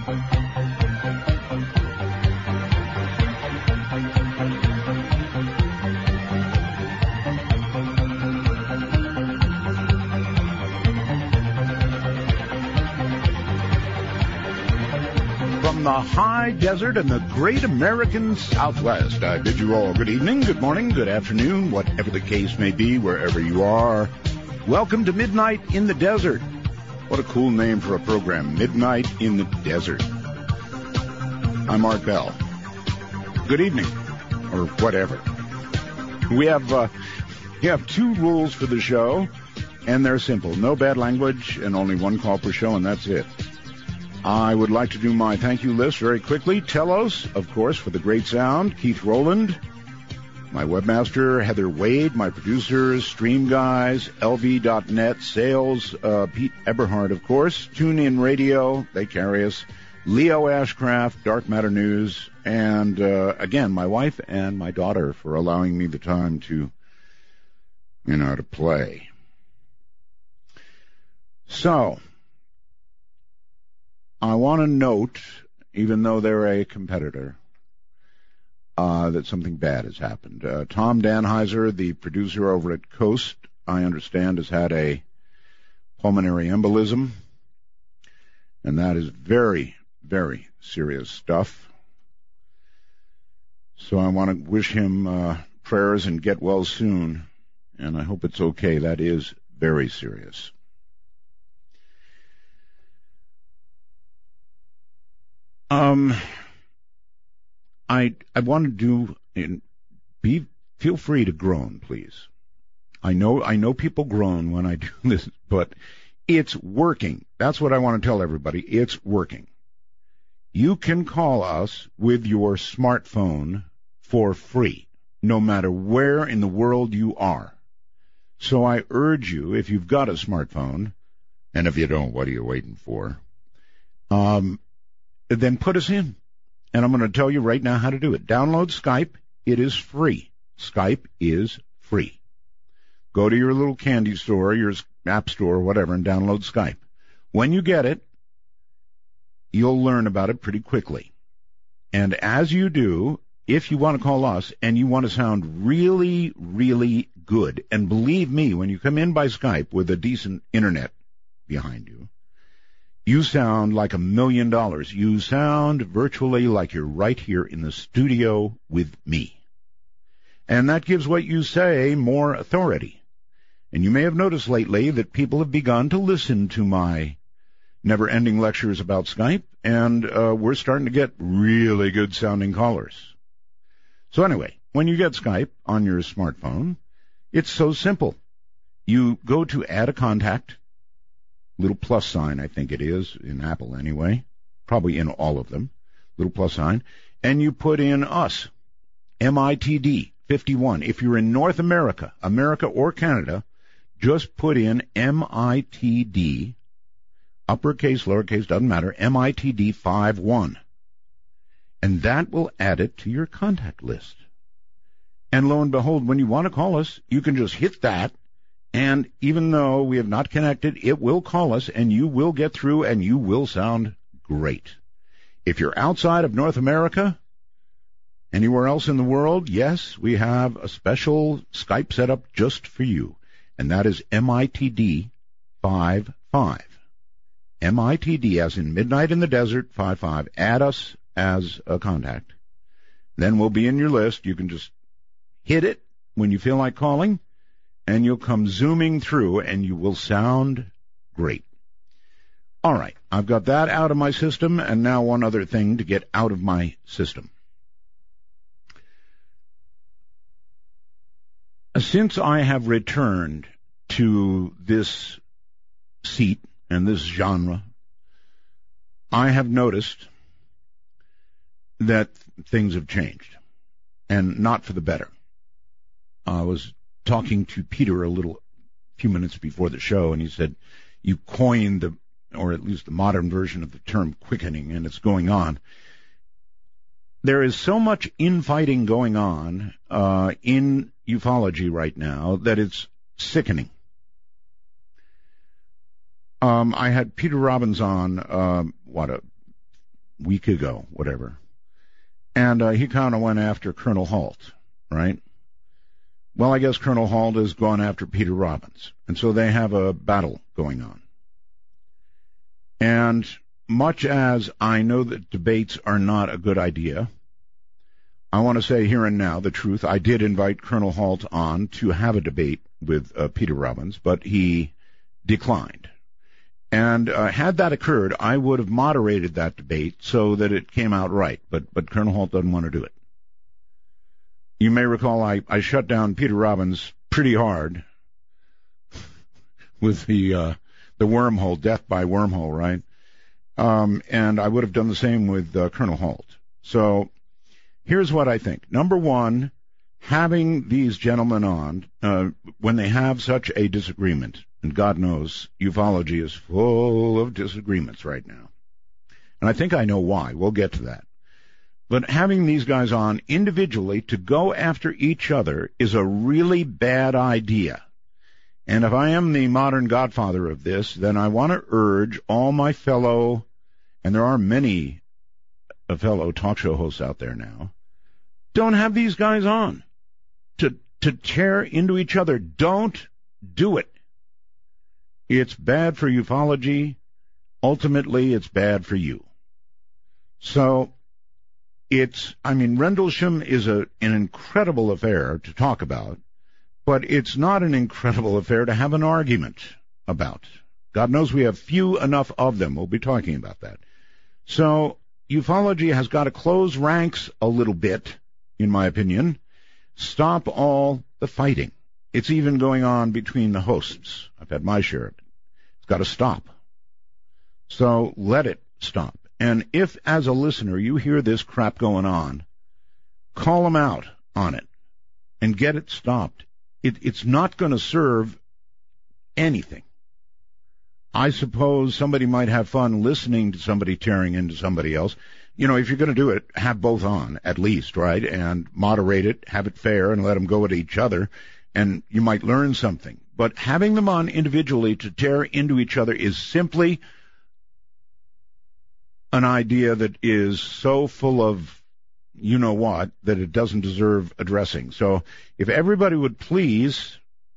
From the high desert and the great American Southwest, I bid you all good evening, good morning, good afternoon, whatever the case may be, wherever you are. Welcome to Midnight in the Desert. What a cool name for a program, Midnight in the Desert. I'm Art Bell. Good evening, or whatever. We have two rules for the show, and they're simple. No bad language and only one call per show, and that's it. I would like to do my thank you list very quickly. Telos, of course, for the great sound. Keith Rowland, my webmaster. Heather Wade, my producers. Stream guys, LV.net. Sales, Pete Eberhard, of course. TuneIn Radio, they carry us. Leo Ashcraft, Dark Matter News. And, again, my wife and my daughter for allowing me the time to, to play. So, I want to note, even though they're a competitor, that something bad has happened. Tom Danheiser, the producer over at Coast, I understand, has had a pulmonary embolism, and that is very, very serious stuff. So I want to wish him prayers and get well soon, and I hope it's okay. That is very serious. I want to feel free to groan, please. I know people groan when I do this, but it's working. That's what I want to tell everybody. It's working. You can call us with your smartphone for free, no matter where in the world you are. So I urge you, if you've got a smartphone, and if you don't, what are you waiting for? Then put us in. And I'm going to tell you right now how to do it. Download Skype. It is free. Skype is free. Go to your little candy store, your app store, whatever, and download Skype. When you get it, you'll learn about it pretty quickly. And as you do, if you want to call us and you want to sound really, really good, and believe me, when you come in by Skype with a decent internet behind you, you sound like $1 million. You sound virtually like you're right here in the studio with me. And that gives what you say more authority. And you may have noticed lately that people have begun to listen to my never-ending lectures about Skype, and we're starting to get really good-sounding callers. So anyway, when you get Skype on your smartphone, it's so simple. You go to Add a Contact, little plus sign, I think it is, in Apple anyway, probably in all of them, little plus sign, and you put in us, MITD 51. If you're in North America, America or Canada, just put in MITD, uppercase, lowercase, doesn't matter, MITD 51. And that will add it to your contact list. And lo and behold, when you want to call us, you can just hit that. And even though we have not connected, it will call us, and you will get through, and you will sound great. If you're outside of North America, anywhere else in the world, yes, we have a special Skype set up just for you, and that is MITD 55. MITD, as in Midnight in the Desert, 55. Add us as a contact. Then we'll be in your list. You can just hit it when you feel like calling, and you'll come zooming through, and you will sound great. All right, I've got that out of my system, and now one other thing to get out of my system. Since I have returned to this seat and this genre, I have noticed that things have changed, and not for the better. I was talking to Peter few minutes before the show, and he said, you coined or at least the modern version of the term quickening, and it's going on. There is so much infighting going on in ufology right now that it's sickening. I had Peter Robbins on, week ago, whatever. And he kind of went after Colonel Halt, right? Well, I guess Colonel Halt has gone after Peter Robbins. And so they have a battle going on. And much as I know that debates are not a good idea, I want to say here and now the truth. I did invite Colonel Halt on to have a debate with Peter Robbins, but he declined. And had that occurred, I would have moderated that debate so that it came out right. But Colonel Halt doesn't want to do it. You may recall I shut down Peter Robbins pretty hard with the wormhole, death by wormhole, right? And I would have done the same with Colonel Halt. So here's what I think. Number one, having these gentlemen on, when they have such a disagreement, and God knows ufology is full of disagreements right now. And I think I know why. We'll get to that. But having these guys on individually to go after each other is a really bad idea. And if I am the modern godfather of this, then I want to urge all my fellow, and there are many fellow talk show hosts out there now, don't have these guys on to tear into each other. Don't do it. It's bad for ufology. Ultimately, it's bad for you. So Rendlesham is an incredible affair to talk about, but it's not an incredible affair to have an argument about. God knows we have few enough of them. We'll be talking about that. So ufology has got to close ranks a little bit, in my opinion. Stop all the fighting. It's even going on between the hosts. I've had my share of it. It's got to stop. So let it stop. And if, as a listener, you hear this crap going on, call them out on it and get it stopped. It's not going to serve anything. I suppose somebody might have fun listening to somebody tearing into somebody else. You know, if you're going to do it, have both on, at least, right? And moderate it, have it fair, and let them go at each other, and you might learn something. But having them on individually to tear into each other is simply an idea that is so full of you-know-what that it doesn't deserve addressing. So if everybody would please...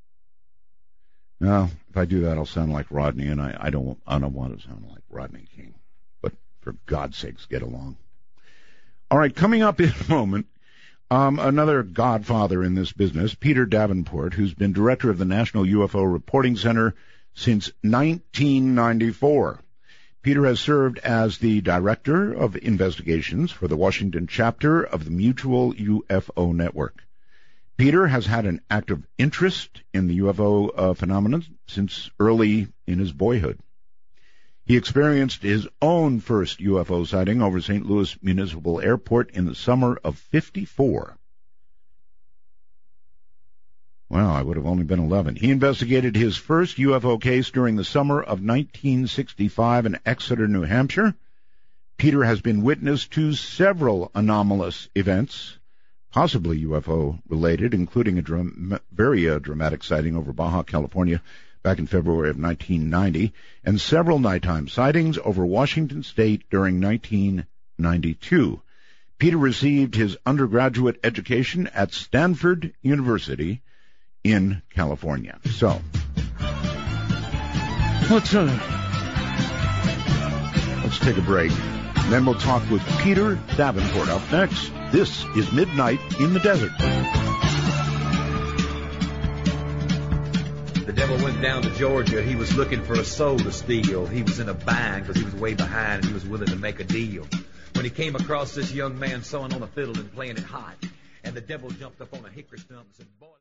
Now, if I do that, I'll sound like Rodney, and I don't want to sound like Rodney King. But for God's sakes, get along. All right, coming up in a moment, another godfather in this business, Peter Davenport, who's been director of the National UFO Reporting Center since 1994. Peter has served as the director of investigations for the Washington chapter of the Mutual UFO Network. Peter has had an active interest in the UFO phenomenon since early in his boyhood. He experienced his own first UFO sighting over St. Louis Municipal Airport in the summer of '54. Well, I would have only been 11. He investigated his first UFO case during the summer of 1965 in Exeter, New Hampshire. Peter has been witness to several anomalous events, possibly UFO-related, including a very dramatic sighting over Baja California back in February of 1990, and several nighttime sightings over Washington State during 1992. Peter received his undergraduate education at Stanford University in California. So, let's take a break. Then we'll talk with Peter Davenport. Up next, this is Midnight in the Desert. The devil went down to Georgia. He was looking for a soul to steal. He was in a bind because he was way behind and he was willing to make a deal. When he came across this young man sewing on a fiddle and playing it hot, and the devil jumped up on a hickory stump and said, "Boy..."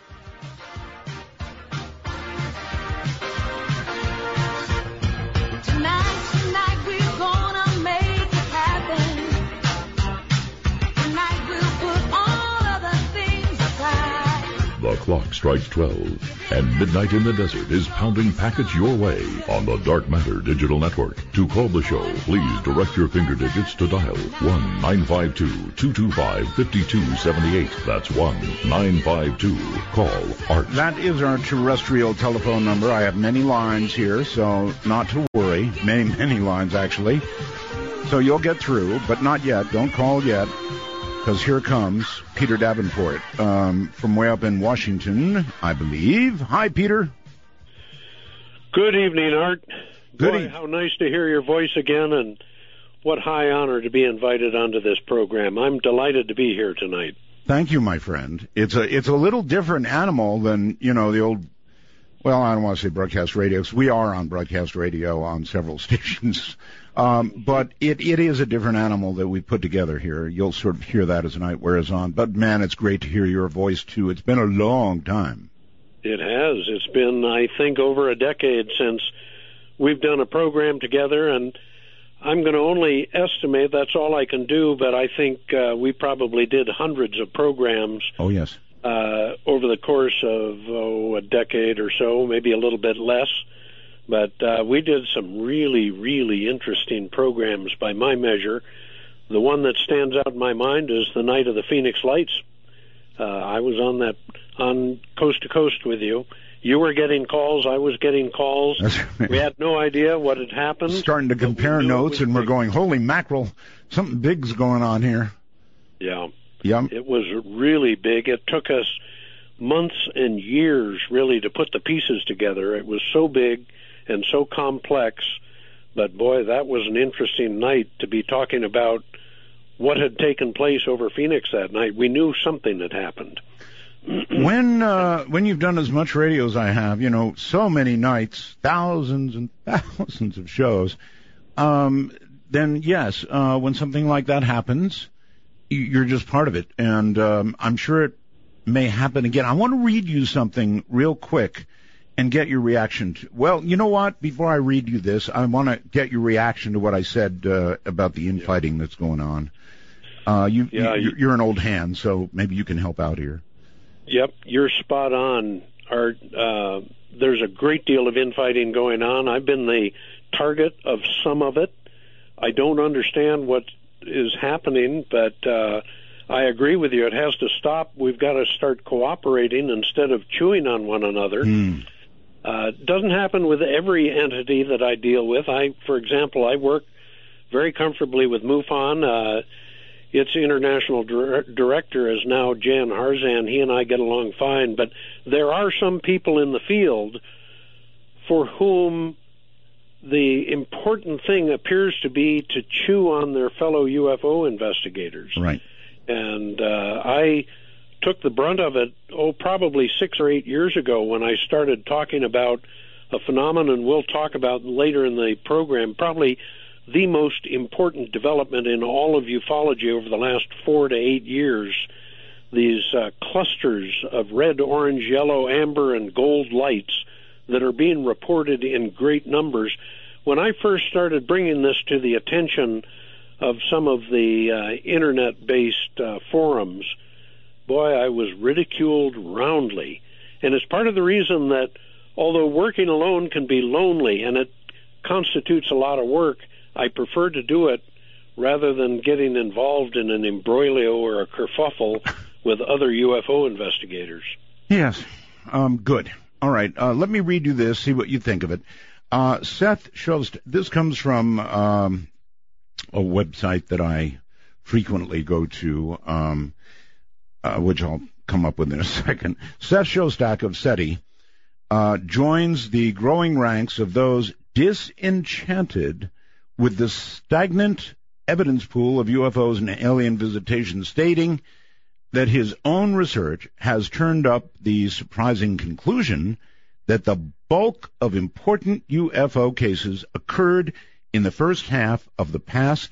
Tonight we're gonna make it happen. Tonight we'll put all other things aside. The clock strikes 12, and Midnight in the Desert is pounding packets your way on the Dark Matter Digital Network. To call the show, please direct your finger digits to dial 1-952-225-5278. That's 1-952-CALL-ART. That is our terrestrial telephone number. I have many lines here, so not to worry. Many lines, actually. So you'll get through, but not yet. Don't call yet, because here comes Peter Davenport from way up in Washington, I believe. Hi, Peter. Good evening, Art. Good Boy, how nice to hear your voice again, and what high honor to be invited onto this program. I'm delighted to be here tonight. Thank you, my friend. It's a little different animal than, the old, well, I don't want to say broadcast radio, 'cause we are on broadcast radio on several stations. But it is a different animal that we put together here. You'll sort of hear that as the night wears on. But, man, it's great to hear your voice, too. It's been a long time. It has. It's been, I think, over a decade since we've done a program together, and I'm going to only estimate, that's all I can do, but I think we probably did hundreds of programs. Oh, yes. Over the course of, a decade or so, maybe a little bit less. But we did some really, really interesting programs by my measure. The one that stands out in my mind is the night of the Phoenix Lights. I was on Coast to Coast with you. You were getting calls, I was getting calls. Right. We had no idea what had happened. Starting to compare notes, and we're going, holy mackerel, something big's going on here. Yeah. Yep. It was really big. It took us months and years, really, to put the pieces together. It was so big and so complex, but boy, that was an interesting night to be talking about what had taken place over Phoenix that night. We knew something had happened. When you've done as much radio as I have, so many nights, thousands and thousands of shows, then yes, when something like that happens, you're just part of it, and I'm sure it may happen again. I want to read you something real quick and get your reaction to, well, you know what? Before I read you this, I want to get your reaction to what I said about the infighting that's going on. You're an old hand, so maybe you can help out here. Yep, you're spot on, Art. There's a great deal of infighting going on. I've been the target of some of it. I don't understand what is happening, but I agree with you. It has to stop. We've got to start cooperating instead of chewing on one another. It doesn't happen with every entity that I deal with. For example, I work very comfortably with MUFON. Its international director is now Jan Harzan. He and I get along fine, but there are some people in the field for whom the important thing appears to be to chew on their fellow UFO investigators. Right. And I took the brunt of it, probably 6 or 8 years ago when I started talking about a phenomenon we'll talk about later in the program, probably the most important development in all of ufology over the last 4 to 8 years, these clusters of red, orange, yellow, amber, and gold lights that are being reported in great numbers. When I first started bringing this to the attention of some of the internet-based forums, boy, I was ridiculed roundly. And it's part of the reason that although working alone can be lonely and it constitutes a lot of work, I prefer to do it rather than getting involved in an imbroglio or a kerfuffle with other UFO investigators. Yes. Good. All right. Let me read you this, see what you think of it. Seth Shostak, this comes from a website that I frequently go to, which I'll come up with in a second. Seth Shostak of SETI joins the growing ranks of those disenchanted with the stagnant evidence pool of UFOs and alien visitation, stating that his own research has turned up the surprising conclusion that the bulk of important UFO cases occurred in the first half of the past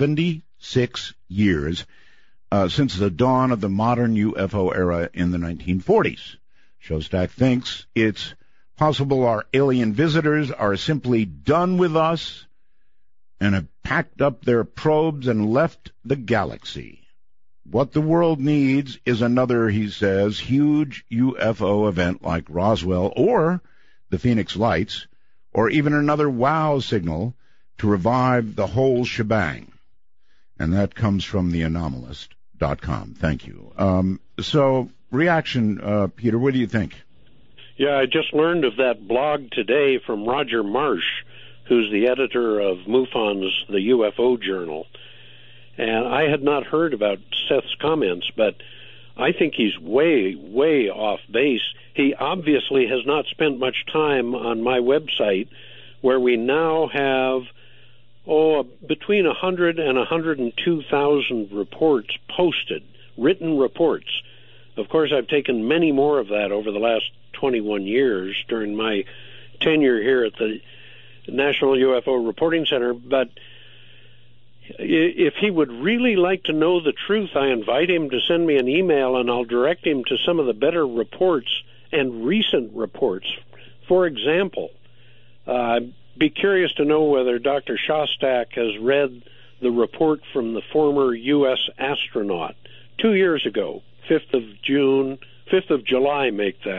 76 years, since the dawn of the modern UFO era in the 1940s. Shostak thinks it's possible our alien visitors are simply done with us and have packed up their probes and left the galaxy. What the world needs is another, he says, huge UFO event like Roswell or the Phoenix Lights, or even another wow signal to revive the whole shebang. And that comes from theanomalist.com. Thank you. So, reaction, Peter, what do you think? Yeah, I just learned of that blog today from Roger Marsh, who's the editor of MUFON's The UFO Journal. And I had not heard about Seth's comments, but I think he's way, way off base. He obviously has not spent much time on my website, where we now have between 100 and 102,000 reports posted, written reports. Of course, I've taken many more of that over the last 21 years during my tenure here at the National UFO Reporting Center, but if he would really like to know the truth, I invite him to send me an email, and I'll direct him to some of the better reports and recent reports. For example, I'd be curious to know whether Dr. Shostak has read the report from the former U.S. astronaut 2 years ago, 5th of July,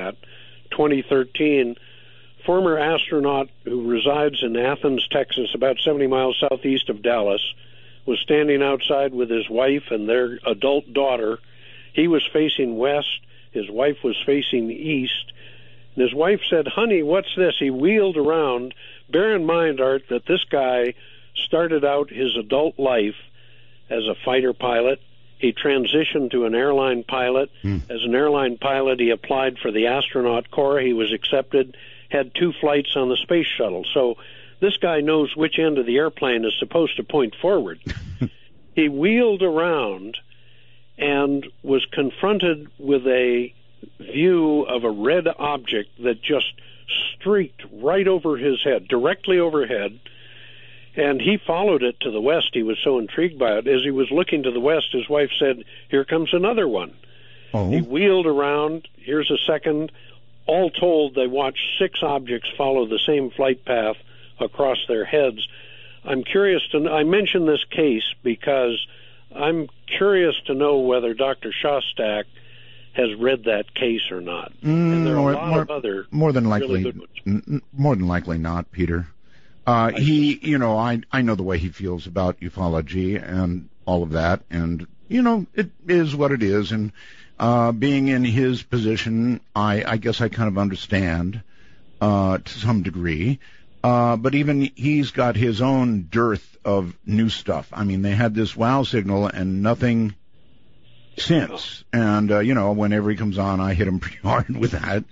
2013, former astronaut who resides in Athens, Texas, about 70 miles southeast of Dallas, was standing outside with his wife and their adult daughter. He was facing west, his wife was facing east, and his wife said, "Honey, what's this?" He wheeled around. Bear in mind, Art, that this guy started out his adult life as a fighter pilot. He transitioned to an airline pilot. As an airline pilot, he applied for the astronaut corps. He was accepted, had 2 flights on the space shuttle. So this guy knows which end of the airplane is supposed to point forward. He wheeled around and was confronted with a view of a red object that just streaked right over his head, directly overhead, and he followed it to the west. He was so intrigued by it. As he was looking to the west, his wife said, "Here comes another one." He wheeled around. Here's a second. All told, they watched 6 objects follow the same flight path across their heads. I'm curious I mention this case because I'm curious to know whether Dr. Shostak has read that case or not. And there are a lot of other more than likely, really good ones. More than likely not, Peter. I know the way he feels about ufology and all of that, and it is what it is. And being in his position, I guess I kind of understand to some degree. But even he's got his own dearth of new stuff. I mean, they had this WOW signal and nothing since. And, whenever he comes on, I hit him pretty hard with that.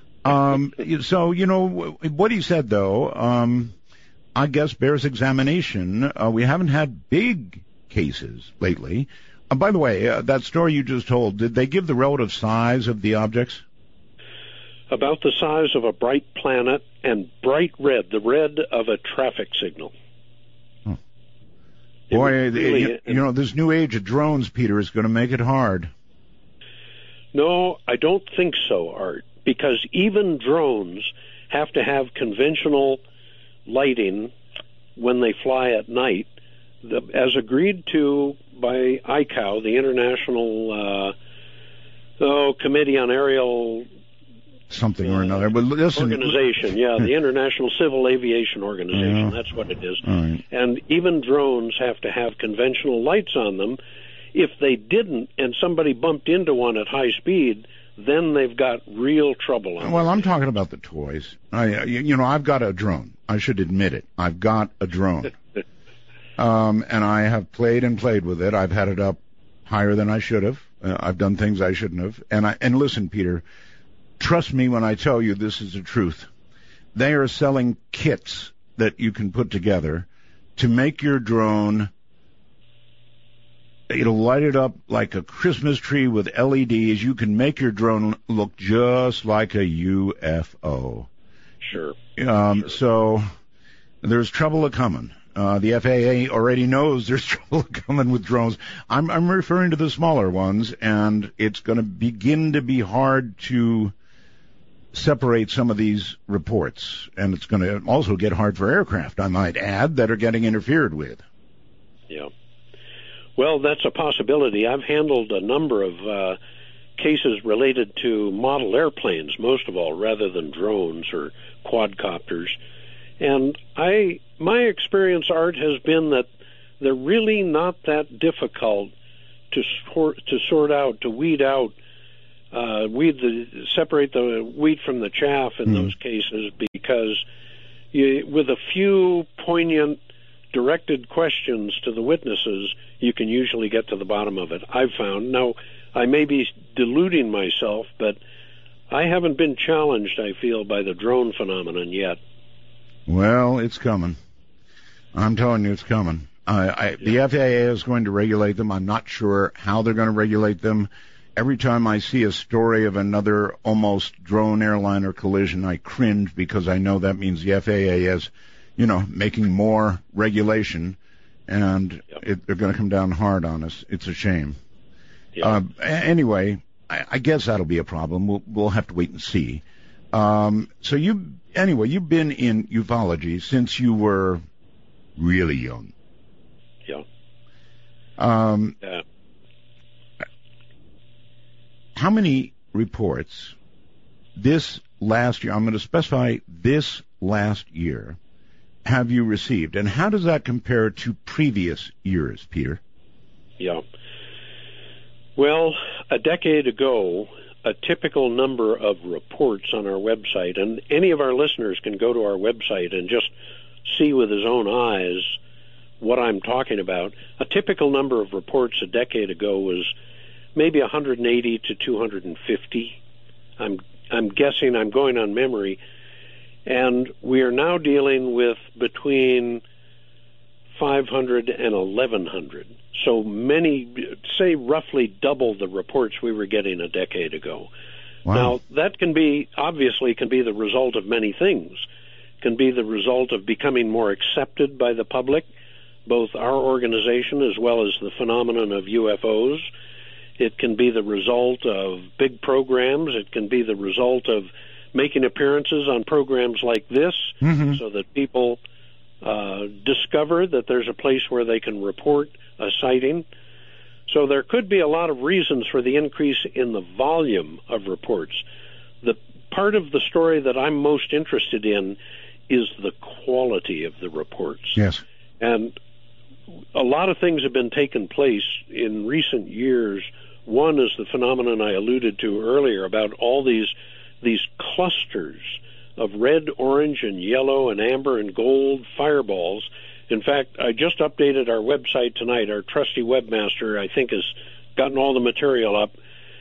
So, what he said, though, I guess bears examination. We haven't had big cases lately. By the way, that story you just told, did they give the relative size of the objects? About the size of a bright planet and bright red, the red of a traffic signal. Oh. Boy, this new age of drones, Peter, is going to make it hard. No, I don't think so, Art, because even drones have to have conventional lighting when they fly at night, as agreed to by ICAO, the International Committee on Aerial something or another. But listen, organization, the International Civil Aviation Organization, that's what it is. Right. And even drones have to have conventional lights on them. If they didn't and somebody bumped into one at high speed, then they've got real trouble on Well, I'm talking about the toys. I've got a drone. I should admit it. I've got a drone. And I have played with it. I've had it up higher than I should have. I've done things I shouldn't have. And listen, Peter, trust me when I tell you this is the truth. They are selling kits that you can put together to make your drone. It'll light it up like a Christmas tree with LEDs. You can make your drone look just like a UFO. Sure. So there's trouble a-coming. The FAA already knows there's trouble coming with drones. I'm referring to the smaller ones, and it's going to begin to be hard to separate some of these reports. And it's going to also get hard for aircraft, I might add, that are getting interfered with. Yeah. Well, that's a possibility. I've handled a number of cases related to model airplanes, most of all, rather than drones or quadcopters. And my experience, Art, has been that they're really not that difficult to sort out, to weed out, separate the wheat from the chaff in those cases, because with a few poignant, directed questions to the witnesses, you can usually get to the bottom of it, I've found. Now, I may be deluding myself, but I haven't been challenged, I feel, by the drone phenomenon yet. Well, it's coming. I'm telling you, it's coming. The FAA is going to regulate them. I'm not sure how they're going to regulate them. Every time I see a story of another almost drone airliner collision, I cringe because I know that means the FAA is, making more regulation, and they're going to come down hard on us. It's a shame. Yeah. Anyway, I guess that'll be a problem. We'll have to wait and see. So you've been in ufology since you were really young. Yeah. How many reports this last year, I'm going to specify this last year, have you received? And how does that compare to previous years, Peter? Yeah. Well, a decade ago, a typical number of reports on our website, and any of our listeners can go to our website and just see with his own eyes what I'm talking about. A typical number of reports a decade ago was maybe 180 to 250. I'm guessing, I'm going on memory. And we are now dealing with between 500 and 1,100. So many, say roughly double the reports we were getting a decade ago. Wow. Now, that can be the result of many things. Can be the result of becoming more accepted by the public, both our organization as well as the phenomenon of UFOs. It can be the result of big programs. It can be the result of making appearances on programs like this, so that people discover that there's a place where they can report a sighting. So there could be a lot of reasons for the increase in the volume of reports. The part of the story that I'm most interested in is the quality of the reports. Yes. And a lot of things have been taking place in recent years. One is the phenomenon I alluded to earlier about all these clusters of red, orange, and yellow, and amber, and gold fireballs. In fact, I just updated our website tonight. Our trusty webmaster, I think, has gotten all the material up.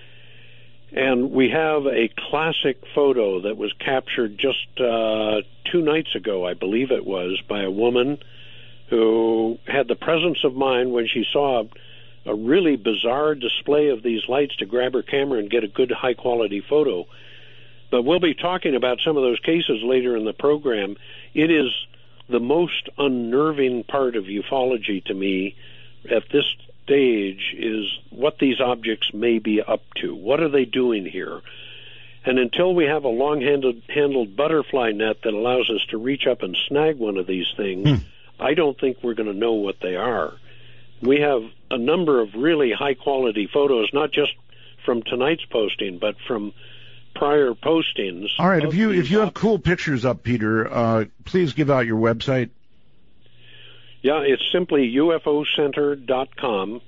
And we have a classic photo that was captured just 2 nights ago, I believe it was, by a woman who had the presence of mind when she saw a really bizarre display of these lights to grab her camera and get a good, high-quality photo. But we'll be talking about some of those cases later in the program. It is the most unnerving part of ufology to me at this stage is what these objects may be up to. What are they doing here? And until we have a long-handled butterfly net that allows us to reach up and snag one of these things, I don't think we're going to know what they are. We have a number of really high-quality photos, not just from tonight's posting, but from prior postings. All right, if you have cool pictures up, Peter, please give out your website. Yeah, it's simply UFOcenter.com,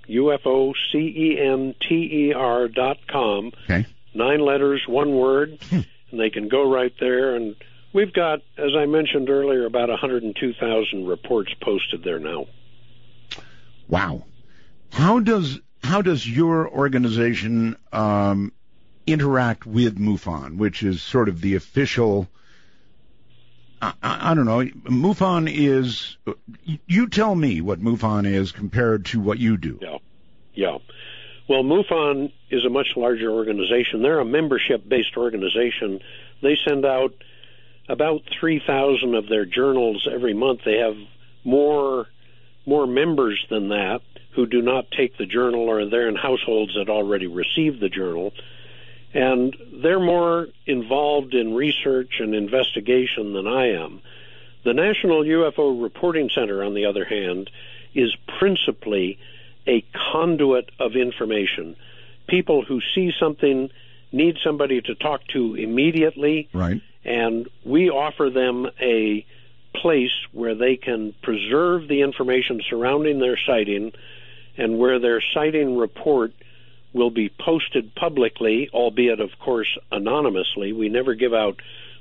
UFOCENTER.com. Okay. 9 letters, 1 word, and they can go right there. And we've got, as I mentioned earlier, about 102,000 reports posted there now. Wow. How does your organization interact with MUFON, which is sort of the official? I don't know. MUFON is. You tell me what MUFON is compared to what you do. Yeah. Well, MUFON is a much larger organization. They're a membership-based organization. They send out about 3,000 of their journals every month. They have more members than that who do not take the journal, or they're in households that already receive the journal. And they're more involved in research and investigation than I am. The National UFO Reporting Center, on the other hand, is principally a conduit of information. People who see something need somebody to talk to immediately. Right. And we offer them a place where they can preserve the information surrounding their sighting, and where their sighting report will be posted publicly, albeit, of course, anonymously. We never give out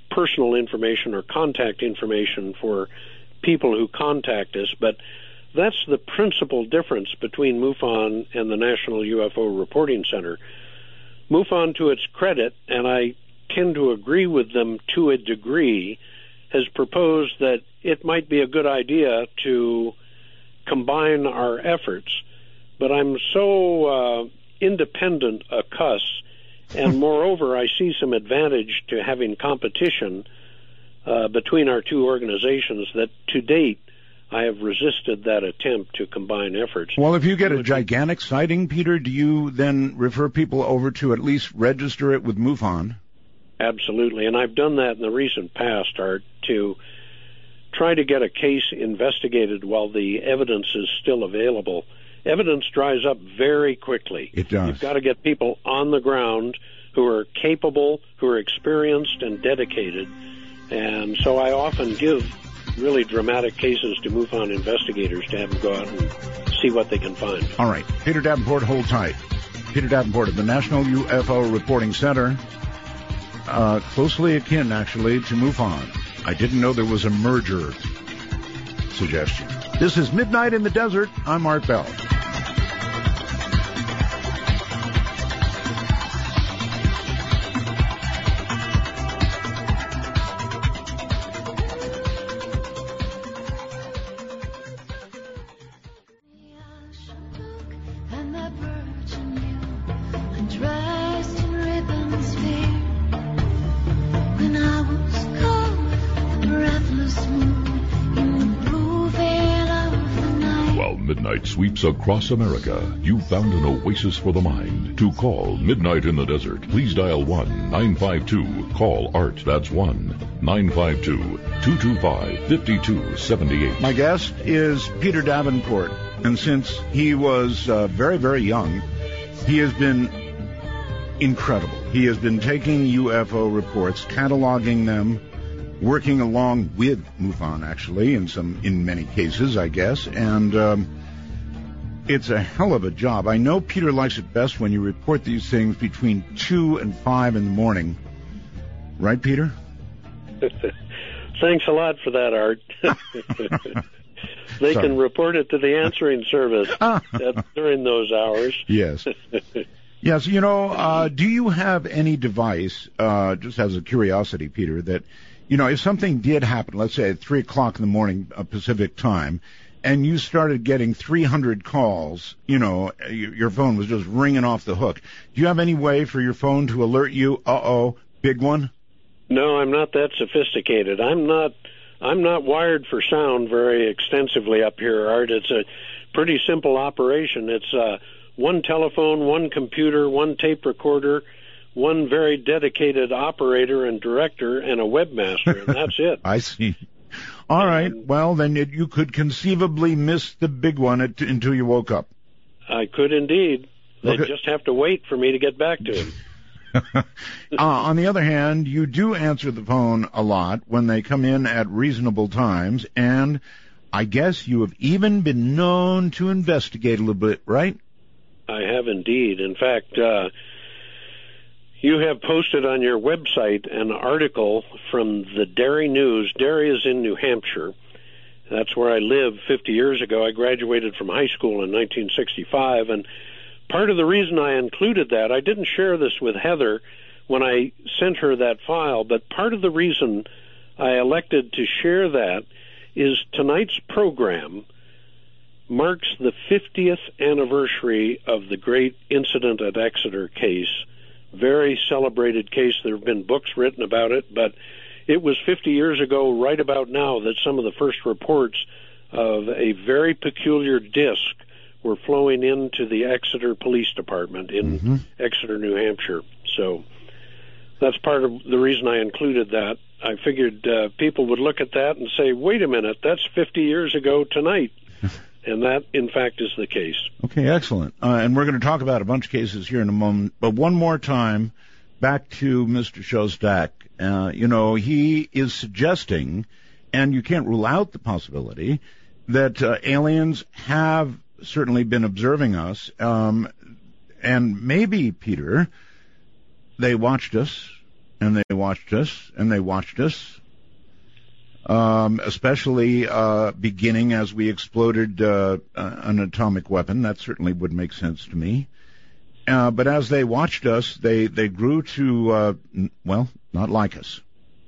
personal information or contact information for people who contact us, but that's the principal difference between MUFON and the National UFO Reporting Center. MUFON, to its credit, and I tend to agree with them to a degree, has proposed that it might be a good idea to combine our efforts. But I'm so independent a cuss, and moreover, I see some advantage to having competition between our two organizations that to date I have resisted that attempt to combine efforts. Well, if you get a gigantic sighting, Peter, do you then refer people over to at least register it with MUFON? Absolutely, and I've done that in the recent past, Art, to try to get a case investigated while the evidence is still available. Evidence dries up very quickly. It does. You've got to get people on the ground who are capable, who are experienced and dedicated, and so I often give really dramatic cases to MUFON investigators to have them go out and see what they can find. All right. Peter Davenport, hold tight. Peter Davenport of the National UFO Reporting Center, closely akin, actually, to MUFON. I didn't know there was a merger suggestion. This is Midnight in the Desert. I'm Art Bell. Midnight sweeps across America. You found an oasis for the mind. To call Midnight in the Desert, please dial 1-952-CALL-ART. That's 1-952-225-5278. My guest is Peter Davenport, and since he was very, very young, he has been incredible. He has been taking UFO reports, cataloging them, working along with MUFON, actually, in many cases, I guess, and it's a hell of a job. I know Peter likes it best when you report these things between 2 and 5 in the morning. Right, Peter? Thanks a lot for that, Art. They can report it to the answering service during those hours. Yes. Yes, do you have any device, just as a curiosity, Peter, that, if something did happen, let's say at 3 o'clock in the morning Pacific time, and you started getting 300 calls, your phone was just ringing off the hook. Do you have any way for your phone to alert you, big one? No, I'm not that sophisticated. I'm not wired for sound very extensively up here, Art. It's a pretty simple operation. It's one telephone, one computer, one tape recorder, one very dedicated operator and director, and a webmaster, and that's it. I see. All right. Well, then you could conceivably miss the big one until you woke up. I could indeed. They'd just have to wait for me to get back to him. On the other hand, you do answer the phone a lot when they come in at reasonable times, and I guess you have even been known to investigate a little bit, right? I have indeed. In fact, you have posted on your website an article from the Derry News. Derry is in New Hampshire. That's where I lived 50 years ago. I graduated from high school in 1965, and part of the reason I included that, I didn't share this with Heather when I sent her that file, but part of the reason I elected to share that is tonight's program marks the 50th anniversary of the great Incident at Exeter case. Very celebrated case. There have been books written about it, but it was 50 years ago, right about now, that some of the first reports of a very peculiar disc were flowing into the Exeter Police Department in Exeter, New Hampshire. So that's part of the reason I included that. I figured people would look at that and say, wait a minute, that's 50 years ago tonight. And that, in fact, is the case. Okay, excellent. And we're going to talk about a bunch of cases here in a moment. But one more time, back to Mr. Shostak. He is suggesting, and you can't rule out the possibility, that aliens have certainly been observing us. And maybe, Peter, they watched us and they watched us, especially beginning as we exploded an atomic weapon. That certainly would make sense to me. But as they watched us, they grew to, not like us.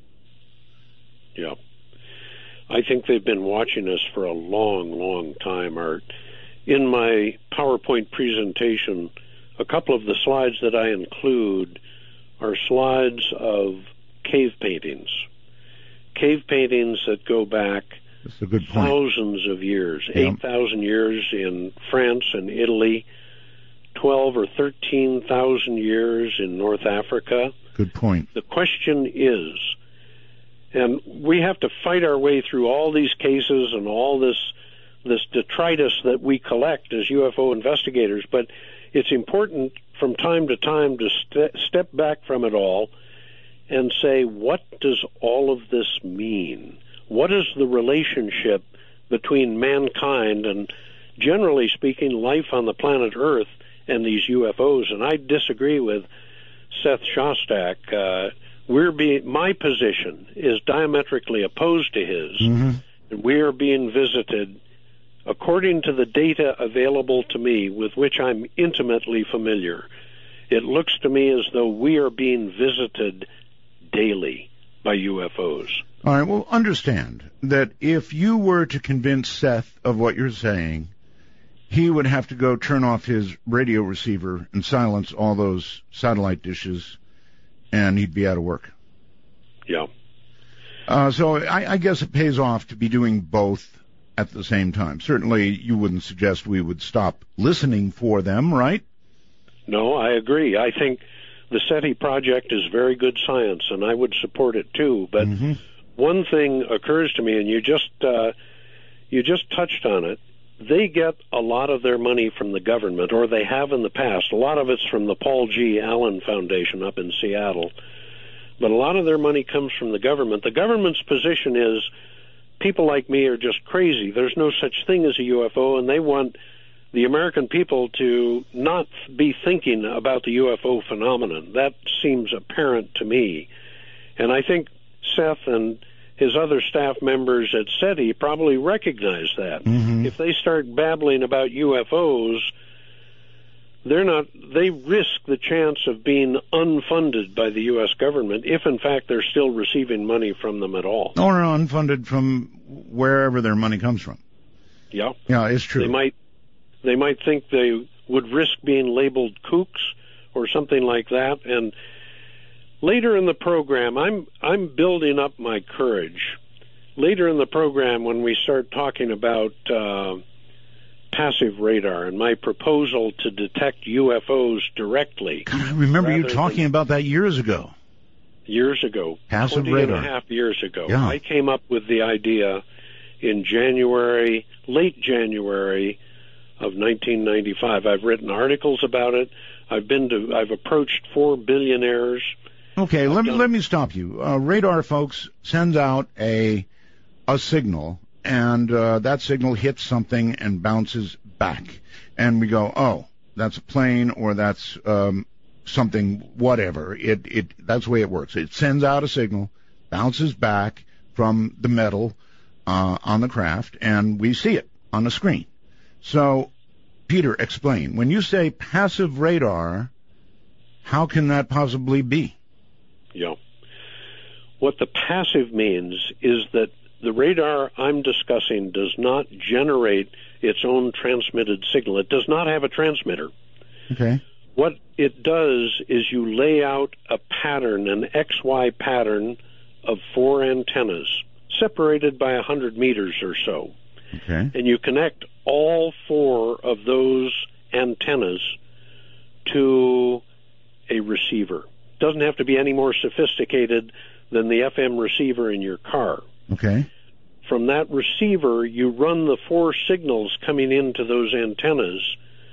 Yeah. I think they've been watching us for a long, long time, Art. In my PowerPoint presentation, a couple of the slides that I include are slides of cave paintings. Cave paintings that go back That's a good point. thousands of years, Yeah. 8,000 years in France and Italy, 12 or 13,000 years in North Africa. Good point. The question is, and we have to fight our way through all these cases and all this detritus that we collect as UFO investigators, but it's important from time to time to step back from it all and say, what does all of this mean? What is the relationship between mankind and, generally speaking, life on the planet Earth and these UFOs? And I disagree with Seth Shostak. My position is diametrically opposed to his. And we are being visited, according to the data available to me, with which I'm intimately familiar. It looks to me as though we are being visited daily by UFOs. All right, well, understand that if you were to convince Seth of what you're saying, he would have to go turn off his radio receiver and silence all those satellite dishes, and he'd be out of work. Yeah. So I guess it pays off to be doing both at the same time. Certainly you wouldn't suggest we would stop listening for them, right? No, I agree. I think the SETI project is very good science, and I would support it too. But one thing occurs to me, and you just touched on it. They get a lot of their money from the government, or they have in the past. A lot of it's from the Paul G. Allen Foundation up in Seattle. But a lot of their money comes from the government. The government's position is people like me are just crazy. There's no such thing as a UFO, and they want the American people to not be thinking about the UFO phenomenon. That seems apparent to me. And I think Seth and his other staff members at SETI probably recognize that. If they start babbling about UFOs, they risk the chance of being unfunded by the U.S. government if, in fact, they're still receiving money from them at all. Or unfunded from wherever their money comes from. Yeah. Yeah, it's true. They might think they would risk being labeled kooks or something like that. And later in the program, I'm building up my courage. Later in the program, when we start talking about passive radar and my proposal to detect UFOs directly. God, I remember you talking about that years ago. Years ago. Passive 20 radar. and a half years ago. Yeah. I came up with the idea in late January of 1995. I've written articles about it. I've approached 4 billionaires. Okay, let me stop you. Radar, folks, sends out a signal, and that signal hits something and bounces back. And we go, oh, that's a plane, or that's something, whatever. That's the way it works. It sends out a signal, bounces back from the metal on the craft, and we see it on the screen. So, Peter, explain. When you say passive radar, how can that possibly be? Yeah. What the passive means is that the radar I'm discussing does not generate its own transmitted signal. It does not have a transmitter. Okay. What it does is you lay out a pattern, an XY pattern of 4 antennas, separated by 100 meters or so. Okay. And you connect all 4 of those antennas to a receiver. Doesn't have to be any more sophisticated than the FM receiver in your car. Okay. From that receiver, you run the 4 signals coming into those antennas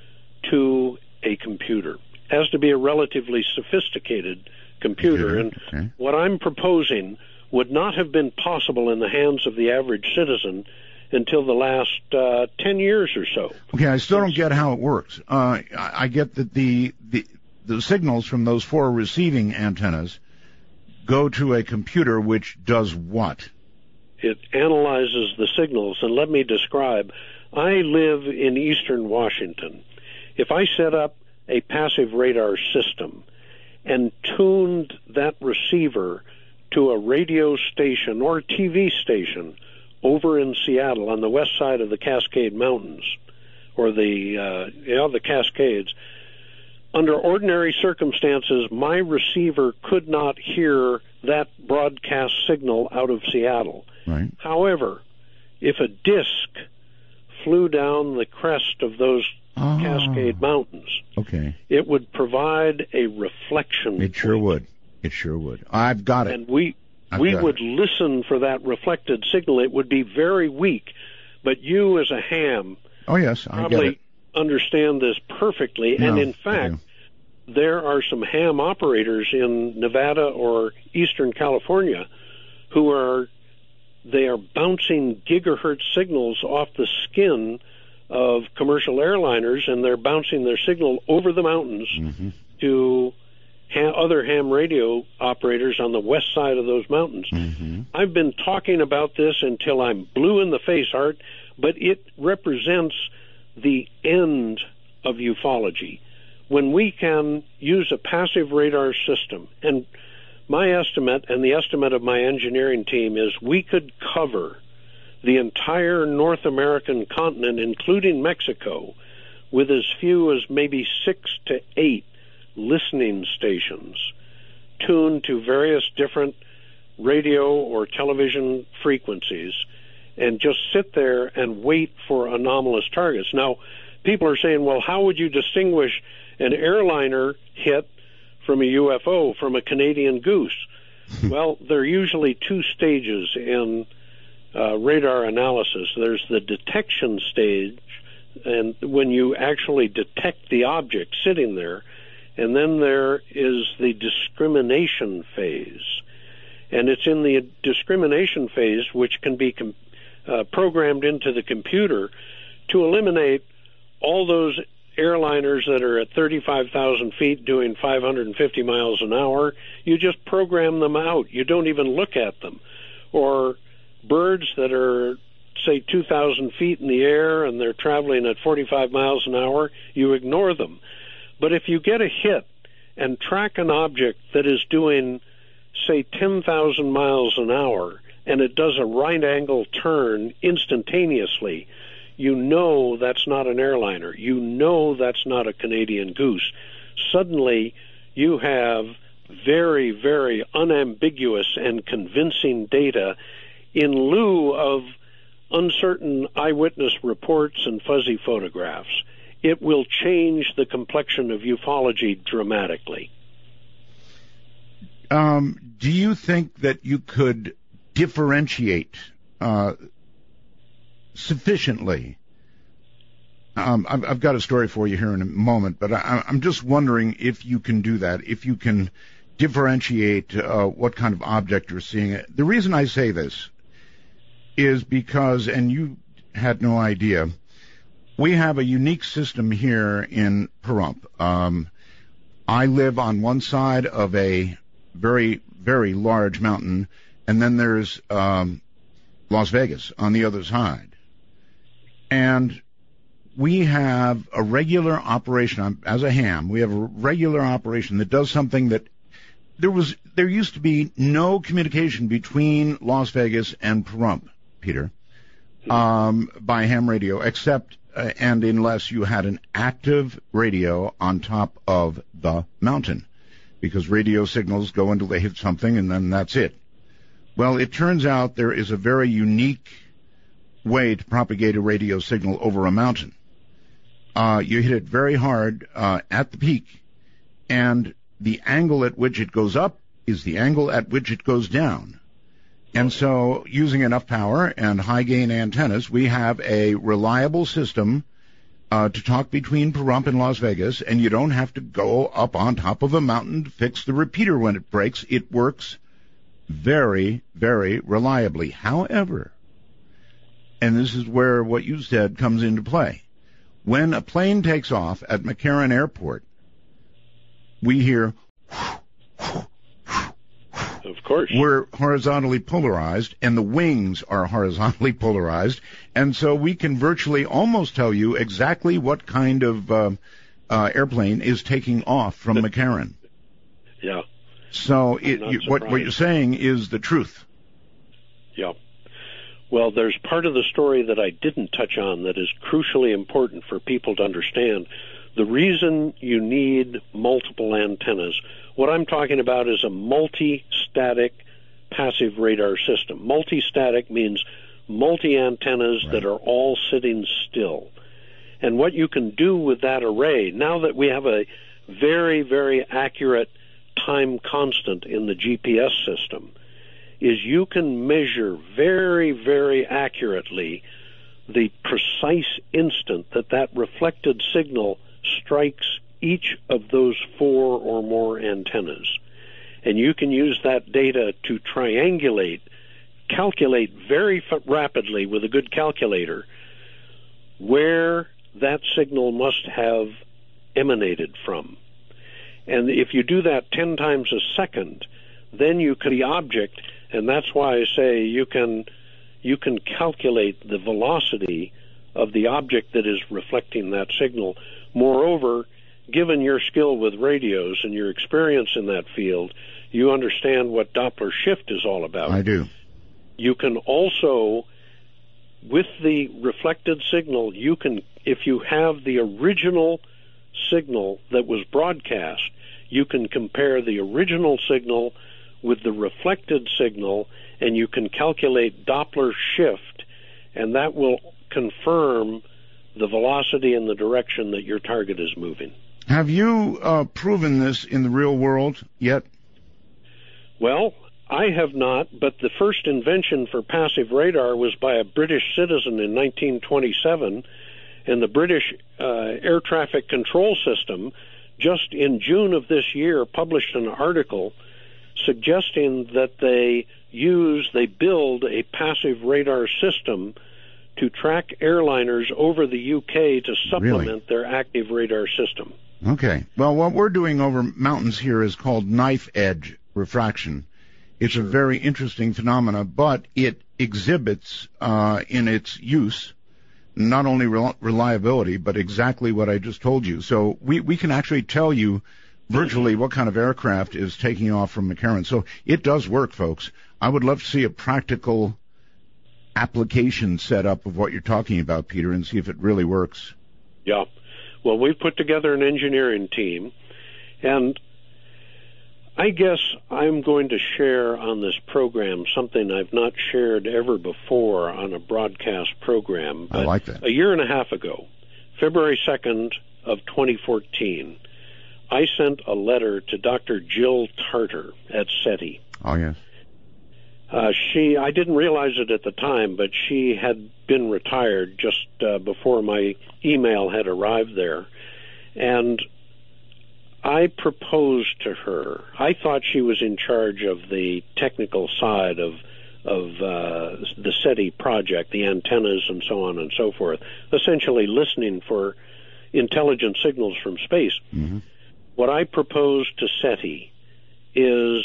to a computer. It has to be a relatively sophisticated computer. And what I'm proposing would not have been possible in the hands of the average citizen until the last 10 years or so. Okay, I still don't get how it works. I get that the signals from those 4 receiving antennas go to a computer which does what? It analyzes the signals, and let me describe. I live in eastern Washington. If I set up a passive radar system and tuned that receiver to a radio station or TV station over in Seattle on the west side of the Cascade Mountains, or the Cascades, under ordinary circumstances, my receiver could not hear that broadcast signal out of Seattle. Right. However, if a disc flew down the crest of those Cascade Mountains, okay, it would provide a reflection. It sure would. It sure would. I've got it. And we would listen for that reflected signal. It would be very weak, but you as a ham probably understand this perfectly. No, and in fact, there are some ham operators in Nevada or Eastern California who are bouncing gigahertz signals off the skin of commercial airliners, and they're bouncing their signal over the mountains to other ham radio operators on the west side of those mountains. I've been talking about this until I'm blue in the face, Art, but it represents the end of ufology. When we can use a passive radar system, and my estimate and the estimate of my engineering team is we could cover the entire North American continent, including Mexico, with as few as maybe 6 to 8 listening stations tuned to various different radio or television frequencies, and just sit there and wait for anomalous targets. Now, people are saying, well, how would you distinguish an airliner hit from a UFO, from a Canadian goose? Well, there are usually 2 stages in radar analysis. There's the detection stage, and when you actually detect the object sitting there, and then there is the discrimination phase. And it's in the discrimination phase, which can be programmed into the computer to eliminate all those airliners that are at 35,000 feet doing 550 miles an hour. You just program them out. You don't even look at them. Or birds that are, say, 2,000 feet in the air and they're traveling at 45 miles an hour, you ignore them. But if you get a hit and track an object that is doing, say, 10,000 miles an hour, and it does a right angle turn instantaneously, you know that's not an airliner. You know that's not a Canadian goose. Suddenly, you have very, very unambiguous and convincing data in lieu of uncertain eyewitness reports and fuzzy photographs. It will change the complexion of ufology dramatically. Do you think that you could differentiate sufficiently? I've got a story for you here in a moment, but I'm just wondering if you can do that, if you can differentiate what kind of object you're seeing. The reason I say this is because, and you had no idea, we have a unique system here in Pahrump. I live on one side of a very, very large mountain, and then there's Las Vegas on the other side. And we have a regular operation, as a ham, we have a regular operation that does something that there used to be no communication between Las Vegas and Pahrump, Peter, by ham radio, except and unless you had an active radio on top of the mountain, because radio signals go until they hit something and then that's it. Well, it turns out there is a very unique way to propagate a radio signal over a mountain. You hit it very hard at the peak, and the angle at which it goes up is the angle at which it goes down. And so, using enough power and high-gain antennas, we have a reliable system to talk between Pahrump and Las Vegas, and you don't have to go up on top of a mountain to fix the repeater when it breaks. It works very, very reliably. However, and this is where what you said comes into play, when a plane takes off at McCarran Airport, we hear, of course. We're horizontally polarized, and the wings are horizontally polarized, and so we can virtually almost tell you exactly what kind of airplane is taking off from McCarran. Yeah. So what you're saying is the truth. Yeah. Well, there's part of the story that I didn't touch on that is crucially important for people to understand. The reason you need multiple antennas, what I'm talking about is a multi-static passive radar system. Multi-static means multi-antennas that are all sitting still. And what you can do with that array, now that we have a very, very accurate time constant in the GPS system, is you can measure very, very accurately the precise instant that that reflected signal strikes each of those 4 or more antennas. And you can use that data to triangulate, calculate very rapidly with a good calculator where that signal must have emanated from. And if you do that 10 times a second, then you can the object, and that's why I say you can calculate the velocity of the object that is reflecting that signal. Moreover, given your skill with radios and your experience in that field, you understand what Doppler shift is all about. I do. You can also, with the reflected signal, you can, if you have the original signal that was broadcast, you can compare the original signal with the reflected signal, and you can calculate Doppler shift, and that will confirm the velocity and the direction that your target is moving. Have you proven this in the real world yet? Well, I have not, but the first invention for passive radar was by a British citizen in 1927, and the British Air Traffic Control System just in June of this year published an article suggesting that they build a passive radar system to track airliners over the UK to supplement their active radar system. Okay. Well, what we're doing over mountains here is called knife edge refraction. It's a very interesting phenomena, but it exhibits in its use not only reliability, but exactly what I just told you. So we can actually tell you virtually what kind of aircraft is taking off from McCarran. So it does work, folks. I would love to see a practical application set up of what you're talking about, Peter, and see if it really works. Yeah. Well, we've put together an engineering team, and I guess I'm going to share on this program something I've not shared ever before on a broadcast program. But I like that. A year and a half ago, February 2nd of 2014, I sent a letter to Dr. Jill Tarter at SETI. Oh, yes. I didn't realize it at the time, but she had been retired just before my email had arrived there. And I proposed to her. I thought she was in charge of the technical side of the SETI project, the antennas and so on and so forth, essentially listening for intelligent signals from space. Mm-hmm. What I proposed to SETI is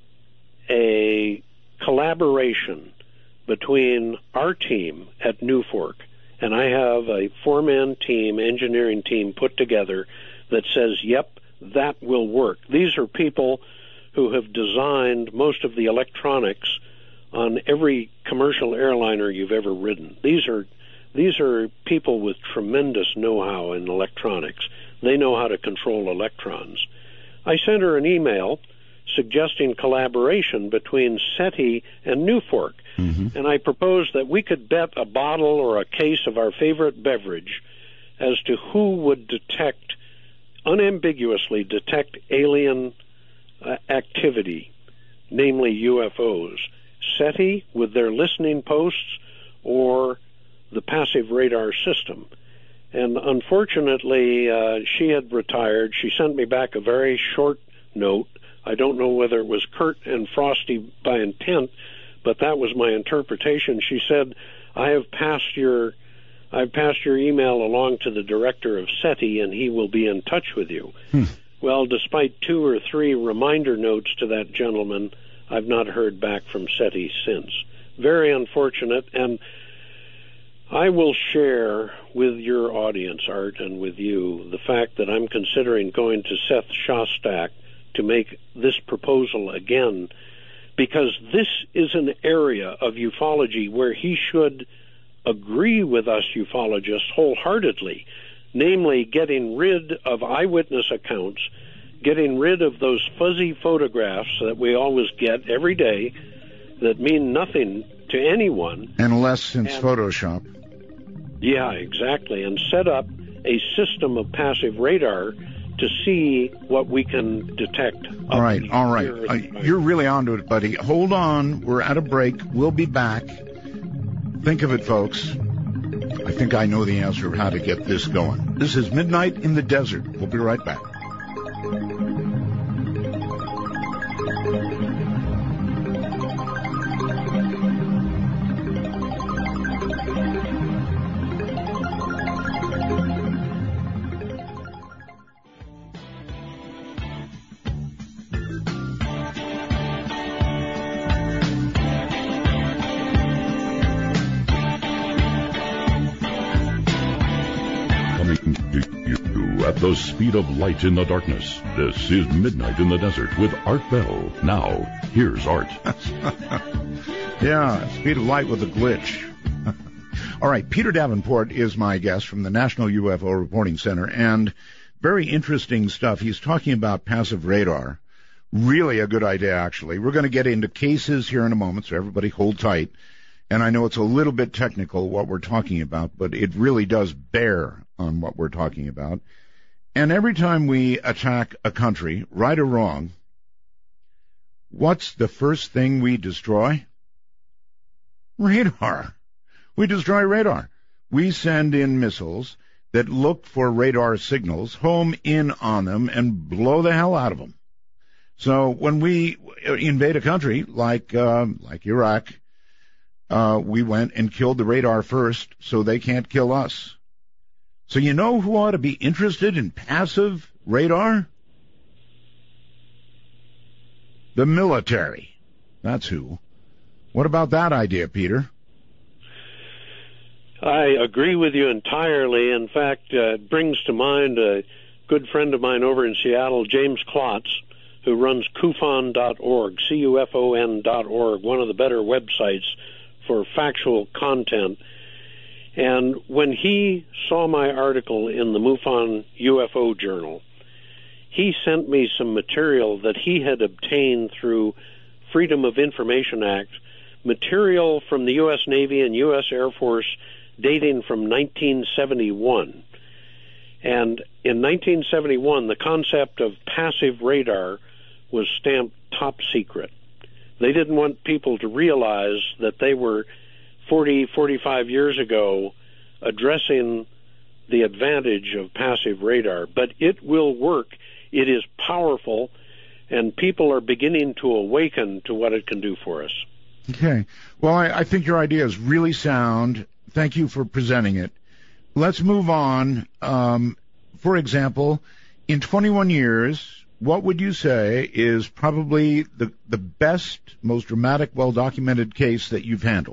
a collaboration between our team at Newfork, and I have a 4-man team, engineering team put together that says, yep, that will work. These are people who have designed most of the electronics on every commercial airliner you've ever ridden. These are people with tremendous know-how in electronics. They know how to control electrons. I sent her an email suggesting collaboration between SETI and Newfork, and I proposed that we could bet a bottle or a case of our favorite beverage as to who would unambiguously detect alien activity, namely UFOs. SETI with their listening posts or the passive radar system. And unfortunately, she had retired. She sent me back a very short note. I don't know whether it was curt and frosty by intent, but that was my interpretation. She said, I've passed your email along to the director of SETI, and he will be in touch with you. Well, despite 2 or 3 reminder notes to that gentleman, I've not heard back from SETI since. Very unfortunate, and I will share with your audience, Art, and with you, the fact that I'm considering going to Seth Shostak to make this proposal again, because this is an area of ufology where he should agree with us ufologists wholeheartedly, namely getting rid of eyewitness accounts, getting rid of those fuzzy photographs that we always get every day that mean nothing to anyone. And less since Photoshop. Yeah, exactly. And set up a system of passive radar to see what we can detect. All right. You're really onto it, buddy. Hold on. We're at a break. We'll be back. Think of it, folks. I think I know the answer of how to get this going. This is Midnight in the Desert. We'll be right back. At the speed of light in the darkness, this is Midnight in the Desert with Art Bell. Now, here's Art. Yeah, speed of light with a glitch. All right, Peter Davenport is my guest from the National UFO Reporting Center, and very interesting stuff. He's talking about passive radar. Really a good idea, actually. We're going to get into cases here in a moment, so everybody hold tight. And I know it's a little bit technical what we're talking about, but it really does bear on what we're talking about. And every time we attack a country, right or wrong, what's the first thing we destroy? Radar. We destroy radar. We send in missiles that look for radar signals, home in on them, and blow the hell out of them. So when we invade a country like Iraq, we went and killed the radar first so they can't kill us. So you know who ought to be interested in passive radar? The military. That's who. What about that idea, Peter? I agree with you entirely. In fact, it brings to mind a good friend of mine over in Seattle, James Klotz, who runs CUFON.org, CUFON.org, one of the better websites for factual content. And when he saw my article in the MUFON UFO Journal, he sent me some material that he had obtained through Freedom of Information Act, material from the U.S. Navy and U.S. Air Force dating from 1971. And in 1971, the concept of passive radar was stamped top secret. They didn't want people to realize that they were 40, 45 years ago addressing the advantage of passive radar. But it will work. It is powerful, and people are beginning to awaken to what it can do for us. Okay. Well, I think your idea is really sound. Thank you for presenting it. Let's move on. For example, in 21 years, what would you say is probably the best, most dramatic, well-documented case that you've handled?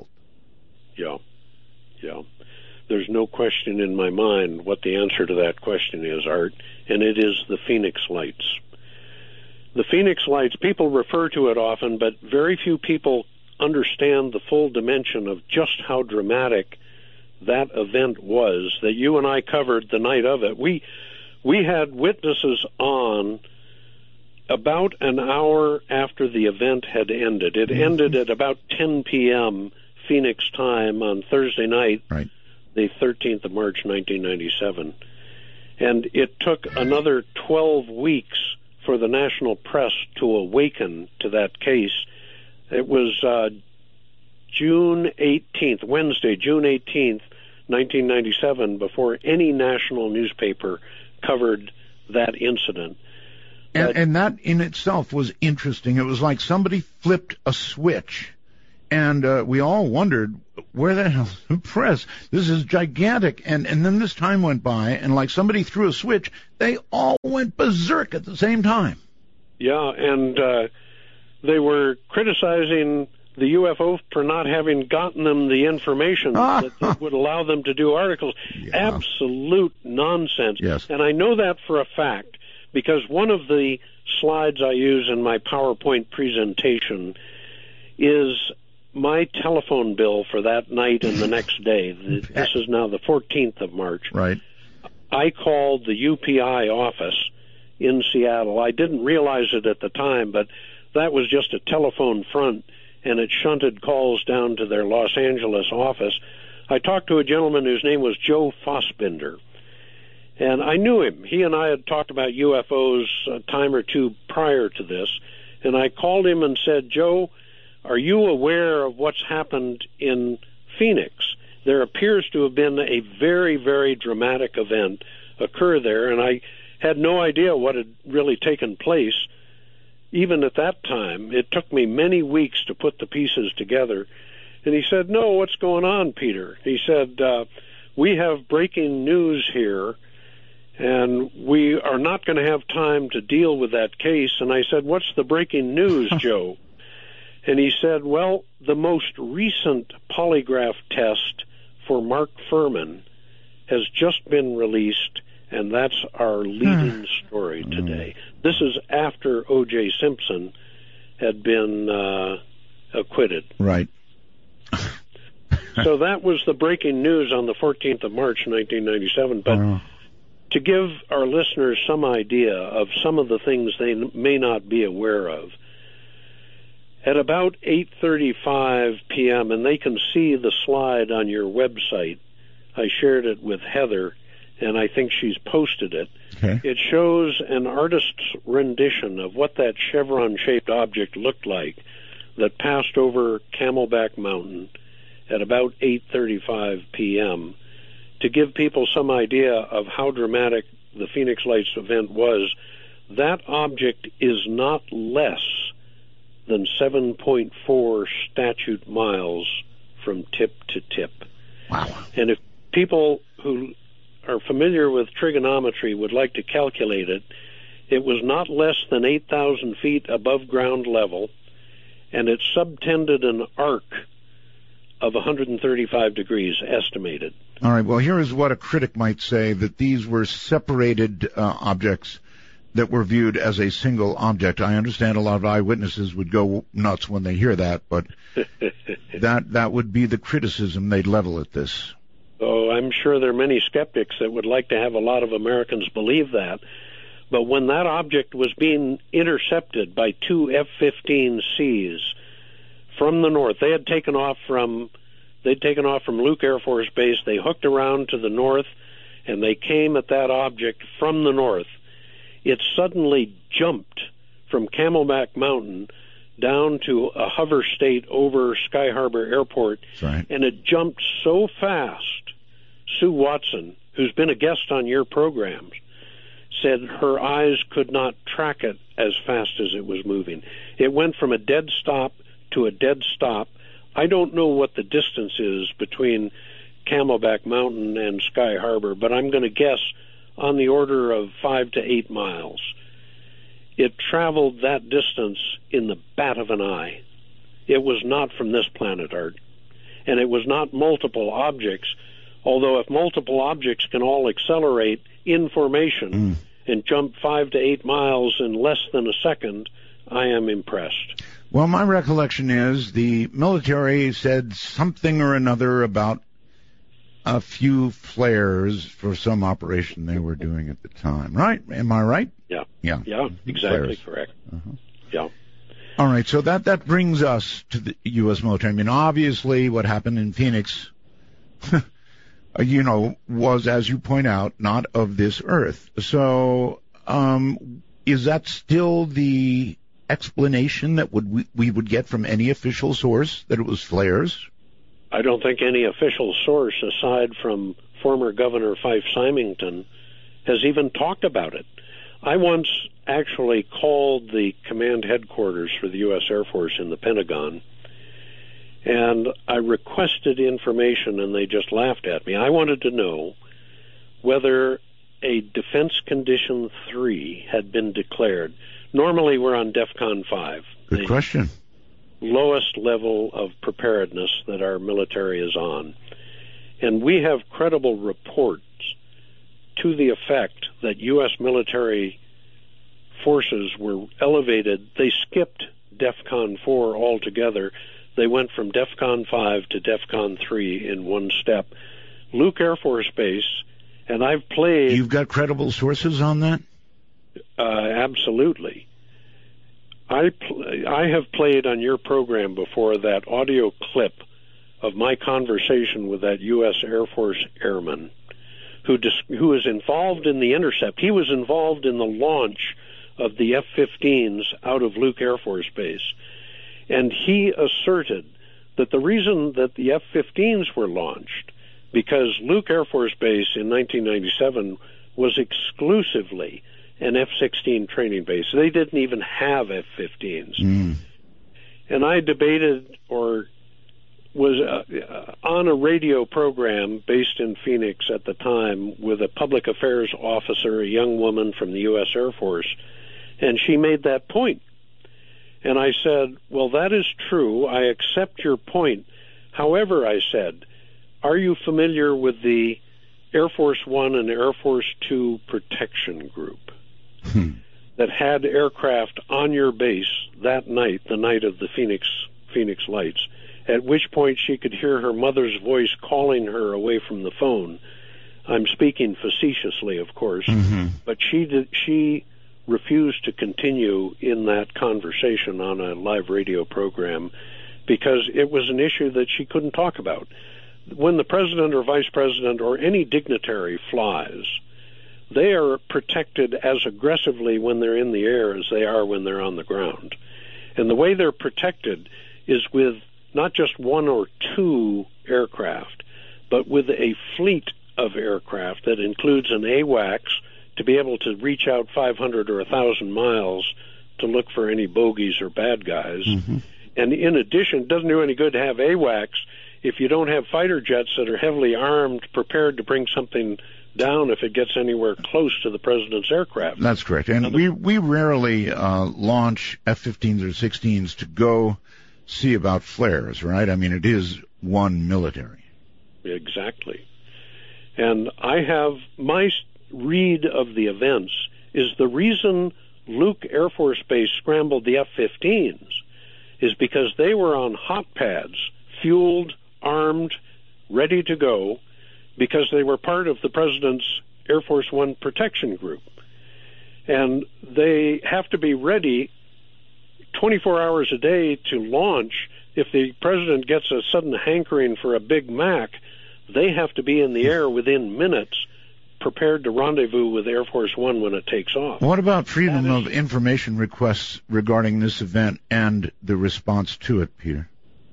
Yeah. There's no question in my mind what the answer to that question is, Art, and it is the Phoenix Lights. The Phoenix Lights, people refer to it often, but very few people understand the full dimension of just how dramatic that event was that you and I covered the night of it. We had witnesses on about an hour after the event had ended. It ended at about 10 p.m. Phoenix time on Thursday night, right, the 13th of March, 1997. And it took another 12 weeks for the national press to awaken to that case. It was June 18th, Wednesday, June 18th, 1997, before any national newspaper covered that incident. And that in itself was interesting. It was like somebody flipped a switch, and we all wondered, where the hell's the press? This is gigantic. And then this time went by, and like somebody threw a switch, they all went berserk at the same time. Yeah, and they were criticizing the UFO for not having gotten them the information that would allow them to do articles. Yeah. Absolute nonsense. Yes. And I know that for a fact because one of the slides I use in my PowerPoint presentation is my telephone bill for that night and the next day. This is now the 14th of March. Right. I called the UPI office in Seattle. I didn't realize it at the time, but that was just a telephone front, and it shunted calls down to their Los Angeles office. I talked to a gentleman whose name was Joe Fossbinder, and I knew him. He and I had talked about UFOs a time or two prior to this, and I called him and said, Joe, are you aware of what's happened in Phoenix? There appears to have been a very, very dramatic event occur there, and I had no idea what had really taken place. Even at that time, it took me many weeks to put the pieces together. And he said, no, what's going on, Peter? He said, we have breaking news here, and we are not going to have time to deal with that case. And I said, what's the breaking news, Joe? And he said, well, the most recent polygraph test for Mark Furman has just been released, and that's our leading story today. This is after O.J. Simpson had been acquitted. Right. So that was the breaking news on the 14th of March, 1997. But to give our listeners some idea of some of the things they may not be aware of, at about 8:35 p.m., and they can see the slide on your website, I shared it with Heather, and I think she's posted it. Okay. It shows an artist's rendition of what that chevron-shaped object looked like that passed over Camelback Mountain at about 8:35 p.m. To give people some idea of how dramatic the Phoenix Lights event was, that object is not less than 7.4 statute miles from tip to tip. Wow. And if people who are familiar with trigonometry would like to calculate it, it was not less than 8,000 feet above ground level, and it subtended an arc of 135 degrees estimated. All right, well, here is what a critic might say, that these were separated objects that were viewed as a single object. I understand a lot of eyewitnesses would go nuts when they hear that, but that would be the criticism they'd level at this. Oh, I'm sure there are many skeptics that would like to have a lot of Americans believe that. But when that object was being intercepted by two F-15Cs from the north, they'd taken off from Luke Air Force Base. They hooked around to the north, and they came at that object from the north. It suddenly jumped from Camelback Mountain down to a hover state over Sky Harbor Airport, right. And it jumped so fast, Sue Watson, who's been a guest on your programs, said her eyes could not track it as fast as it was moving. It went from a dead stop to a dead stop. I don't know what the distance is between Camelback Mountain and Sky Harbor, but I'm going to guess on the order of 5 to 8 miles. It traveled that distance in the bat of an eye. It was not from this planet, Art. And it was not multiple objects, although if multiple objects can all accelerate in formation and jump 5 to 8 miles in less than a second, I am impressed. Well, my recollection is the military said something or another about a few flares for some operation they were doing at the time, right? Am I right? Yeah. Yeah. Yeah, exactly Flares. correct. Uh-huh. Yeah. All right, so that brings us to the U.S. military. I mean, obviously what happened in Phoenix, was, as you point out, not of this earth. So is that still the explanation that we would get from any official source, that it was flares? I don't think any official source, aside from former Governor Fife Symington, has even talked about it. I once actually called the command headquarters for the U.S. Air Force in the Pentagon, and I requested information, and they just laughed at me. I wanted to know whether a Defense Condition 3 had been declared. Normally we're on DEFCON 5. Good question. Lowest level of preparedness that our military is on. And we have credible reports to the effect that U.S. military forces were elevated. They skipped DEFCON 4 altogether. They went from DEFCON 5 to DEFCON 3 in one step. Luke Air Force Base, and I've played... You've got credible sources on that? Absolutely. I have played on your program before that audio clip of my conversation with that U.S. Air Force airman who is involved in the intercept. He was involved in the launch of the F-15s out of Luke Air Force Base. And he asserted that the reason that the F-15s were launched, because Luke Air Force Base in 1997 was exclusively an F-16 training base. They didn't even have F-15s. And I debated or was on a radio program based in Phoenix at the time with a public affairs officer, a young woman from the U.S. Air Force, and she made that point. And I said, well, that is true. I accept your point. However, I said, are you familiar with the Air Force One and Air Force Two protection group that had aircraft on your base that night, the night of the Phoenix Lights, at which point she could hear her mother's voice calling her away from the phone? I'm speaking facetiously, of course, but she refused to continue in that conversation on a live radio program because it was an issue that she couldn't talk about. When the president or vice president or any dignitary flies, they are protected as aggressively when they're in the air as they are when they're on the ground. And the way they're protected is with not just one or two aircraft, but with a fleet of aircraft that includes an AWACS to be able to reach out 500 or 1,000 miles to look for any bogeys or bad guys. And in addition, it doesn't do any good to have AWACS if you don't have fighter jets that are heavily armed, prepared to bring something down if it gets anywhere close to the president's aircraft. That's correct. And we rarely launch F-15s or 16s to go see about flares, right? I mean, it is one military. Exactly. And I have my read of the events is the reason Luke Air Force Base scrambled the F-15s is because they were on hot pads, fueled, armed, ready to go, because they were part of the president's Air Force One protection group. And they have to be ready 24 hours a day to launch. If the president gets a sudden hankering for a Big Mac, they have to be in the air within minutes, prepared to rendezvous with Air Force One when it takes off. What about freedom of information requests regarding this event and the response to it, Peter?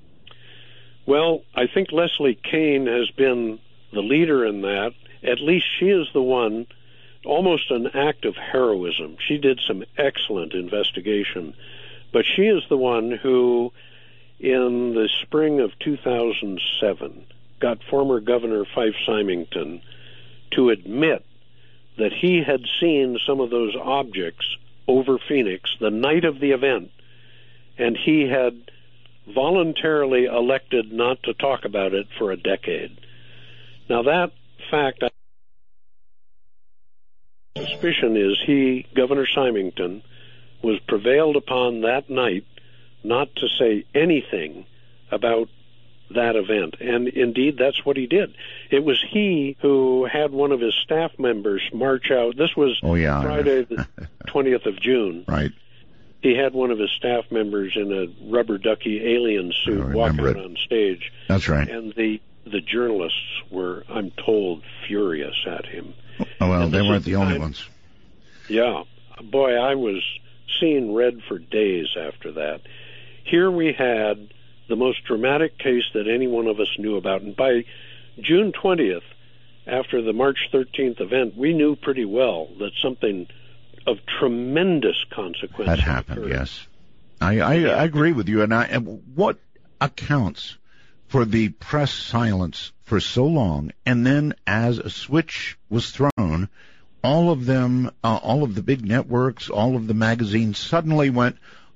Well, I think Leslie Kean has been the leader in that. At least she is the one, almost an act of heroism. She did some excellent investigation. But she is the one who, in the spring of 2007, got former Governor Fife Symington to admit that he had seen some of those objects over Phoenix the night of the event, and he had voluntarily elected not to talk about it for a decade. Now that fact, suspicion is Governor Symington, was prevailed upon that night not to say anything about that event. And indeed, that's what he did. It was he who had one of his staff members march out. This was Friday the 20th of June. Right. He had one of his staff members in a rubber ducky alien suit walk out on stage. That's right. And the journalists were, I'm told, furious at him. Oh, well, they weren't the only ones. Yeah. Boy, I was seeing red for days after that. Here we had the most dramatic case that any one of us knew about. And by June 20th, after the March 13th event, we knew pretty well that something of tremendous consequence had happened, occurred. Yes. I agree with you. And what accounts for the press silence for so long, and then as a switch was thrown, all of them, all of the big networks, all of the magazines suddenly went,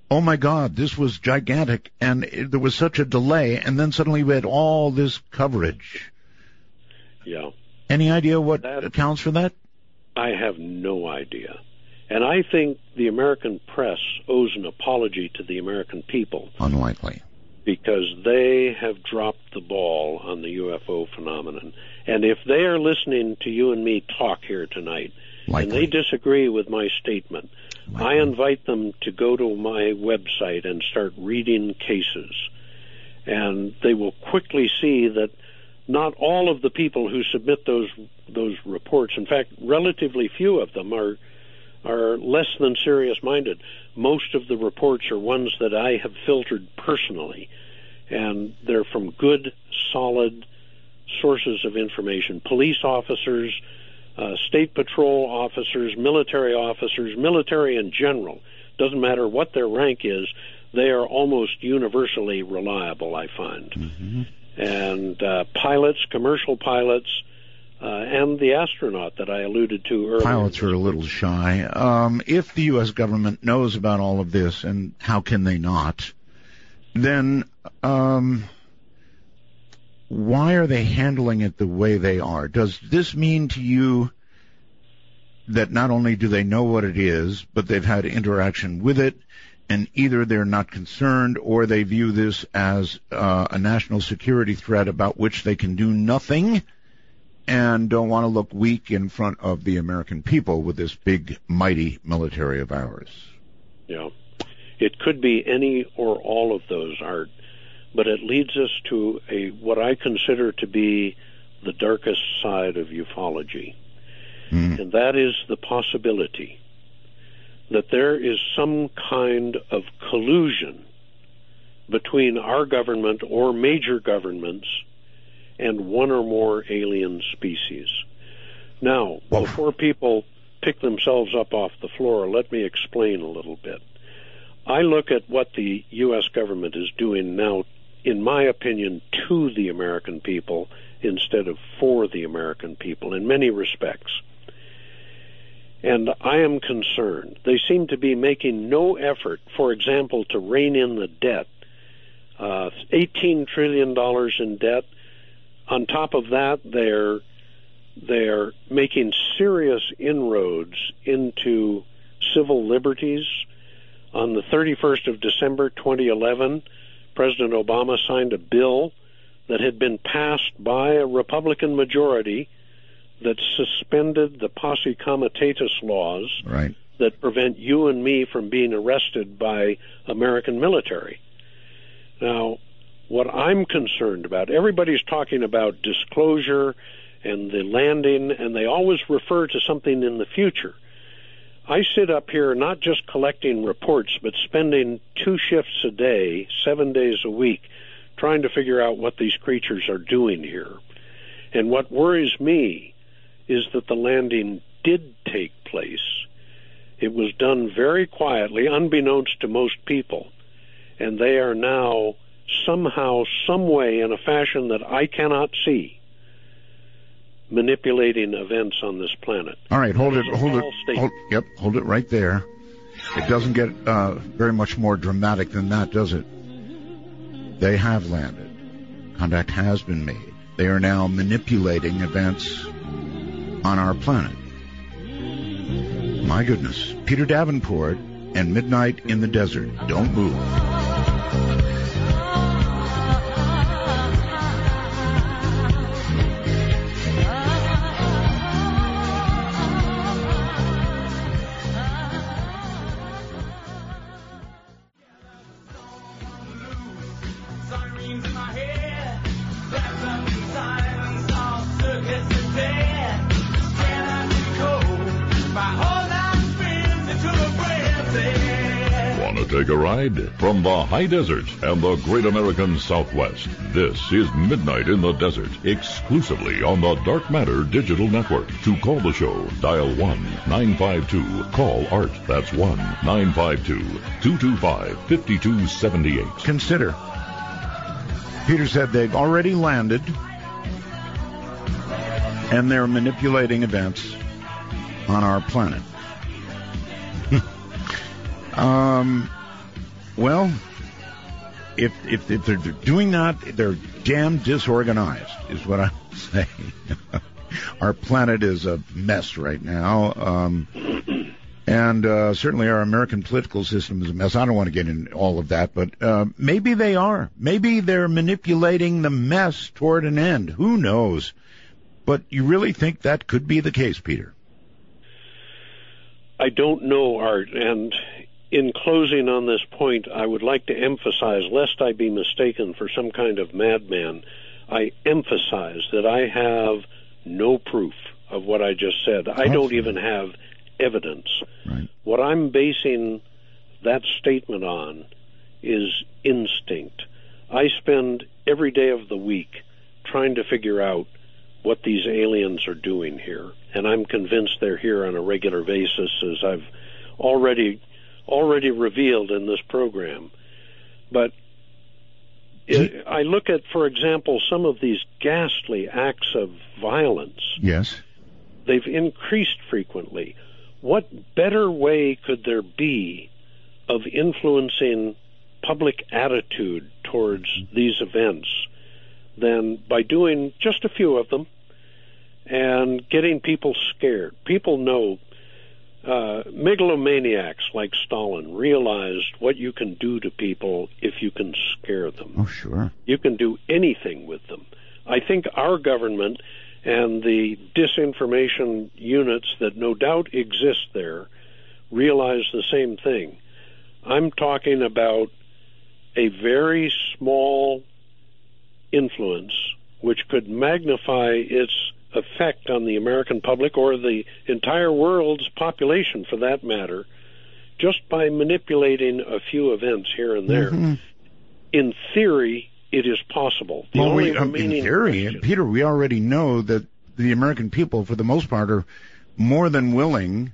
oh my God, this was gigantic, and there was such a delay, and then suddenly we had all this coverage. Yeah. Any idea what accounts for that? I have no idea. And I think the American press owes an apology to the American people. Unlikely. Because they have dropped the ball on the UFO phenomenon. And if they are listening to you and me talk here tonight, and they disagree with my statement, I invite them to go to my website and start reading cases. And they will quickly see that not all of the people who submit those reports, in fact, relatively few of them are less than serious-minded. Most of the reports are ones that I have filtered personally, and they're from good, solid sources of information. Police officers, state patrol officers, military in general. Doesn't matter what their rank is, they are almost universally reliable, I find. Mm-hmm. And pilots, commercial pilots, and the astronaut that I alluded to earlier. Pilots are a little shy. If the U.S. government knows about all of this, and how can they not, then why are they handling it the way they are? Does this mean to you that not only do they know what it is, but they've had interaction with it, and either they're not concerned or they view this as a national security threat about which they can do nothing and don't want to look weak in front of the American people with this big, mighty military of ours? Yeah. It could be any or all of those, Art, but it leads us to what I consider to be the darkest side of ufology, and that is the possibility that there is some kind of collusion between our government or major governments and one or more alien species. Now, before people pick themselves up off the floor, let me explain a little bit. I look at what the U.S. government is doing now, in my opinion, to the American people instead of for the American people in many respects. And I am concerned. They seem to be making no effort, for example, to rein in the debt. $18 trillion in debt. On top of that, they're making serious inroads into civil liberties. On the 31st of December 2011, President Obama signed a bill that had been passed by a Republican majority that suspended the posse comitatus laws that prevent you and me from being arrested by American military. Now, what I'm concerned about, everybody's talking about disclosure and the landing, and they always refer to something in the future. I sit up here not just collecting reports, but spending 2 shifts a day, 7 days a week, trying to figure out what these creatures are doing here. And what worries me is that the landing did take place. It was done very quietly, unbeknownst to most people, and they are now somehow, some way, in a fashion that I cannot see, manipulating events on this planet. All right, hold it right there. It doesn't get very much more dramatic than that, does it? They have landed. Contact has been made. They are now manipulating events on our planet. My goodness. Peter Davenport and Midnight in the Desert. Don't move. Take a ride from the high desert and the great American Southwest. This is Midnight in the Desert, exclusively on the Dark Matter Digital Network. To call the show, dial 1-952-CALL-ART. That's 1-952-225-5278. Consider. Peter said they've already landed, and they're manipulating events on our planet. Well, if they're doing that, they're damn disorganized, is what I say. Our planet is a mess right now. And certainly our American political system is a mess. I don't want to get into all of that, but maybe they are. Maybe they're manipulating the mess toward an end. Who knows? But you really think that could be the case, Peter? I don't know, Art. And in closing on this point, I would like to emphasize, lest I be mistaken for some kind of madman, I emphasize that I have no proof of what I just said. I don't even have evidence. Right. What I'm basing that statement on is instinct. I spend every day of the week trying to figure out what these aliens are doing here, and I'm convinced they're here on a regular basis, as I've already revealed in this program. But I look at, for example, some of these ghastly acts of violence. Yes. They've increased frequently. What better way could there be of influencing public attitude towards these events than by doing just a few of them and getting people scared? People know megalomaniacs like Stalin realized what you can do to people if you can scare them. Oh, sure. You can do anything with them. I think our government and the disinformation units that no doubt exist there realize the same thing. I'm talking about a very small influence which could magnify its effect on the American public, or the entire world's population for that matter, just by manipulating a few events here and there. Mm-hmm. In theory, it is possible. In theory, Peter, we already know that the American people, for the most part, are more than willing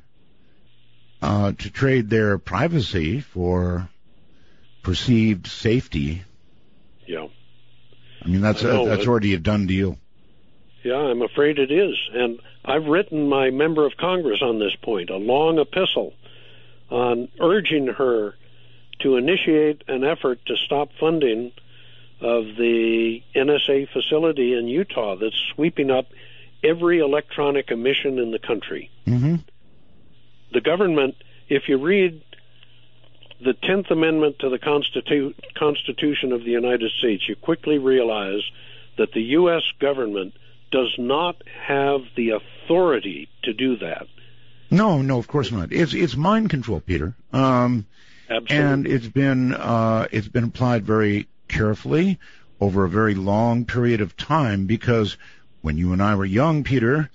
to trade their privacy for perceived safety. Yeah. I mean, that's already a done deal. Yeah, I'm afraid it is. And I've written my member of Congress on this point, a long epistle on urging her to initiate an effort to stop funding of the NSA facility in Utah that's sweeping up every electronic emission in the country. Mm-hmm. The government, if you read the 10th Amendment to the Constitution of the United States, you quickly realize that the U.S. government does not have the authority to do that. No, of course not. It's mind control, Peter. Absolutely. And it's been applied very carefully over a very long period of time, because when you and I were young, Peter,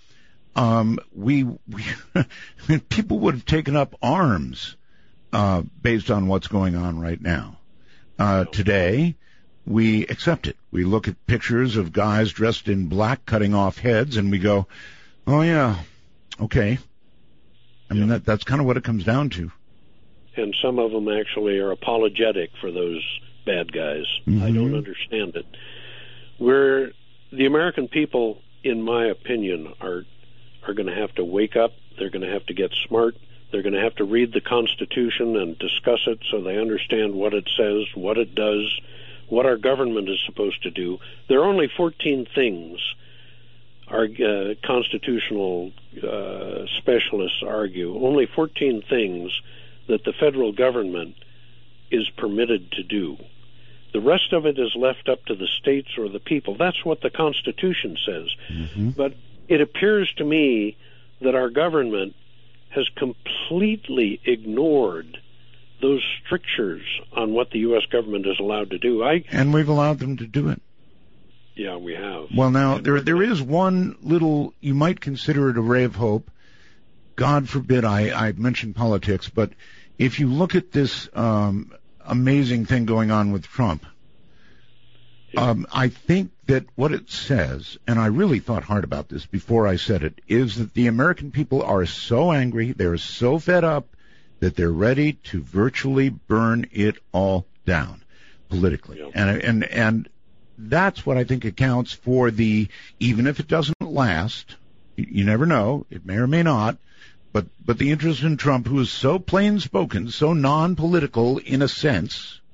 we people would have taken up arms based on what's going on right now. Today, we accept it. We look at pictures of guys dressed in black cutting off heads, and we go, oh, yeah, okay. I mean, that's kind of what it comes down to. And some of them actually are apologetic for those bad guys. Mm-hmm. I don't understand it. The American people, in my opinion, are going to have to wake up. They're going to have to get smart. They're going to have to read the Constitution and discuss it so they understand what it says, what it does, what our government is supposed to do. There are only 14 things our constitutional specialists argue, only 14 things that the federal government is permitted to do. The rest of it is left up to the states or the people. That's what the Constitution says. Mm-hmm. But it appears to me that our government has completely ignored those strictures on what the U.S. government is allowed to do. And we've allowed them to do it. Yeah, we have. Well, now, there is one little, you might consider it a ray of hope. God forbid I mention politics, but if you look at this amazing thing going on with Trump, I think that what it says, and I really thought hard about this before I said it, is that the American people are so angry, they're so fed up, that they're ready to virtually burn it all down politically. Yep. And that's what I think accounts for even if it doesn't last, you never know, it may or may not, but the interest in Trump, who is so plain-spoken, so non-political in a sense,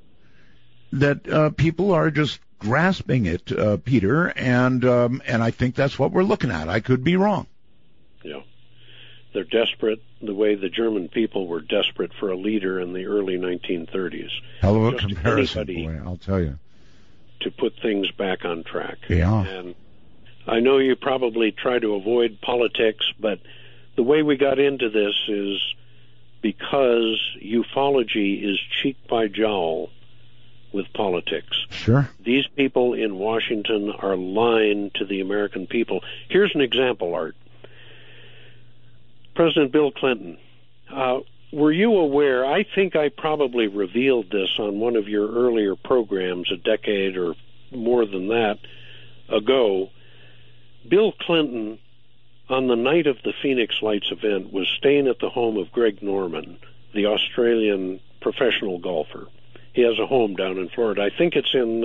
that people are just grasping it, Peter, and I think that's what we're looking at. I could be wrong. Yeah. They're desperate the way the German people were desperate for a leader in the early 1930s. Hell of a Just comparison, boy, I'll tell you. To put things back on track. Yeah. And I know you probably try to avoid politics, but the way we got into this is because ufology is cheek by jowl with politics. Sure. These people in Washington are lying to the American people. Here's an example, Art. President Bill Clinton, were you aware, I think I probably revealed this on one of your earlier programs a decade or more than that ago, Bill Clinton, on the night of the Phoenix Lights event, was staying at the home of Greg Norman, the Australian professional golfer. He has a home down in Florida. I think it's in,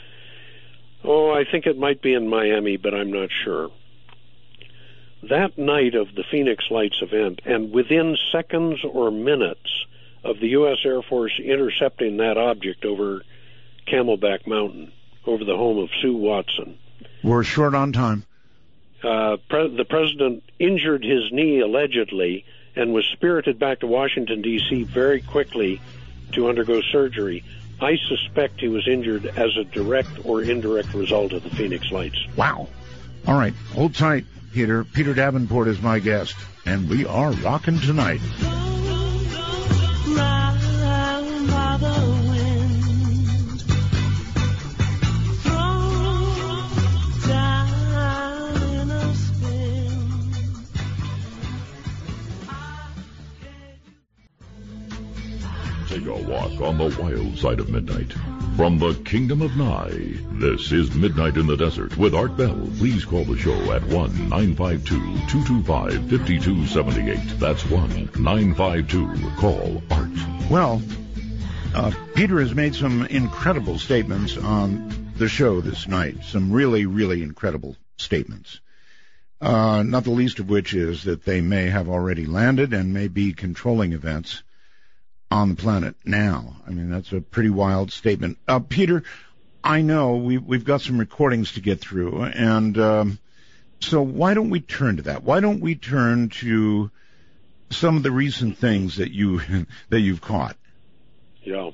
I think it might be in Miami, but I'm not sure. That night of the Phoenix Lights event, and within seconds or minutes of the U.S. Air Force intercepting that object over Camelback Mountain, over the home of Sue Watson. We're short on time. The president injured his knee, allegedly, and was spirited back to Washington, D.C. very quickly to undergo surgery. I suspect he was injured as a direct or indirect result of the Phoenix Lights. Wow. All right, hold tight, Peter. Peter Davenport is my guest, and we are rocking tonight. Take a walk on the wild side of midnight. From the kingdom of Nye, this is Midnight in the Desert with Art Bell. Please call the show at 1-952-225-5278. That's 1-952-CALL-ART. Well, Peter has made some incredible statements on the show this night. Some really, really incredible statements. Not the least of which is that they may have already landed and may be controlling events on the planet now. I mean, that's a pretty wild statement. Peter, I know we've got some recordings to get through, and so why don't we turn to that? Why don't we turn to some of the recent things that you've caught? Yeah.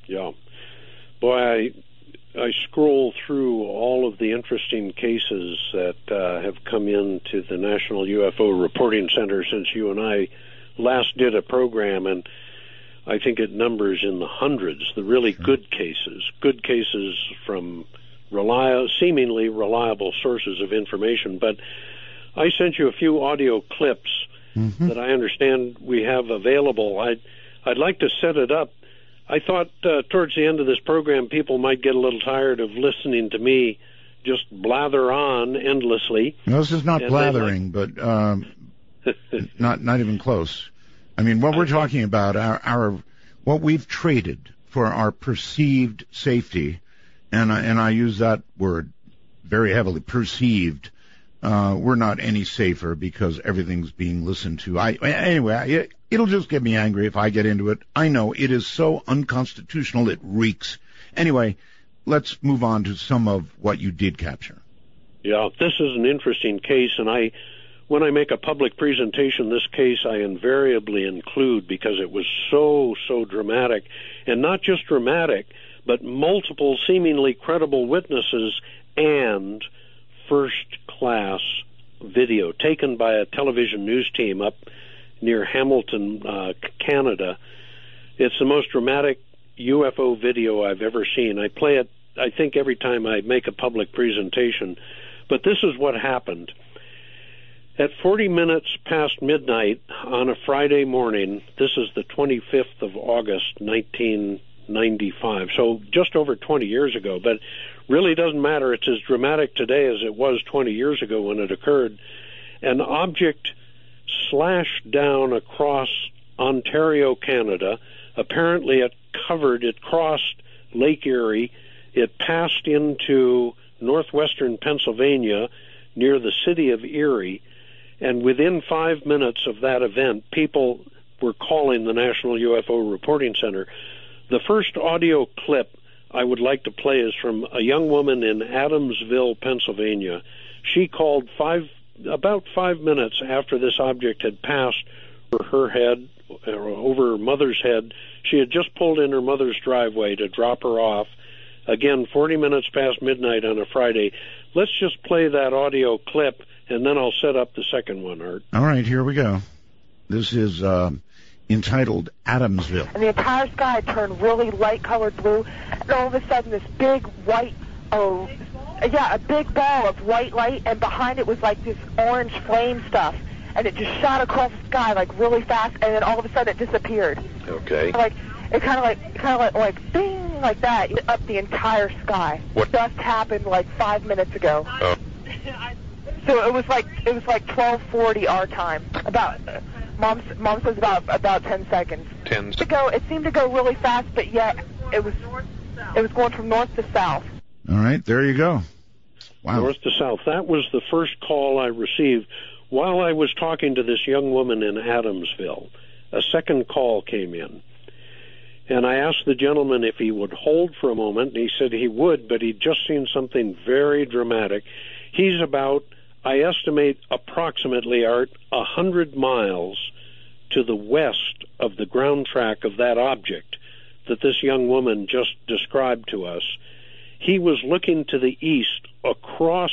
Boy, I scroll through all of the interesting cases that have come into the National UFO Reporting Center since you and I last did a program, and I think it numbers in the hundreds, the really good cases from seemingly reliable sources of information. But I sent you a few audio clips that I understand we have available. I'd like to set it up. I thought towards the end of this program, people might get a little tired of listening to me just blather on endlessly. No, this is not blathering, but not even close. I mean, what we're talking about, our what we've traded for our perceived safety, and I use that word very heavily, perceived. We're not any safer because everything's being listened to. Anyway, it'll just get me angry if I get into it. I know it is so unconstitutional, it reeks. Anyway, let's move on to some of what you did capture. Yeah, this is an interesting case, and when I make a public presentation, this case I invariably include because it was so dramatic. And not just dramatic, but multiple seemingly credible witnesses and first-class video taken by a television news team up near Hamilton, Canada. It's the most dramatic UFO video I've ever seen. I play it, I think, every time I make a public presentation. But this is what happened. At 40 minutes past midnight on a Friday morning, this is the 25th of August, 1995, so just over 20 years ago, but really doesn't matter. It's as dramatic today as it was 20 years ago when it occurred. An object slashed down across Ontario, Canada. Apparently it crossed Lake Erie. It passed into northwestern Pennsylvania near the city of Erie. And within 5 minutes of that event, people were calling the National UFO Reporting Center. The first audio clip I would like to play is from a young woman in Adamsville, Pennsylvania. She called about 5 minutes after this object had passed over her head, or over her mother's head. She had just pulled in her mother's driveway to drop her off. Again, 40 minutes past midnight on a Friday. Let's just play that audio clip, and then I'll set up the second one, Art. All right, here we go. This is entitled Adamsville. And the entire sky turned really light-colored blue, and all of a sudden this big white, a big ball of white light, and behind it was like this orange flame stuff, and it just shot across the sky like really fast, and then all of a sudden it disappeared. Okay. Like it kind of like bing, like that, up the entire sky. What just happened like 5 minutes ago? So it was like 12:40 our time. About mom says about 10 seconds. It seemed to go really fast, but yet it was going from north to south. All right, there you go. Wow. North to south. That was the first call I received while I was talking to this young woman in Adamsville. A second call came in. And I asked the gentleman if he would hold for a moment, and he said he would, but he'd just seen something very dramatic. He's about, I estimate, approximately, Art, 100 miles to the west of the ground track of that object that this young woman just described to us. He was looking to the east across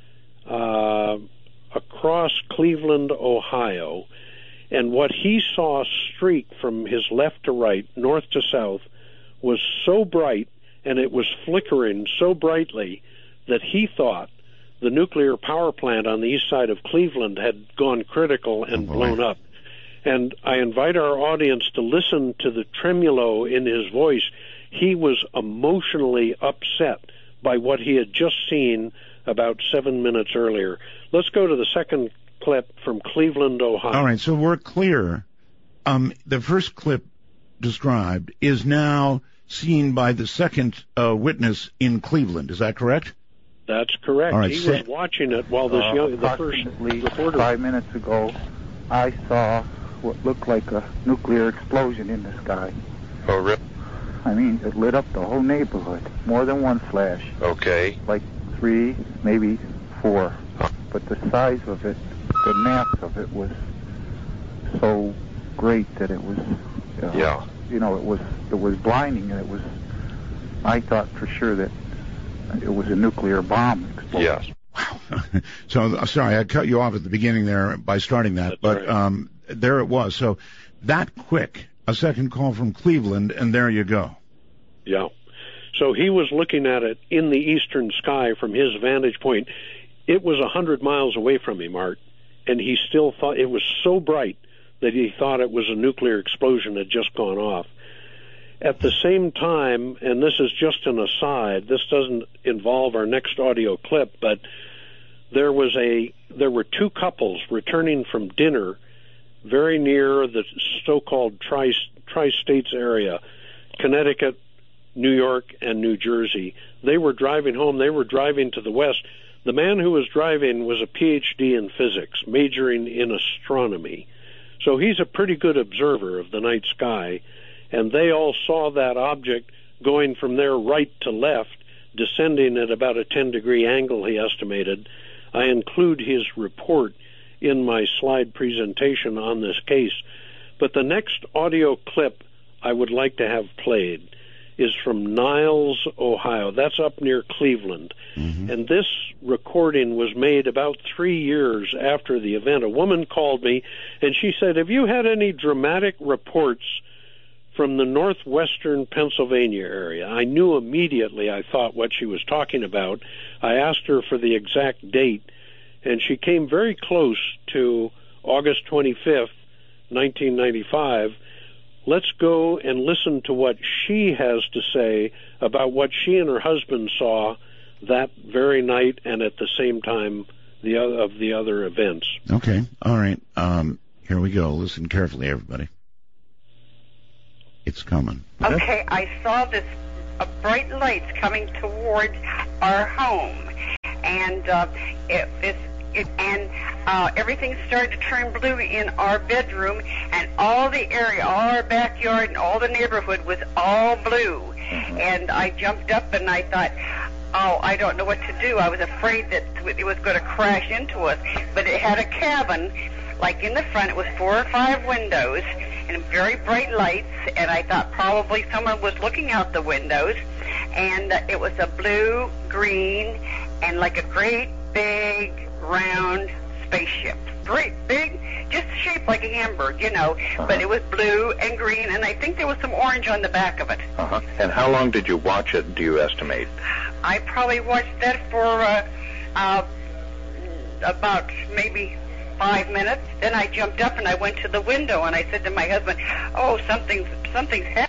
Cleveland, Ohio, and what he saw streak from his left to right, north to south, was so bright, and it was flickering so brightly that he thought the nuclear power plant on the east side of Cleveland had gone critical and blown up. And I invite our audience to listen to the tremulo in his voice. He was emotionally upset by what he had just seen about 7 minutes earlier. Let's go to the second clip from Cleveland, Ohio. All right, so we're clear. The first clip described is now seen by the second witness in Cleveland. Is that correct? That's correct. All right, he was watching it while the first reporter... 5 minutes ago, I saw what looked like a nuclear explosion in the sky. Oh, really? I mean, it lit up the whole neighborhood. More than one flash. Okay. Like 3, maybe 4. But the size of it, the mass of it was so great that it was, it was blinding, and I thought for sure that it was a nuclear bomb explosion. Yes. Wow. So, sorry, I cut you off at the beginning there by starting that, but right. There it was. So that quick, a second call from Cleveland, and there you go. Yeah. So he was looking at it in the eastern sky from his vantage point. It was 100 miles away from him, Art, and he still thought it was so bright that he thought it was a nuclear explosion had just gone off. At the same time, and this is just an aside, this doesn't involve our next audio clip, but there were two couples returning from dinner very near the so-called tri-states area, Connecticut, New York, and New Jersey. They were driving home. They were driving to the west. The man who was driving was a PhD in physics, majoring in astronomy. So he's a pretty good observer of the night sky, and they all saw that object going from their right to left, descending at about a 10-degree angle, he estimated. I include his report in my slide presentation on this case. But the next audio clip I would like to have played is from Niles, Ohio. That's up near Cleveland. Mm-hmm. And this recording was made about 3 years after the event. A woman called me, and she said, have you had any dramatic reports from the northwestern Pennsylvania area? I knew immediately, I thought, what she was talking about. I asked her for the exact date, and she came very close to August 25th, 1995. Let's go and listen to what she has to say about what she and her husband saw that very night and at the same time of the other events. Okay. All right. Here we go. Listen carefully, everybody. It's coming. Okay, I saw this bright lights coming toward our home, and everything started to turn blue in our bedroom, and all the area, all our backyard, and all the neighborhood was all blue. And I jumped up and I thought, oh, I don't know what to do. I was afraid that it was going to crash into us. But it had a cabin, like in the front. It was 4 or 5 windows and very bright lights. And I thought probably someone was looking out the windows. And it was a blue, green, and like a great big round spaceship. Great big, just shaped like a hamburger, you know, but it was blue and green, and I think there was some orange on the back of it. And how long did you watch it, do you estimate? I probably watched that for about maybe 5 minutes. Then I jumped up and I went to the window, and I said to my husband, oh, something's happening.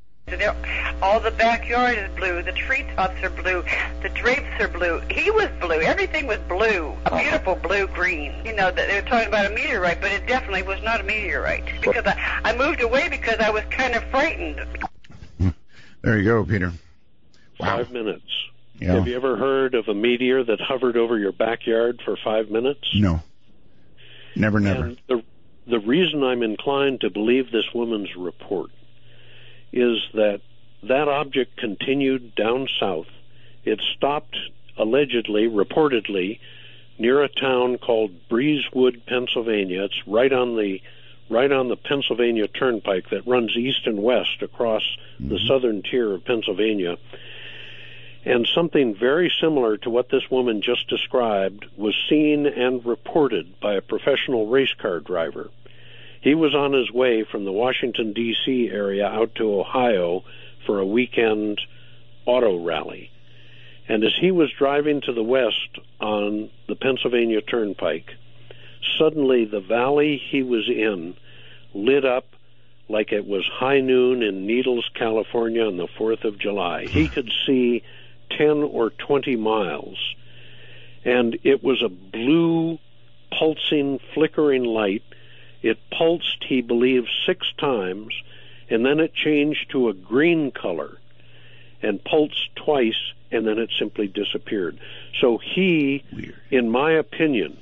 All the backyard is blue. The treetops are blue. The drapes are blue. He was blue. Everything was blue. A beautiful blue-green. You know, they were talking about a meteorite, but it definitely was not a meteorite. Because I moved away because I was kind of frightened. There you go, Peter. Wow. 5 minutes. Yeah. Have you ever heard of a meteor that hovered over your backyard for 5 minutes? No. Never. And the reason I'm inclined to believe this woman's report is that object continued down south. It stopped, allegedly, reportedly, near a town called Breezewood, Pennsylvania. It's right on the Pennsylvania Turnpike that runs east and west across the southern tier of Pennsylvania. And something very similar to what this woman just described was seen and reported by a professional race car driver. He was on his way from the Washington, D.C. area out to Ohio for a weekend auto rally. And as he was driving to the west on the Pennsylvania Turnpike, suddenly the valley he was in lit up like it was high noon in Needles, California on the 4th of July. He could see 10 or 20 miles, and it was a blue, pulsing, flickering light. It pulsed, he believes, 6 times, and then it changed to a green color and pulsed twice, and then it simply disappeared. So he, in my opinion,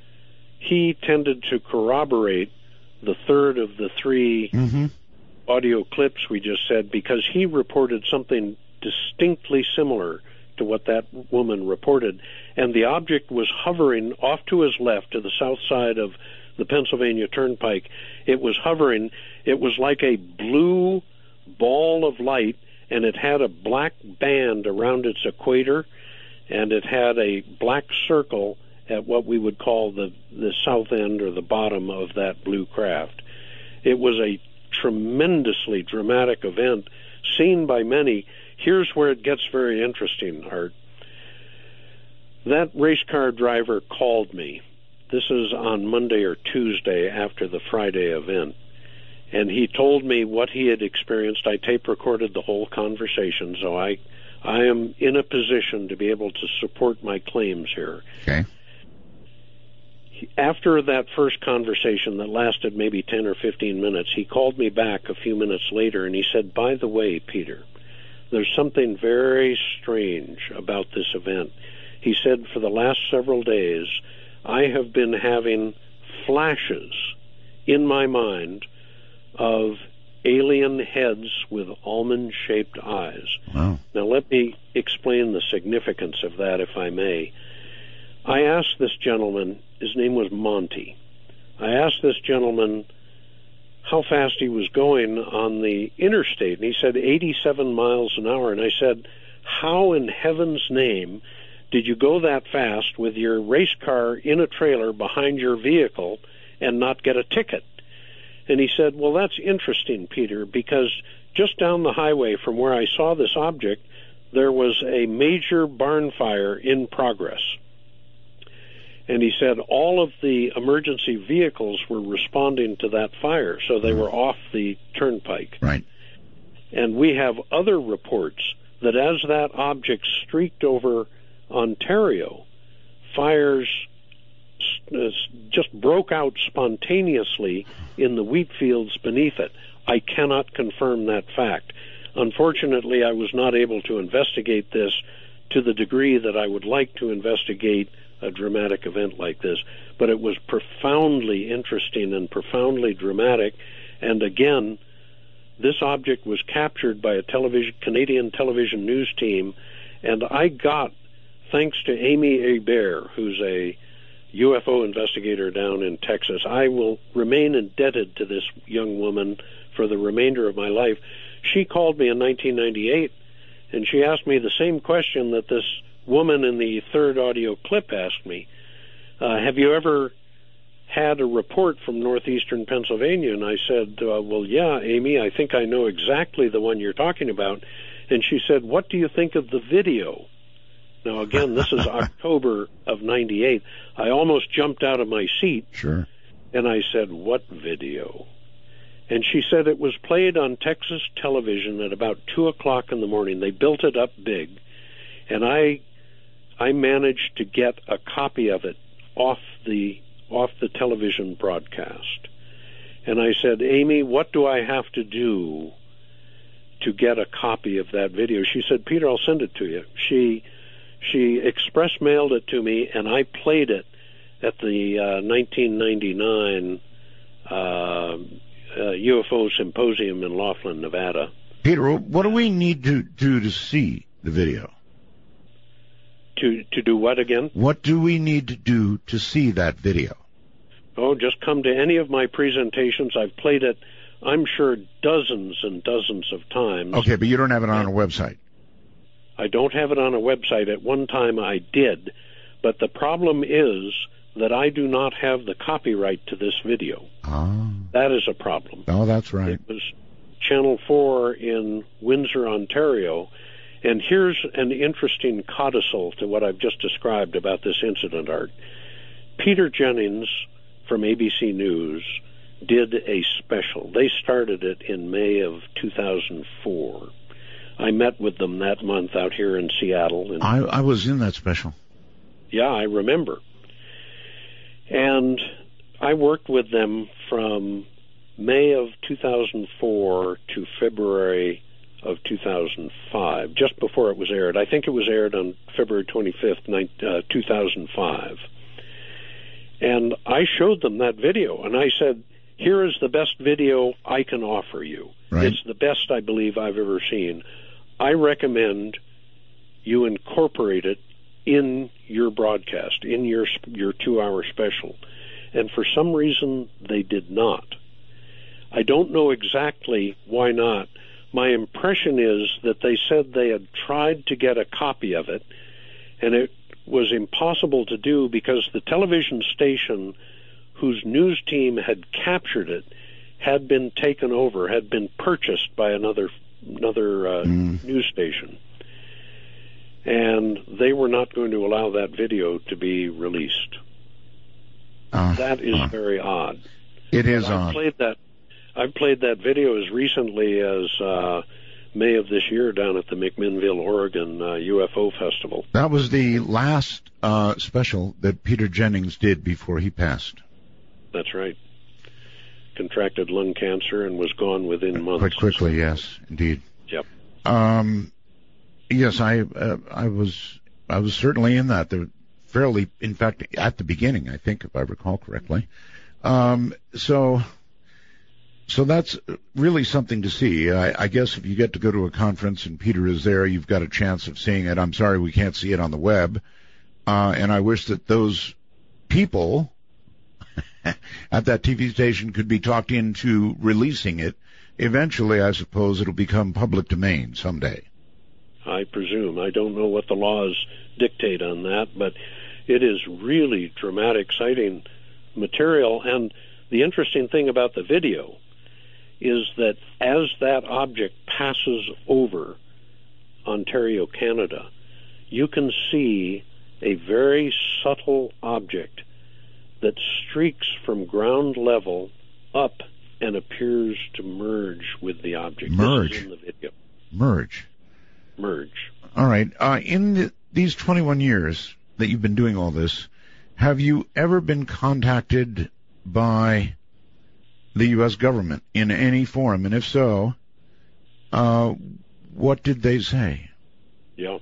he tended to corroborate the third of the 3 audio clips we just said, because he reported something distinctly similar to what that woman reported, and the object was hovering off to his left to the south side of the Pennsylvania Turnpike. It was hovering. It was like a blue ball of light, and it had a black band around its equator, and it had a black circle at what we would call the south end or the bottom of that blue craft. It was a tremendously dramatic event seen by many. Here's where it gets very interesting, Art. That race car driver called me. This is on Monday or Tuesday after the Friday event. And he told me what he had experienced. I tape recorded the whole conversation, so I am in a position to be able to support my claims here. Okay. After that first conversation that lasted maybe 10 or 15 minutes, he called me back a few minutes later, and he said, by the way, Peter, there's something very strange about this event. He said, for the last several days, I have been having flashes in my mind of alien heads with almond-shaped eyes. Wow. Now, let me explain the significance of that, if I may. I asked this gentleman, his name was Monty, I asked this gentleman how fast he was going on the interstate, and he said 87 miles an hour, and I said, how in heaven's name did you go that fast with your race car in a trailer behind your vehicle and not get a ticket? And he said, well, that's interesting, Peter, because just down the highway from where I saw this object, there was a major barn fire in progress. And he said all of the emergency vehicles were responding to that fire, so they were off the turnpike. Right. And we have other reports that as that object streaked over Ontario, fires just broke out spontaneously in the wheat fields beneath it. I cannot confirm that fact. Unfortunately, I was not able to investigate this to the degree that I would like to investigate a dramatic event like this, but it was profoundly interesting and profoundly dramatic. And again, this object was captured by a Canadian television news team, and I got, thanks to Amy Hebert, who's a UFO investigator down in Texas. I will remain indebted to this young woman for the remainder of my life. She called me in 1998, and she asked me the same question that this woman in the third audio clip asked me. Have you ever had a report from northeastern Pennsylvania? And I said, well, yeah, Amy, I think I know exactly the one you're talking about. And she said, what do you think of the video? Now, again, this is October of 98. I almost jumped out of my seat. Sure. And I said, what video? And she said it was played on Texas television at about 2 o'clock in the morning. They built it up big. And I managed to get a copy of it off the television broadcast. And I said, Amy, what do I have to do to get a copy of that video? She said, Peter, I'll send it to you. She express mailed it to me, and I played it at the 1999 UFO Symposium in Laughlin, Nevada. Peter, what do we need to do to see the video? To do what again? What do we need to do to see that video? Oh, just come to any of my presentations. I've played it, I'm sure, dozens and dozens of times. Okay, but you don't have it on a website. I don't have it on a website. At one time I did, but the problem is that I do not have the copyright to this video. Ah. That is a problem. Oh, that's right. It was Channel 4 in Windsor, Ontario. And here's an interesting codicil to what I've just described about this incident, Art. Peter Jennings from ABC News did a special. They started it in May of 2004. I met with them that month out here in Seattle. And I was in that special. Yeah, I remember. And I worked with them from May of 2004 to February of 2005, just before it was aired. I think it was aired on February 25th, 2005. And I showed them that video, and I said, here is the best video I can offer you. Right. It's the best I believe I've ever seen. I recommend you incorporate it in your broadcast, in your 2-hour special. And for some reason, they did not. I don't know exactly why not. My impression is that they said they had tried to get a copy of it, and it was impossible to do because the television station whose news team had captured it had been taken over, had been purchased by another news station. And they were not going to allow that video to be released. That is very odd. It is odd. I've played that video as recently as May of this year down at the McMinnville, Oregon UFO Festival. That was the last special that Peter Jennings did before he passed. That's right. Contracted lung cancer and was gone within months. Quite quickly, yes, indeed. Yep. Yes, I was certainly in that. Fairly, in fact, at the beginning, I think, if I recall correctly. So that's really something to see. I guess if you get to go to a conference and Peter is there, you've got a chance of seeing it. I'm sorry we can't see it on the web. And I wish that those people at that TV station could be talked into releasing it. Eventually, I suppose it'll become public domain someday. I presume. I don't know what the laws dictate on that, but it is really dramatic, exciting material. And the interesting thing about the video is that as that object passes over Ontario, Canada, you can see a very subtle object that streaks from ground level up and appears to merge with the object. Merge? This is in the video. Merge. All right. In these 21 years that you've been doing all this, have you ever been contacted by the U.S. government in any form? And if so, what did they say? Yeah.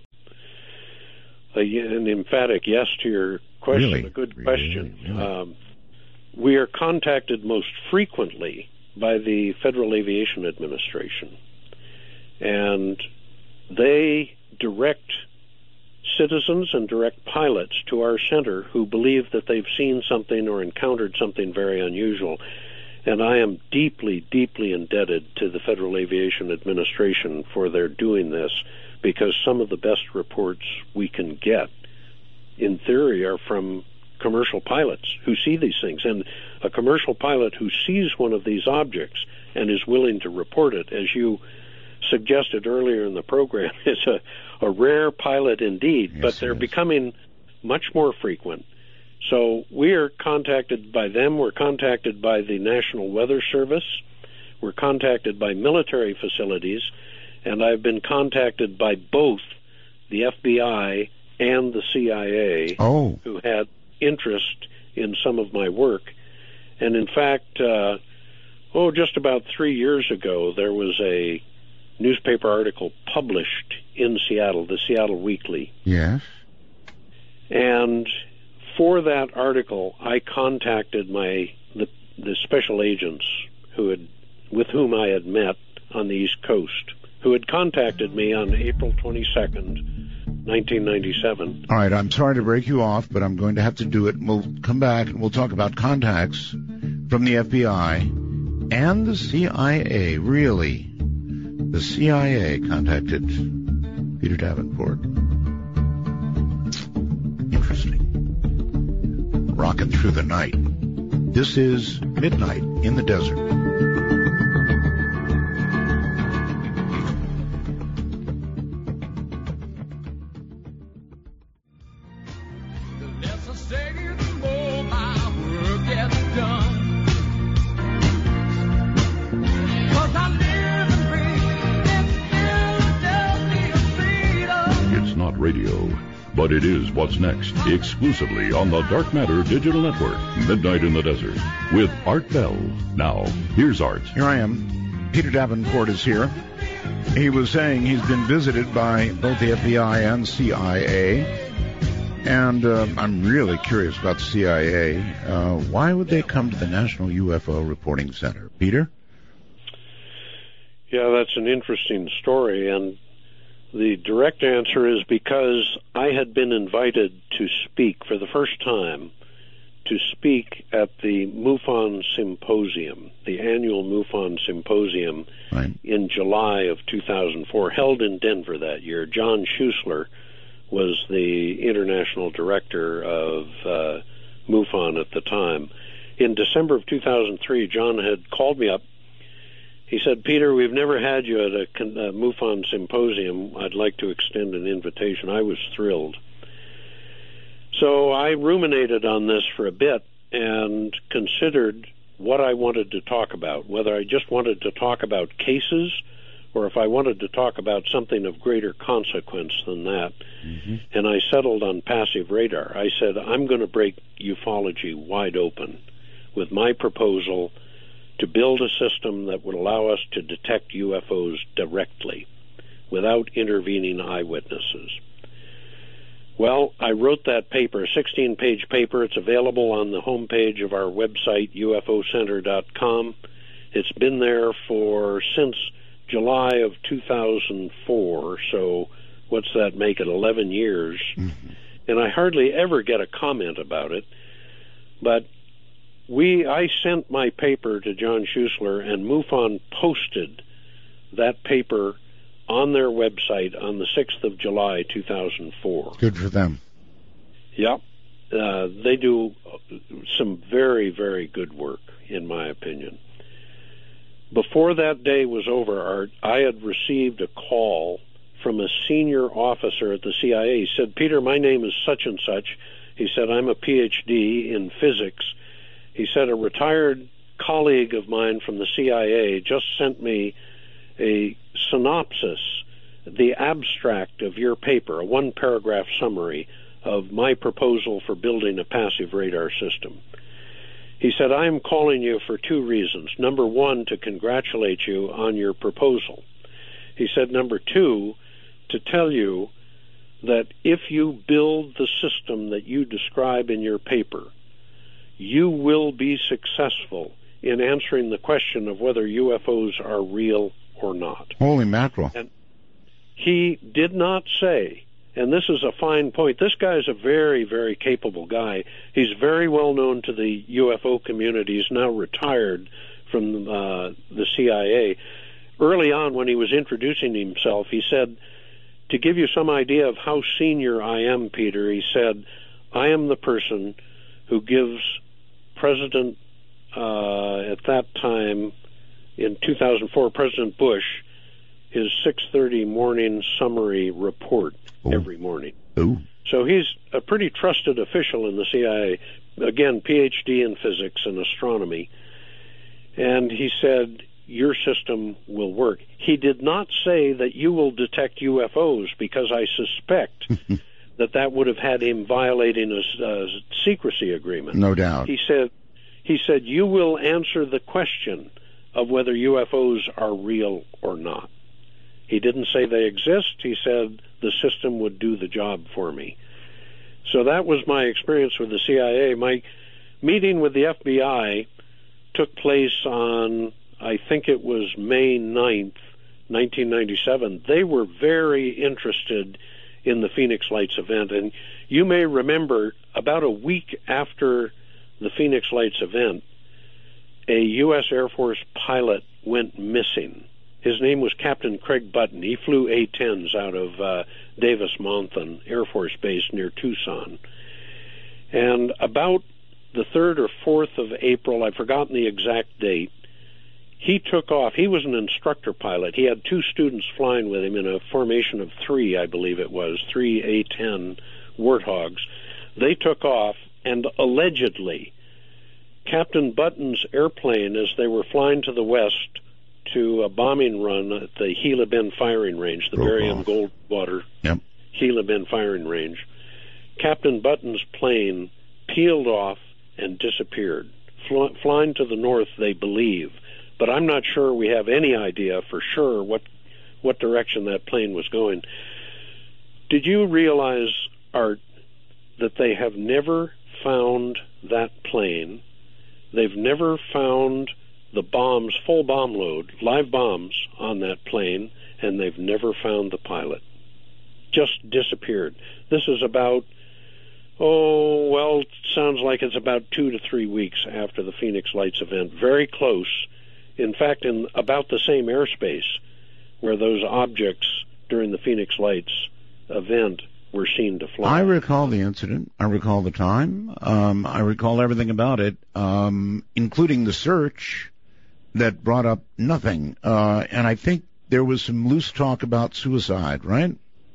An emphatic yes to your question. Really? A good question. Really? We are contacted most frequently by the Federal Aviation Administration, and they direct citizens and direct pilots to our center who believe that they've seen something or encountered something very unusual. And I am deeply, deeply indebted to the Federal Aviation Administration for their doing this, because some of the best reports we can get, in theory, are from commercial pilots who see these things. And a commercial pilot who sees one of these objects and is willing to report it, as you suggested earlier in the program, is a rare pilot indeed, yes, but they're becoming much more frequent. So we are contacted by them. We're contacted by the National Weather Service. We're contacted by military facilities. And I've been contacted by both the FBI and the CIA, who had interest in some of my work. And in fact, just about 3 years ago, there was a newspaper article published in Seattle, the Seattle Weekly. Yes. And for that article, I contacted the special agents with whom I had met on the East Coast, who had contacted me on April 22nd, 1997. All right, I'm sorry to break you off, but I'm going to have to do it. We'll come back and we'll talk about contacts from the FBI and the CIA. Really, the CIA contacted Peter Davenport. Interesting. Rocking through the night. This is Midnight in the Desert. Radio, but it is what's next, exclusively on the Dark Matter Digital Network, Midnight in the Desert, with Art Bell. Now, here's Art. Here I am. Peter Davenport is here. He was saying he's been visited by both the FBI and CIA, and I'm really curious about the CIA. Why would they come to the National UFO Reporting Center? Peter? Yeah, that's an interesting story, and the direct answer is because I had been invited to speak for the first time, to speak at the MUFON Symposium, the annual MUFON Symposium, in July of 2004, held in Denver that year. John Schuessler was the international director of MUFON at the time. In December of 2003, John had called me up. He said, Peter, we've never had you at a MUFON Symposium. I'd like to extend an invitation. I was thrilled. So I ruminated on this for a bit and considered what I wanted to talk about, whether I just wanted to talk about cases or if I wanted to talk about something of greater consequence than that. Mm-hmm. And I settled on passive radar. I said, I'm going to break ufology wide open with my proposal to build a system that would allow us to detect UFOs directly without intervening eyewitnesses. Well, I wrote that paper, a 16-page paper. It's available on the homepage of our website, ufocenter.com. It's been there since July of 2004, so what's that make it, 11 years? Mm-hmm. And I hardly ever get a comment about it, but I sent my paper to John Schuessler, and MUFON posted that paper on their website on the 6th of July, 2004. Good for them. Yep. They do some very, very good work, in my opinion. Before that day was over, Art, I had received a call from a senior officer at the CIA. He said, Peter, my name is such and such. He said, I'm a PhD in physics. He said, a retired colleague of mine from the CIA just sent me a synopsis, the abstract of your paper, a one-paragraph summary of my proposal for building a passive radar system. He said, I am calling you for two reasons. Number one, to congratulate you on your proposal. He said, number two, to tell you that if you build the system that you describe in your paper, you will be successful in answering the question of whether UFOs are real or not. Holy mackerel. And he did not say, and this is a fine point, this guy is a very, very capable guy. He's very well known to the UFO community. He's now retired from the CIA. Early on, when he was introducing himself, he said, to give you some idea of how senior I am, Peter, he said, I am the person who gives President, at that time, in 2004, President Bush, his 6:30 morning summary report every morning. Ooh. So he's a pretty trusted official in the CIA. Again, PhD in physics and astronomy. And he said, your system will work. He did not say that you will detect UFOs, because I suspect that would have had him violating a secrecy agreement. No doubt. He said, you will answer the question of whether UFOs are real or not. He didn't say they exist. He said the system would do the job for me. So that was my experience with the CIA. My meeting with the FBI took place on, I think it was May 9th, 1997. They were very interested in the Phoenix Lights event. And you may remember, about a week after the Phoenix Lights event, a U.S. Air Force pilot went missing. His name was Captain Craig Button. He flew A-10s out of Davis-Monthan Air Force Base near Tucson. And about the 3rd or 4th of April, I've forgotten the exact date, he took off. He was an instructor pilot. He had 2 students flying with him in a formation of 3, I believe it was, 3 A-10 Warthogs. They took off, and allegedly, Captain Button's airplane, as they were flying to the west to a bombing run at the Gila Bend firing range, the Barium Goldwater Gila Bend firing range, Captain Button's plane peeled off and disappeared. Flying to the north, they believe, but I'm not sure we have any idea for sure what direction that plane was going. Did you realize, Art, that they have never found that plane? They've never found the bombs, full bomb load, live bombs on that plane, and they've never found the pilot. Just disappeared. This is about, sounds like it's about 2 to 3 weeks after the Phoenix Lights event. Very close. In fact, in about the same airspace where those objects during the Phoenix Lights event were seen to fly. I recall the incident. I recall the time. I recall everything about it, including the search that brought up nothing. And I think there was some loose talk about suicide, right?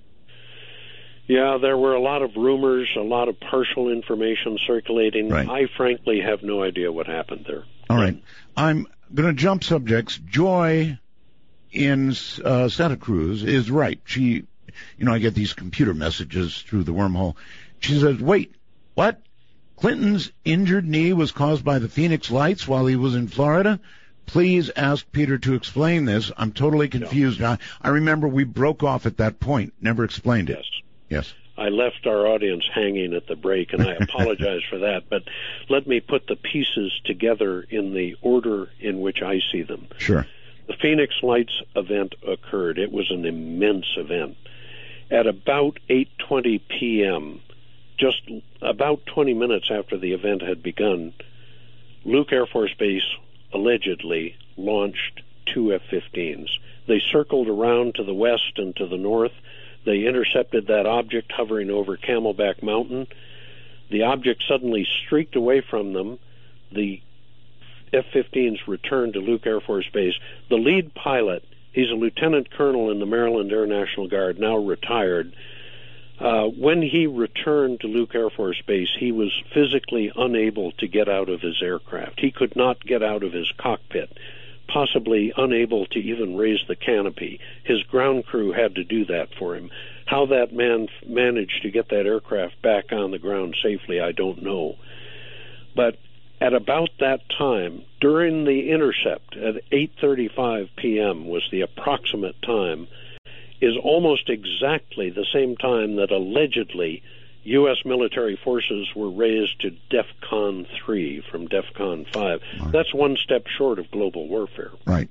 Yeah, there were a lot of rumors, a lot of partial information circulating. Right. I frankly have no idea what happened there. All right. I'm going to jump subjects. Joy in Santa Cruz is right. She, I get these computer messages through the wormhole. She says, wait, what? Clinton's injured knee was caused by the Phoenix Lights while he was in Florida? Please ask Peter to explain this. I'm totally confused. No. I remember we broke off at that point, never explained it. Yes. I left our audience hanging at the break, and I apologize for that, but let me put the pieces together in the order in which I see them. Sure. The Phoenix Lights event occurred. It was an immense event. At about 8:20 p.m., just about 20 minutes after the event had begun, Luke Air Force Base allegedly launched 2 F-15s. They circled around to the west and to the north. They intercepted that object hovering over Camelback Mountain. The object suddenly streaked away from them. The F-15s returned to Luke Air Force Base. The lead pilot, he's a lieutenant colonel in the Maryland Air National Guard, now retired. When he returned to Luke Air Force Base, he was physically unable to get out of his aircraft. He could not get out of his cockpit, possibly unable to even raise the canopy. His ground crew had to do that for him. How that man managed to get that aircraft back on the ground safely, I don't know. But at about that time, during the intercept, at 8:35 p.m. was the approximate time, is almost exactly the same time that allegedly U.S. military forces were raised to DEFCON 3 from DEFCON 5. Right. That's one step short of global warfare. Right.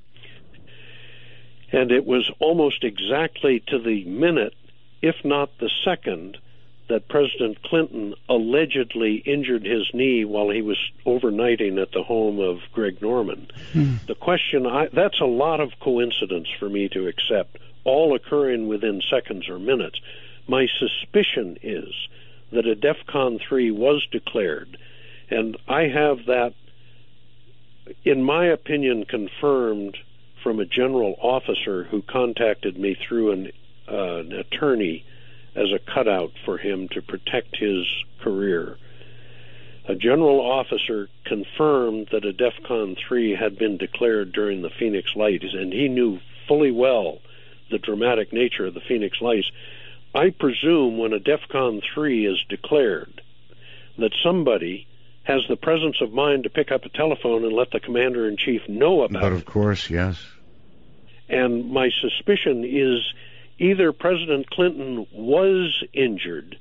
And it was almost exactly to the minute, if not the second, that President Clinton allegedly injured his knee while he was overnighting at the home of Greg Norman. The question, that's a lot of coincidence for me to accept, all occurring within seconds or minutes. My suspicion is that a DEFCON 3 was declared, and I have that, in my opinion, confirmed from a general officer who contacted me through an attorney as a cutout for him to protect his career. A general officer confirmed that a DEFCON 3 had been declared during the Phoenix Lights, and he knew fully well the dramatic nature of the Phoenix Lights. I presume when a DEFCON 3 is declared that somebody has the presence of mind to pick up a telephone and let the commander-in-chief know about it. But of course, yes. And my suspicion is either President Clinton was injured,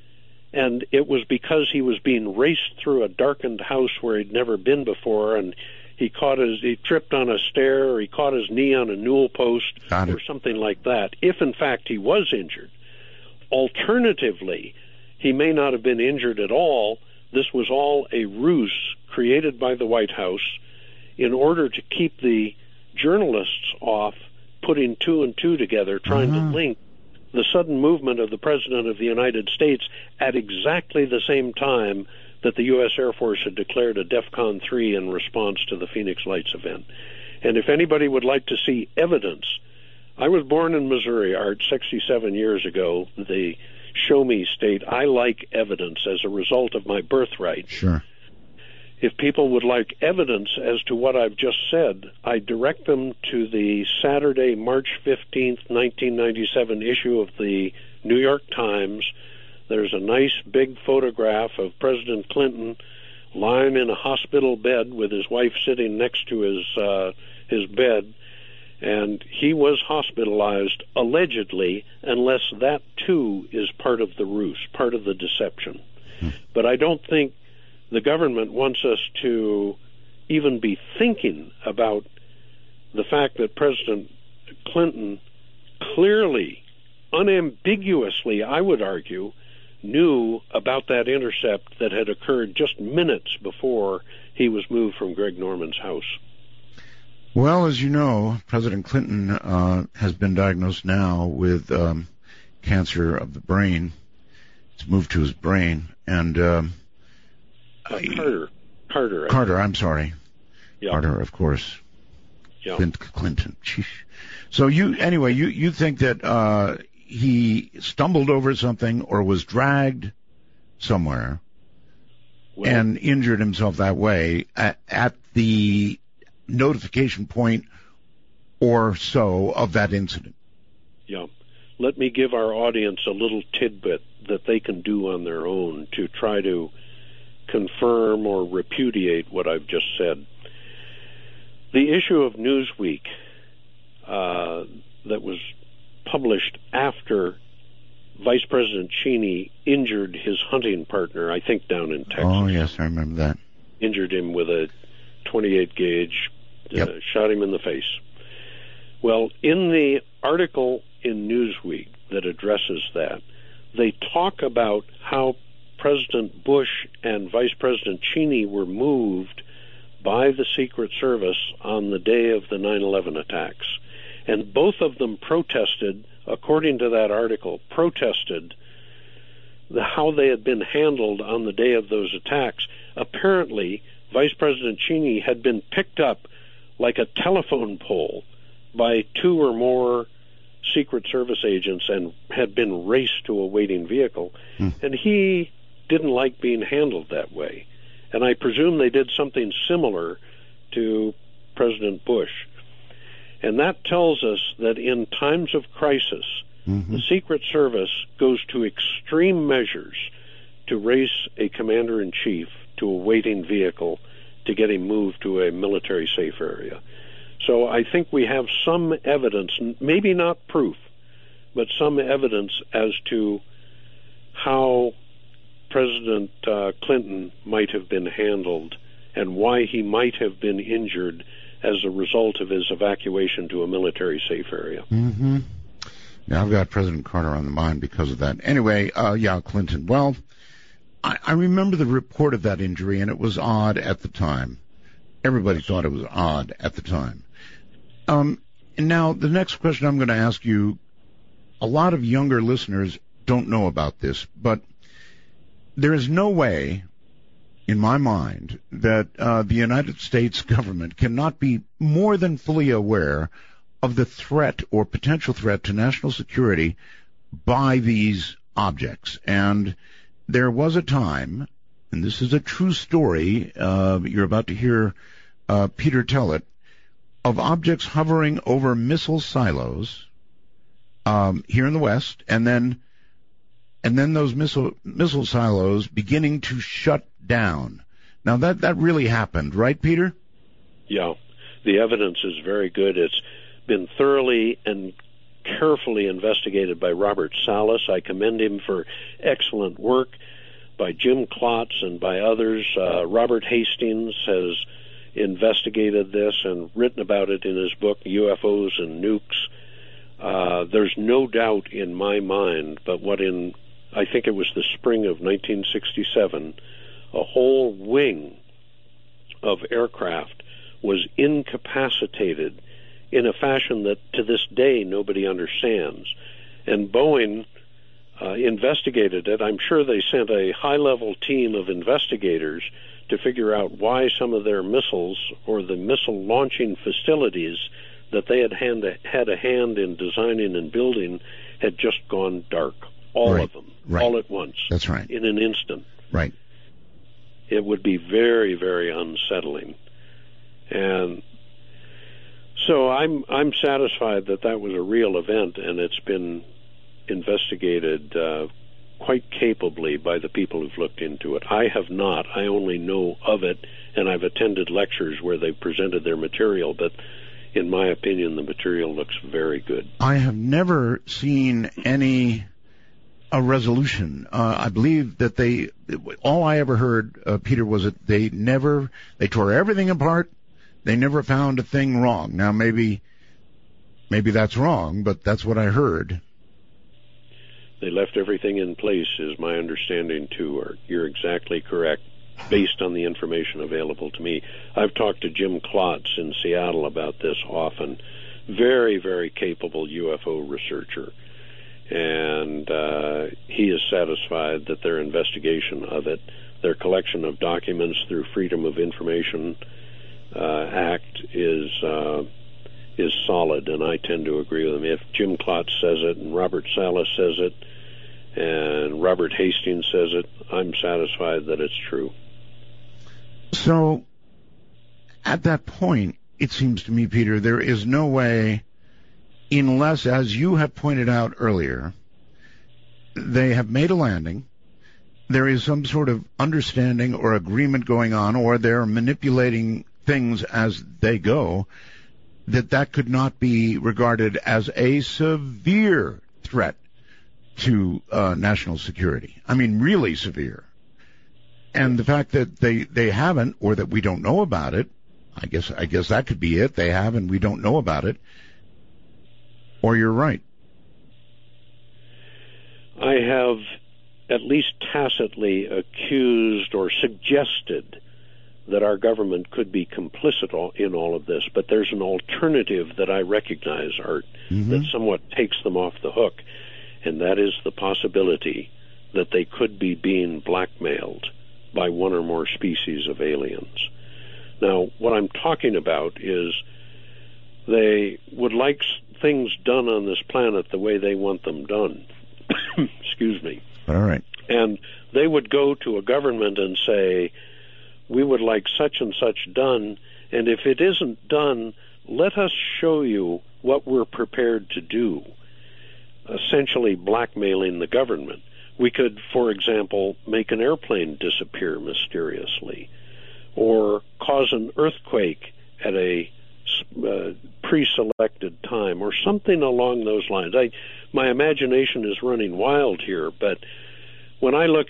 and it was because he was being raced through a darkened house where he'd never been before, and he tripped on a stair, or he caught his knee on a newel post, or something like that, if in fact he was injured. Alternatively, he may not have been injured at all. This was all a ruse created by the White House in order to keep the journalists off putting two and two together, trying to link the sudden movement of the President of the United States at exactly the same time that the U.S. Air Force had declared a DEFCON 3 in response to the Phoenix Lights event. And if anybody would like to see evidence, I was born in Missouri, Art, 67 years ago, the show me state. I like evidence as a result of my birthright. Sure. If people would like evidence as to what I've just said, I direct them to the Saturday, March 15th, 1997 issue of the New York Times. There's a nice big photograph of President Clinton lying in a hospital bed with his wife sitting next to his bed, and he was hospitalized, allegedly, unless that, too, is part of the ruse, part of the deception. But I don't think the government wants us to even be thinking about the fact that President Clinton clearly, unambiguously, I would argue, knew about that intercept that had occurred just minutes before he was moved from Greg Norman's house. Well, as you know, President Clinton has been diagnosed now with cancer of the brain. It's moved to his brain, and Carter, I'm sorry. Yep. Carter, of course. Yep. Clinton. So you think that he stumbled over something or was dragged somewhere and injured himself that way at the notification point or so of that incident? Yeah. Let me give our audience a little tidbit that they can do on their own to try to confirm or repudiate what I've just said. The issue of Newsweek that was published after Vice President Cheney injured his hunting partner, I think down in Texas. Oh, yes, I remember that. Injured him with a .28 gauge, shot him in the face. Well, in the article in Newsweek that addresses that, they talk about how President Bush and Vice President Cheney were moved by the Secret Service on the day of the 9/11 attacks. And both of them protested, according to that article, how they had been handled on the day of those attacks. Apparently, Vice President Cheney had been picked up like a telephone pole by two or more Secret Service agents and had been raced to a waiting vehicle. And he didn't like being handled that way. And I presume they did something similar to President Bush. And that tells us that in times of crisis, the Secret Service goes to extreme measures to race a commander-in-chief to a waiting vehicle to get him moved to a military-safe area. So I think we have some evidence, maybe not proof, but some evidence as to how President Clinton might have been handled and why he might have been injured as a result of his evacuation to a military safe area. Mm-hmm. Now, I've got President Carter on the mind because of that. Anyway, Clinton. Well, I remember the report of that injury, and it was odd at the time. Everybody thought it was odd at the time. And now, the next question I'm going to ask you, a lot of younger listeners don't know about this, but there is no way, in my mind, that the United States government cannot be more than fully aware of the threat or potential threat to national security by these objects. And there was a time, and this is a true story, you're about to hear Peter tell it, of objects hovering over missile silos here in the West, and then those missile silos beginning to shut down. Now that really happened, right, Peter? Yeah, the evidence is very good. It's been thoroughly and carefully investigated by Robert Salas. I commend him for excellent work, by Jim Klotz and by others. Robert Hastings has investigated this and written about it in his book, UFOs and Nukes. There's no doubt in my mind, but I think it was the spring of 1967, a whole wing of aircraft was incapacitated in a fashion that to this day nobody understands. And Boeing investigated it. I'm sure they sent a high-level team of investigators to figure out why some of their missiles or the missile launching facilities that they had had a hand in designing and building had just gone dark. All of them, all at once. That's right. In an instant. Right. It would be very, very unsettling. And so I'm satisfied that was a real event, and it's been investigated quite capably by the people who've looked into it. I have not. I only know of it, and I've attended lectures where they presented their material, but in my opinion, the material looks very good. I have never seen a resolution. I believe that all I ever heard, Peter, was that they tore everything apart. They never found a thing wrong. Now, maybe that's wrong, but that's what I heard. They left everything in place, is my understanding, too. You're exactly correct, based on the information available to me. I've talked to Jim Klotz in Seattle about this often. Very, very capable UFO researcher. And he is satisfied that their investigation of it, their collection of documents through Freedom of Information Act is solid, and I tend to agree with him. If Jim Klotz says it, and Robert Salas says it, and Robert Hastings says it, I'm satisfied that it's true. So, at that point, it seems to me, Peter, there is no way, unless, as you have pointed out earlier, they have made a landing, there is some sort of understanding or agreement going on, or they're manipulating things as they go, that could not be regarded as a severe threat to national security. I mean, really severe. And the fact that they haven't, or that we don't know about it, I guess that could be it. They have, and we don't know about it. Or you're right. I have at least tacitly accused or suggested that our government could be complicit in all of this, but there's an alternative that I recognize, Art, that somewhat takes them off the hook, and that is the possibility that they could be being blackmailed by one or more species of aliens. Now, what I'm talking about is they would like things done on this planet the way they want them done. Excuse me. All right. And they would go to a government and say, we would like such and such done, and if it isn't done, let us show you what we're prepared to do, essentially blackmailing the government. We could, for example, make an airplane disappear mysteriously, or cause an earthquake at a pre-selected time, or something along those lines. My imagination is running wild here, but when I look at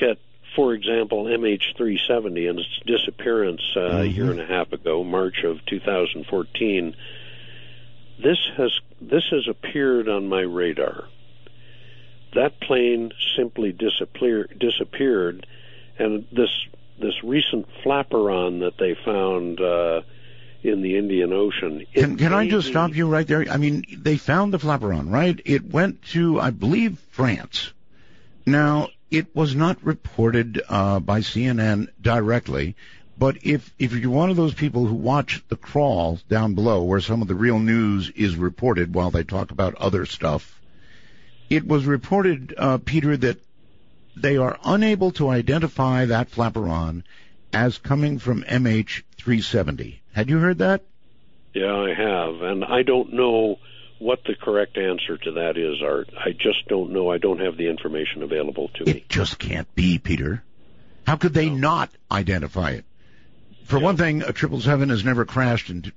for example, MH370 and its disappearance a year and a half ago, March of 2014, this has appeared on my radar. That plane simply disappeared, and this recent flaperon that they found in the Indian Ocean. Can I just stop you right there? I mean, they found the flaperon, right? It went to, I believe, France. Now, it was not reported by CNN directly, but if you're one of those people who watch the crawl down below where some of the real news is reported while they talk about other stuff, it was reported, Peter, that they are unable to identify that flaperon as coming from MH370. Had you heard that? Yeah, I have, and I don't know what the correct answer to that is, Art. I just don't know. I don't have the information available to me. It just can't be, Peter. How could they not identify it? For one thing, a 777 has never crashed into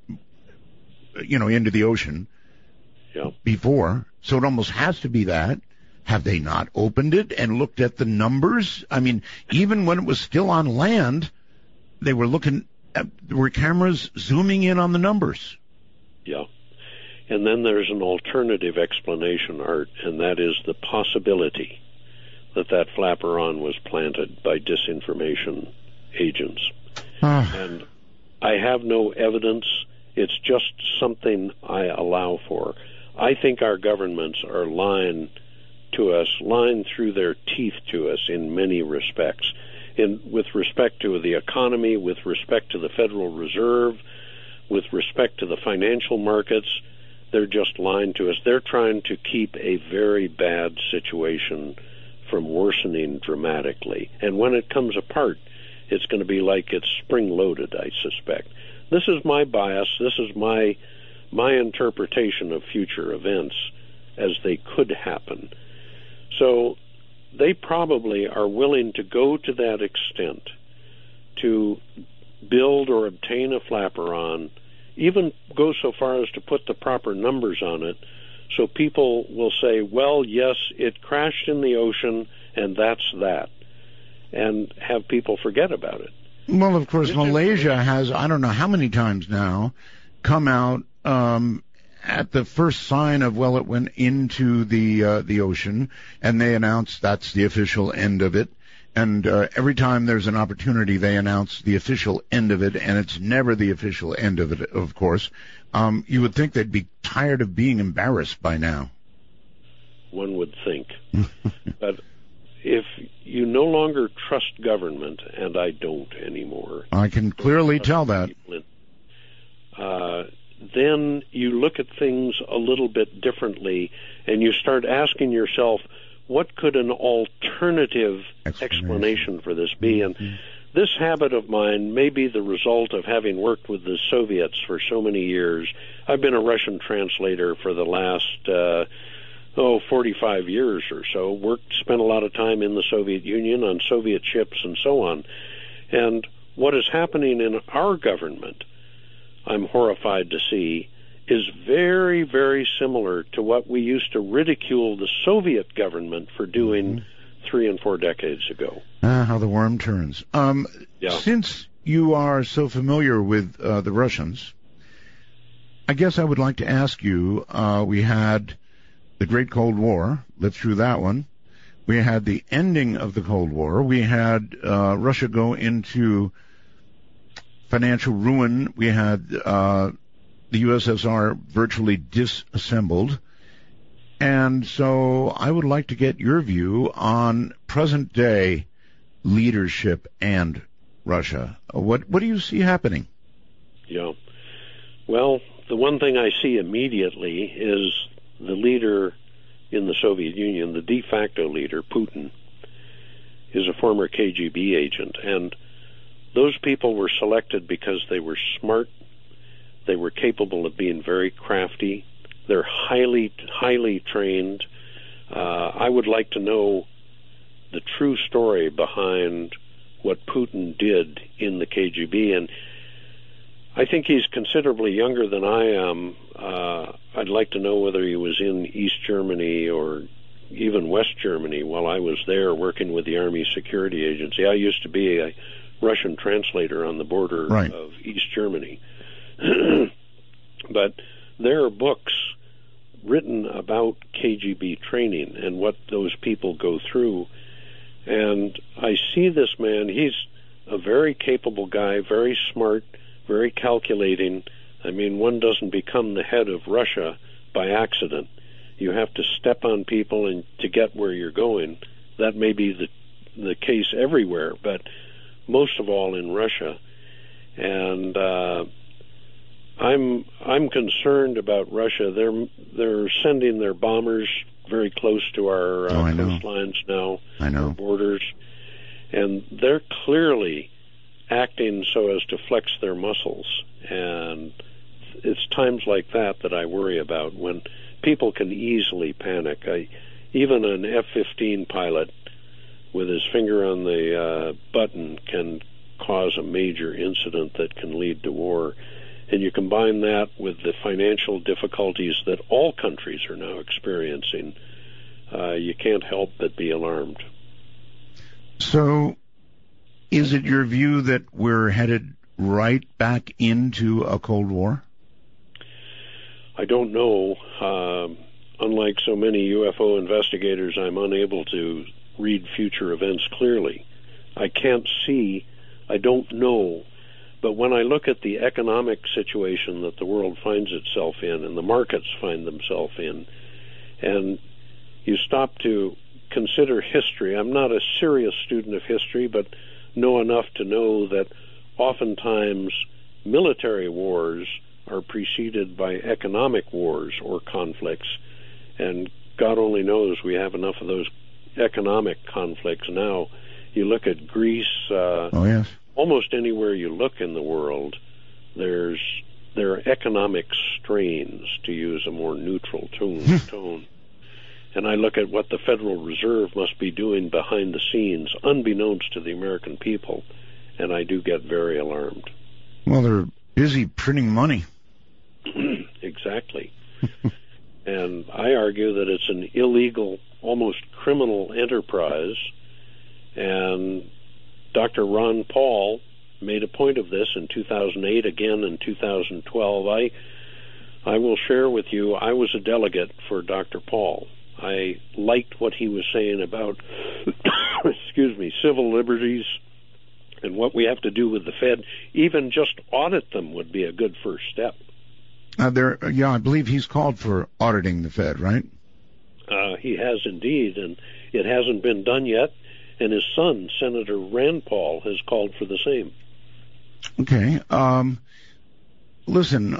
the ocean before, so it almost has to be that. Have they not opened it and looked at the numbers? I mean, even when it was still on land, they were looking at, there were cameras zooming in on the numbers. Yeah. And then there's an alternative explanation, Art, and that is the possibility that flaperon was planted by disinformation agents. And I have no evidence. It's just something I allow for. I think our governments are lying to us, lying through their teeth to us in many respects. With respect to the economy, with respect to the Federal Reserve, with respect to the financial markets, they're just lying to us. They're trying to keep a very bad situation from worsening dramatically. And when it comes apart, it's going to be like it's spring-loaded, I suspect. This is my bias. This is my interpretation of future events as they could happen. So they probably are willing to go to that extent to build or obtain a flaperon, even go so far as to put the proper numbers on it, so people will say, well, yes, it crashed in the ocean, and that's that, and have people forget about it. Well, of course, Malaysia has, I don't know how many times now, come out at the first sign of, well, it went into the ocean, and they announced that's the official end of it. And every time there's an opportunity, they announce the official end of it, and it's never the official end of it, of course. You would think they'd be tired of being embarrassed by now. One would think. But if you no longer trust government, and I don't anymore. I can clearly tell that. Then you look at things a little bit differently, and you start asking yourself, what could an alternative explanation for this be? And this habit of mine may be the result of having worked with the Soviets for so many years. I've been a Russian translator for the last 45 years or so. Spent a lot of time in the Soviet Union on Soviet ships and so on. And what is happening in our government, I'm horrified to see, is very, very similar to what we used to ridicule the Soviet government for doing 3 and 4 decades ago. How the worm turns. Since you are so familiar with the Russians, I guess I would like to ask you, we had the Great Cold War, lived through that one. We had the ending of the Cold War. We had Russia go into financial ruin. We had the USSR virtually disassembled. And so I would like to get your view on present-day leadership and Russia. What do you see happening? Yeah. Well, the one thing I see immediately is the leader in the Soviet Union, the de facto leader, Putin, is a former KGB agent. And those people were selected because they were smart. They were capable of being very crafty. They're highly, highly trained. I would like to know the true story behind what Putin did in the KGB. And I think he's considerably younger than I am. I'd like to know whether he was in East Germany or even West Germany, while I was there working with the Army Security Agency. I used to be a Russian translator on the border of East Germany. But there are books written about KGB training and what those people go through. And I see this man, he's a very capable guy, very smart, very calculating. I mean, one doesn't become the head of Russia by accident. You have to step on people and to get where you're going. That may be the case everywhere, but most of all in Russia. And I'm concerned about Russia. They're sending their bombers very close to our coastlines now, our borders, and they're clearly acting so as to flex their muscles. And it's times like that I worry about, when people can easily panic. Even an F-15 pilot with his finger on the button can cause a major incident that can lead to war. And you combine that with the financial difficulties that all countries are now experiencing, you can't help but be alarmed. So, is it your view that we're headed right back into a Cold War? I don't know. Unlike so many UFO investigators, I'm unable to read future events clearly. I can't see, I don't know. But when I look at the economic situation that the world finds itself in and the markets find themselves in, and you stop to consider history, I'm not a serious student of history, but know enough to know that oftentimes military wars are preceded by economic wars or conflicts, and God only knows we have enough of those economic conflicts now. You look at Greece, almost anywhere you look in the world, there are economic strains, to use a more neutral tone. And I look at what the Federal Reserve must be doing behind the scenes, unbeknownst to the American people, and I do get very alarmed. Well, they're busy printing money. Exactly. And I argue that it's an illegal, almost criminal enterprise, and Dr. Ron Paul made a point of this in 2008, again in 2012. I will share with you, I was a delegate for Dr. Paul. I liked what he was saying about, civil liberties and what we have to do with the Fed. Even just audit them would be a good first step. I believe he's called for auditing the Fed, right? He has indeed, and it hasn't been done yet. And his son, Senator Rand Paul, has called for the same. Okay. Listen,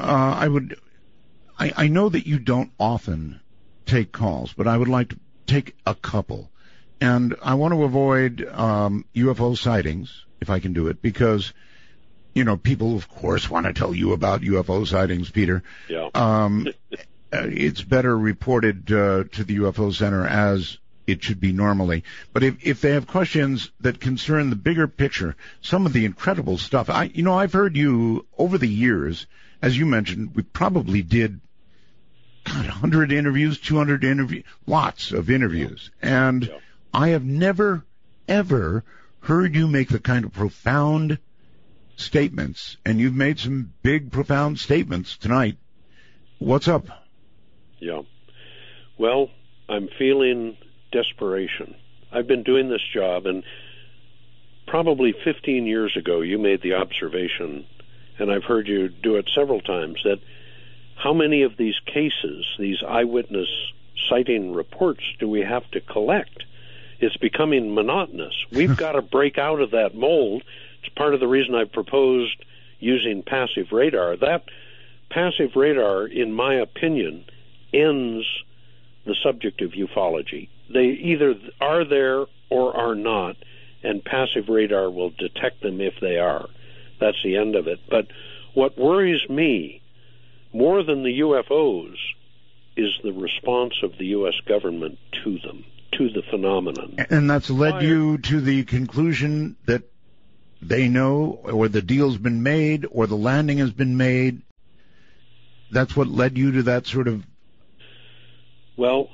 I know that you don't often take calls, but I would like to take a couple. And I want to avoid UFO sightings, if I can do it, because, people, of course, want to tell you about UFO sightings, Peter. Yeah. It's better reported to the UFO Center as it should be normally. But if they have questions that concern the bigger picture, some of the incredible stuff, I've heard you over the years, as you mentioned, we probably did 100 interviews, 200 interviews, lots of interviews. And I have never, ever heard you make the kind of profound statements, and you've made some big, profound statements tonight. What's up? Yeah. Well, I'm feeling desperation. I've been doing this job, and probably 15 years ago you made the observation, and I've heard you do it several times, that how many of these cases, these eyewitness sighting reports, do we have to collect? It's becoming monotonous. We've got to break out of that mold. It's part of the reason I proposed using passive radar. That passive radar, in my opinion, ends the subject of ufology. They either are there or are not, and passive radar will detect them if they are. That's the end of it. But what worries me more than the UFOs is the response of the U.S. government to them, to the phenomenon. And that's led you to the conclusion that they know, or the deal's been made, or the landing has been made. That's what led you to that sort of... Well,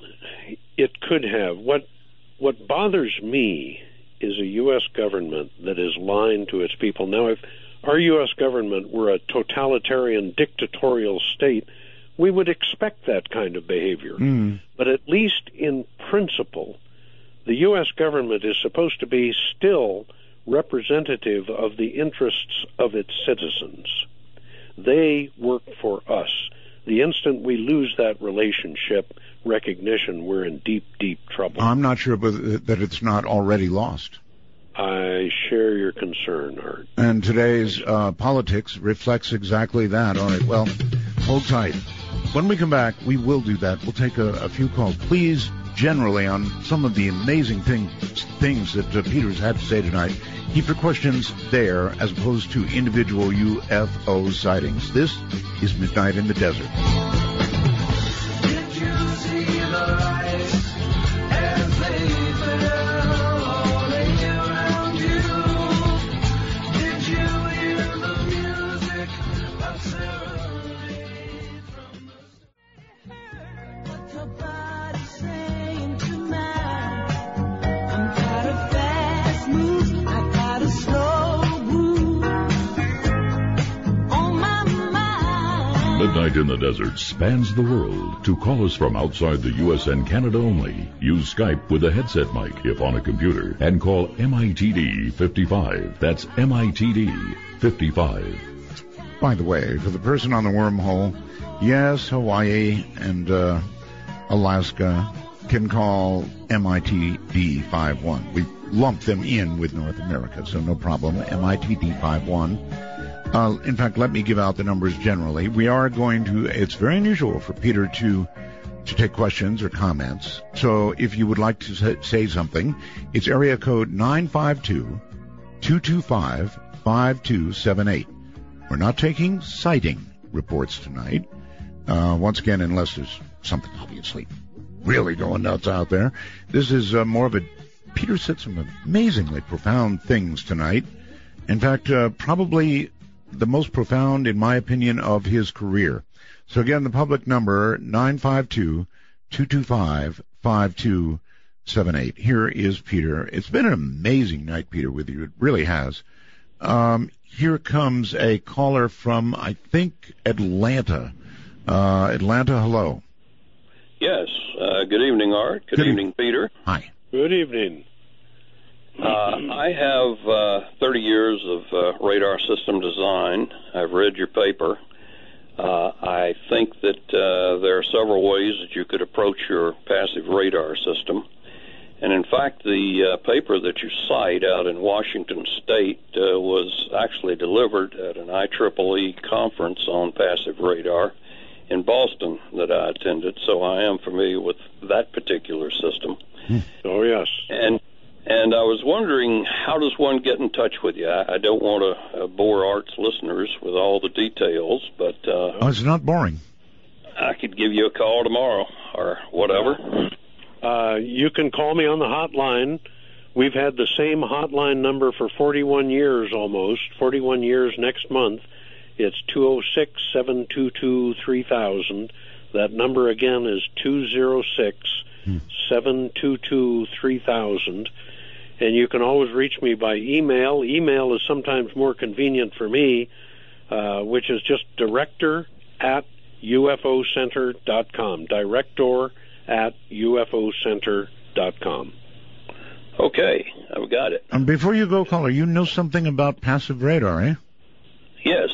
it could have. What bothers me is a U.S. government that is lying to its people. Now, if our U.S. government were a totalitarian, dictatorial state, we would expect that kind of behavior. But at least in principle, the U.S. government is supposed to be still representative of the interests of its citizens. They work for us. The instant we lose that relationship, recognition, we're in deep, deep trouble. I'm not sure that it's not already lost. I share your concern, Art. And today's politics reflects exactly that. All right, well, hold tight. When we come back, we will do that. We'll take a few calls. Please, generally, on some of the amazing things that Peter's had to say tonight, keep your questions there as opposed to individual UFO sightings. This is Midnight in the Desert. Did you see the lights as they fell all around you? Did you hear the music of serenade from the what your body's saying tonight? I'm tired of fast moves, I got a slow groove on my mind. Midnight in the Desert spans the world. To call us from outside the U.S. and Canada only, use Skype with a headset mic if on a computer, and call MITD 55. That's MITD 55. By the way, for the person on the wormhole, yes, Hawaii and Alaska can call MITD 51. We lump them in with North America, so no problem. MITD 51. In fact, let me give out the numbers generally. We are going to, it's very unusual for Peter to take questions or comments. So if you would like to say something, it's area code 952-225-5278. We're not taking sighting reports tonight. Once again, unless there's something obviously really going nuts out there. This is more of a, Peter said some amazingly profound things tonight. In fact, probably the most profound, in my opinion, of his career. So again, the public number, 952-225-5278. Here is Peter. It's been an amazing night, Peter, with you. It really has. Here comes a caller from, I think, Atlanta. Atlanta, hello. Yes. Good evening, Art. Good evening, Peter. Hi. Good evening. I have 30 years of radar system design. I've read your paper. I think that there are several ways that you could approach your passive radar system. And in fact, the paper that you cite out in Washington State was actually delivered at an IEEE conference on passive radar in Boston that I attended, so I am familiar with that particular system. Oh, yes. And I was wondering, how does one get in touch with you? I don't want to bore Art's listeners with all the details, but it's not boring. I could give you a call tomorrow or whatever. You can call me on the hotline. We've had the same hotline number for 41 years almost, 41 years next month. It's 206-722-3000. That number again is 206-722-3000. And you can always reach me by email. Email is sometimes more convenient for me, which is just director@ufocenter.com. Director@ufocenter.com. Okay, I've got it. And before you go, caller, you know something about passive radar, eh? Yes.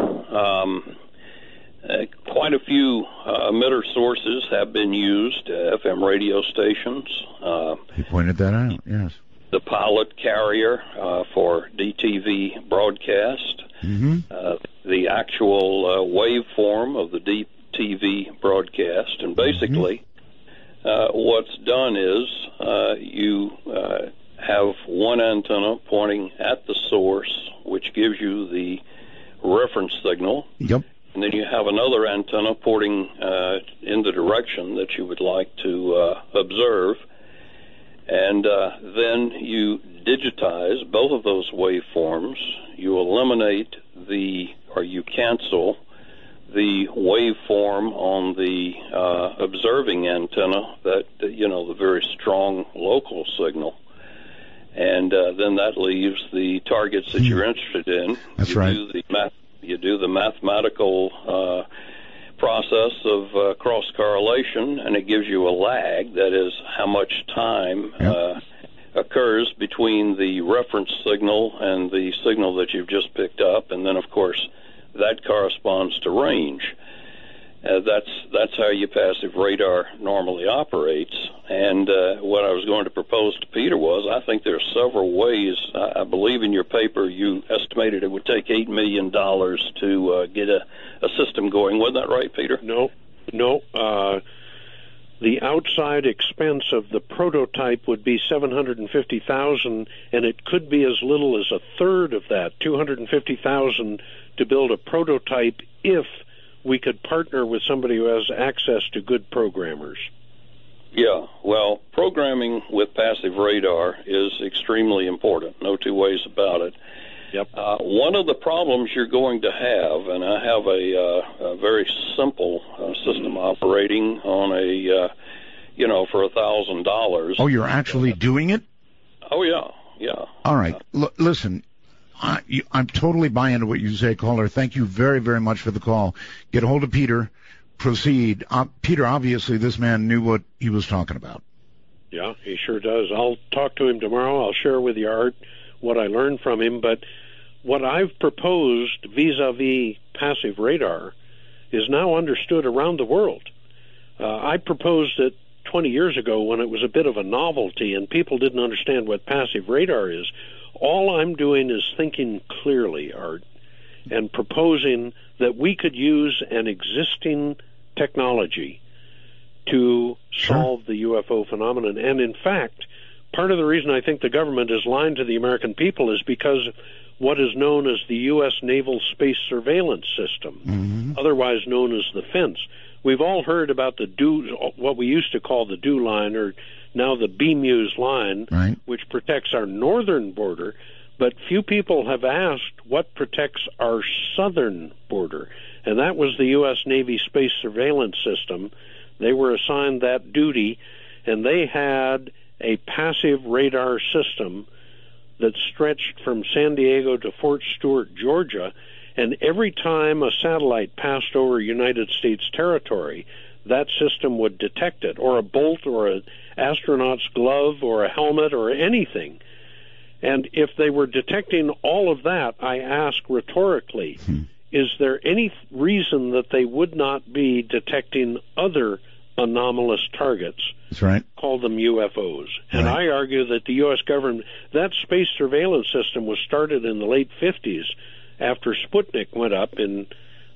Quite a few emitter sources have been used, FM radio stations. He pointed that out, yes. The pilot carrier for DTV broadcast. Mm-hmm. The actual waveform of the DTV broadcast. And basically, what's done is you have one antenna pointing at the source, which gives you the reference signal. Yep. And then you have another antenna pointing in the direction that you would like to observe. And then you digitize both of those waveforms. You eliminate or you cancel the waveform on the observing antenna, that the very strong local signal, and then that leaves the targets that you're interested in. That's right. You do the mathematical process of cross correlation, and it gives you a lag. That is how much time occurs between the reference signal and the signal that you've just picked up, and then of course that corresponds to range. That's how your passive radar normally operates. And what I was going to propose to Peter was, I think there are several ways. I believe in your paper you estimated it would take $8 million to get a system going. Wasn't that right, Peter? No. The outside expense of the prototype would be $750,000, and it could be as little as a third of that, $250,000, to build a prototype if we could partner with somebody who has access to good programmers. Yeah, well, programming with passive radar is extremely important, no two ways about it. Yep. One of the problems you're going to have, and I have a very simple system operating on a, for $1,000. Oh, you're actually doing it? Oh, yeah. All right. Listen, I'm totally buying into what you say, caller. Thank you very, very much for the call. Get a hold of Peter. Proceed. Peter, obviously, this man knew what he was talking about. Yeah, he sure does. I'll talk to him tomorrow. I'll share with you, Art, what I learned from him. But what I've proposed vis-a-vis passive radar is now understood around the world. I proposed it 20 years ago when it was a bit of a novelty and people didn't understand what passive radar is. All I'm doing is thinking clearly, Art, and proposing that we could use an existing technology to solve the UFO phenomenon. And in fact, part of the reason I think the government is lying to the American people is because what is known as the U.S. Naval Space Surveillance System, otherwise known as the FENS. We've all heard about what we used to call the DEW line, or now the BMUS line, right, which protects our northern border, but few people have asked what protects our southern border, and that was the U.S. Navy Space Surveillance System. They were assigned that duty, and they had a passive radar system that stretched from San Diego to Fort Stewart, Georgia, and every time a satellite passed over United States territory, that system would detect it, or a bolt, or an astronaut's glove, or a helmet, or anything. And if they were detecting all of that, I ask rhetorically, is there any reason that they would not be detecting other anomalous targets? That's right. Call them UFOs. And I argue that the U.S. government, that space surveillance system was started in the late 50s after Sputnik went up in,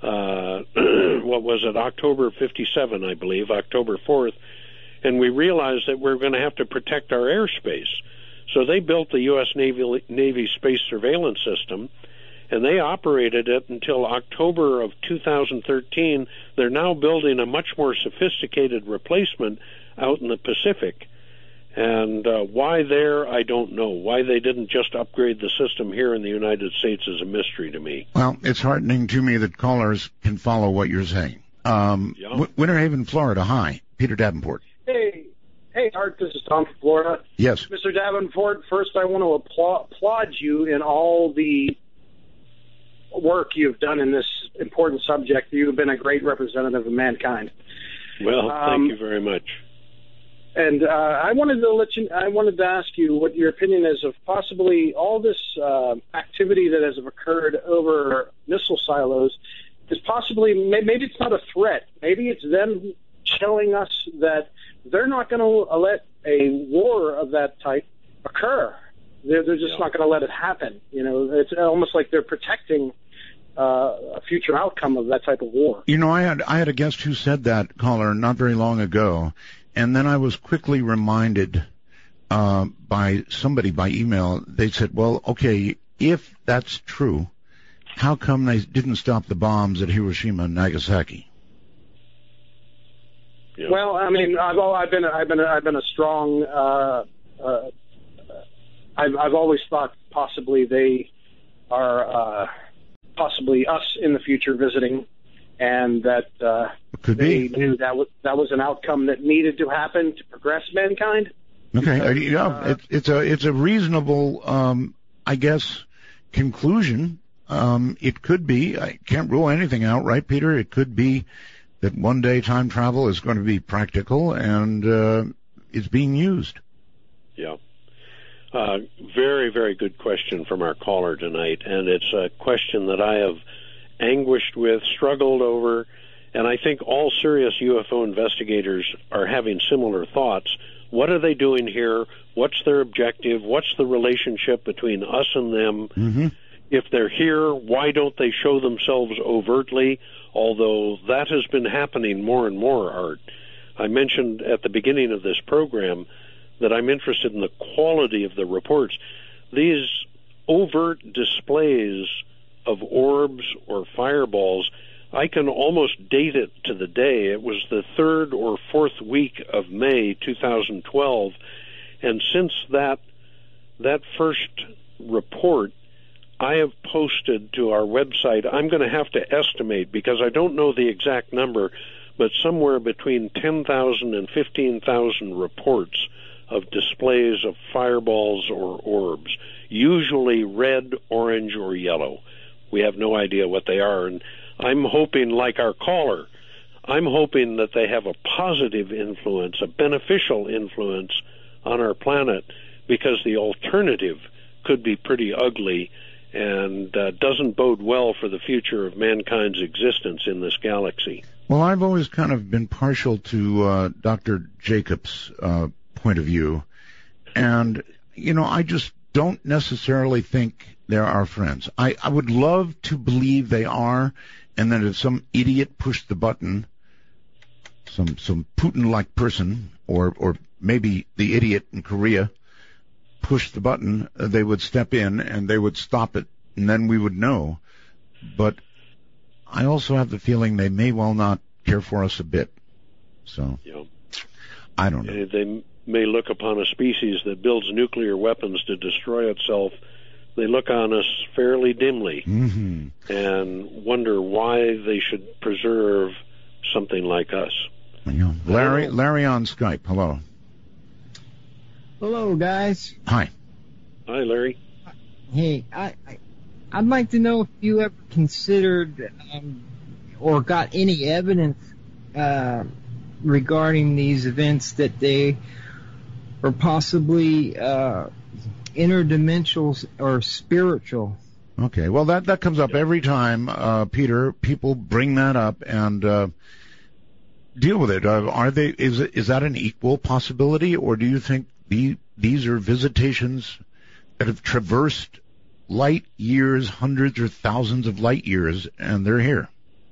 October 57, I believe, October 4th, and we realized that we're going to have to protect our airspace. So they built the U.S. Navy Space Surveillance System, and they operated it until October of 2013. They're now building a much more sophisticated replacement out in the Pacific. And why there, I don't know. Why they didn't just upgrade the system here in the United States is a mystery to me. Well, it's heartening to me that callers can follow what you're saying. Winter Haven, Florida. Hi, Peter Davenport. Hey, Art, this is Tom from Florida. Yes. Mr. Davenport, first I want to applaud you in all the work you've done in this important subject. You've been a great representative of mankind. Well, thank you very much. And I wanted to ask you what your opinion is of possibly all this activity that has occurred over missile silos is possibly, maybe it's not a threat. Maybe it's them telling us that they're not going to let a war of that type occur. They're just not going to let it happen. It's almost like they're protecting a future outcome of that type of war. I had a guest who said that, caller, not very long ago, and then I was quickly reminded by somebody by email. They said, well, okay, if that's true, how come they didn't stop the bombs at Hiroshima and Nagasaki? Yeah. Well, I mean, I've been a strong. I've always thought possibly they are possibly us in the future visiting, and that they knew that was an outcome that needed to happen to progress mankind. Okay, it's a reasonable, I guess, conclusion. It could be. I can't rule anything out, right, Peter? It could be that one day time travel is going to be practical and is being used. Yeah. Very, very good question from our caller tonight, and it's a question that I have anguished with, struggled over, and I think all serious UFO investigators are having similar thoughts. What are they doing here? What's their objective? What's the relationship between us and them? Mm-hmm. If they're here, why don't they show themselves overtly? Although that has been happening more and more, Art. I mentioned at the beginning of this program that I'm interested in the quality of the reports. These overt displays of orbs or fireballs, I can almost date it to the day. It was the 3rd or 4th week of May 2012, and since that first report, I have posted to our website, I'm going to have to estimate, because I don't know the exact number, but somewhere between 10,000 and 15,000 reports of displays of fireballs or orbs, usually red, orange, or yellow. We have no idea what they are, and I'm hoping, like our caller, I'm hoping that they have a positive influence, a beneficial influence on our planet, because the alternative could be pretty ugly and doesn't bode well for the future of mankind's existence in this galaxy. Well, I've always kind of been partial to Dr. Jacobs' point of view, and, I just don't necessarily think they're our friends. I would love to believe they are, and that if some idiot pushed the button, some Putin-like person, or maybe the idiot in Korea pushed the button, they would step in and they would stop it, and then we would know. But I also have the feeling they may well not care for us a bit. So, yeah. I don't know. They may look upon a species that builds nuclear weapons to destroy itself. They look on us fairly dimly and wonder why they should preserve something like us. Larry on Skype. Hello. Hello, guys. Hi. Hi, Larry. Hey, I'd like to know if you ever considered or got any evidence regarding these events that they are possibly interdimensional or spiritual. Okay, well, that comes up every time, Peter. People bring that up and deal with it. Are they? Is that an equal possibility, or do you think these are visitations that have traversed light years, hundreds or thousands of light years, and they're here?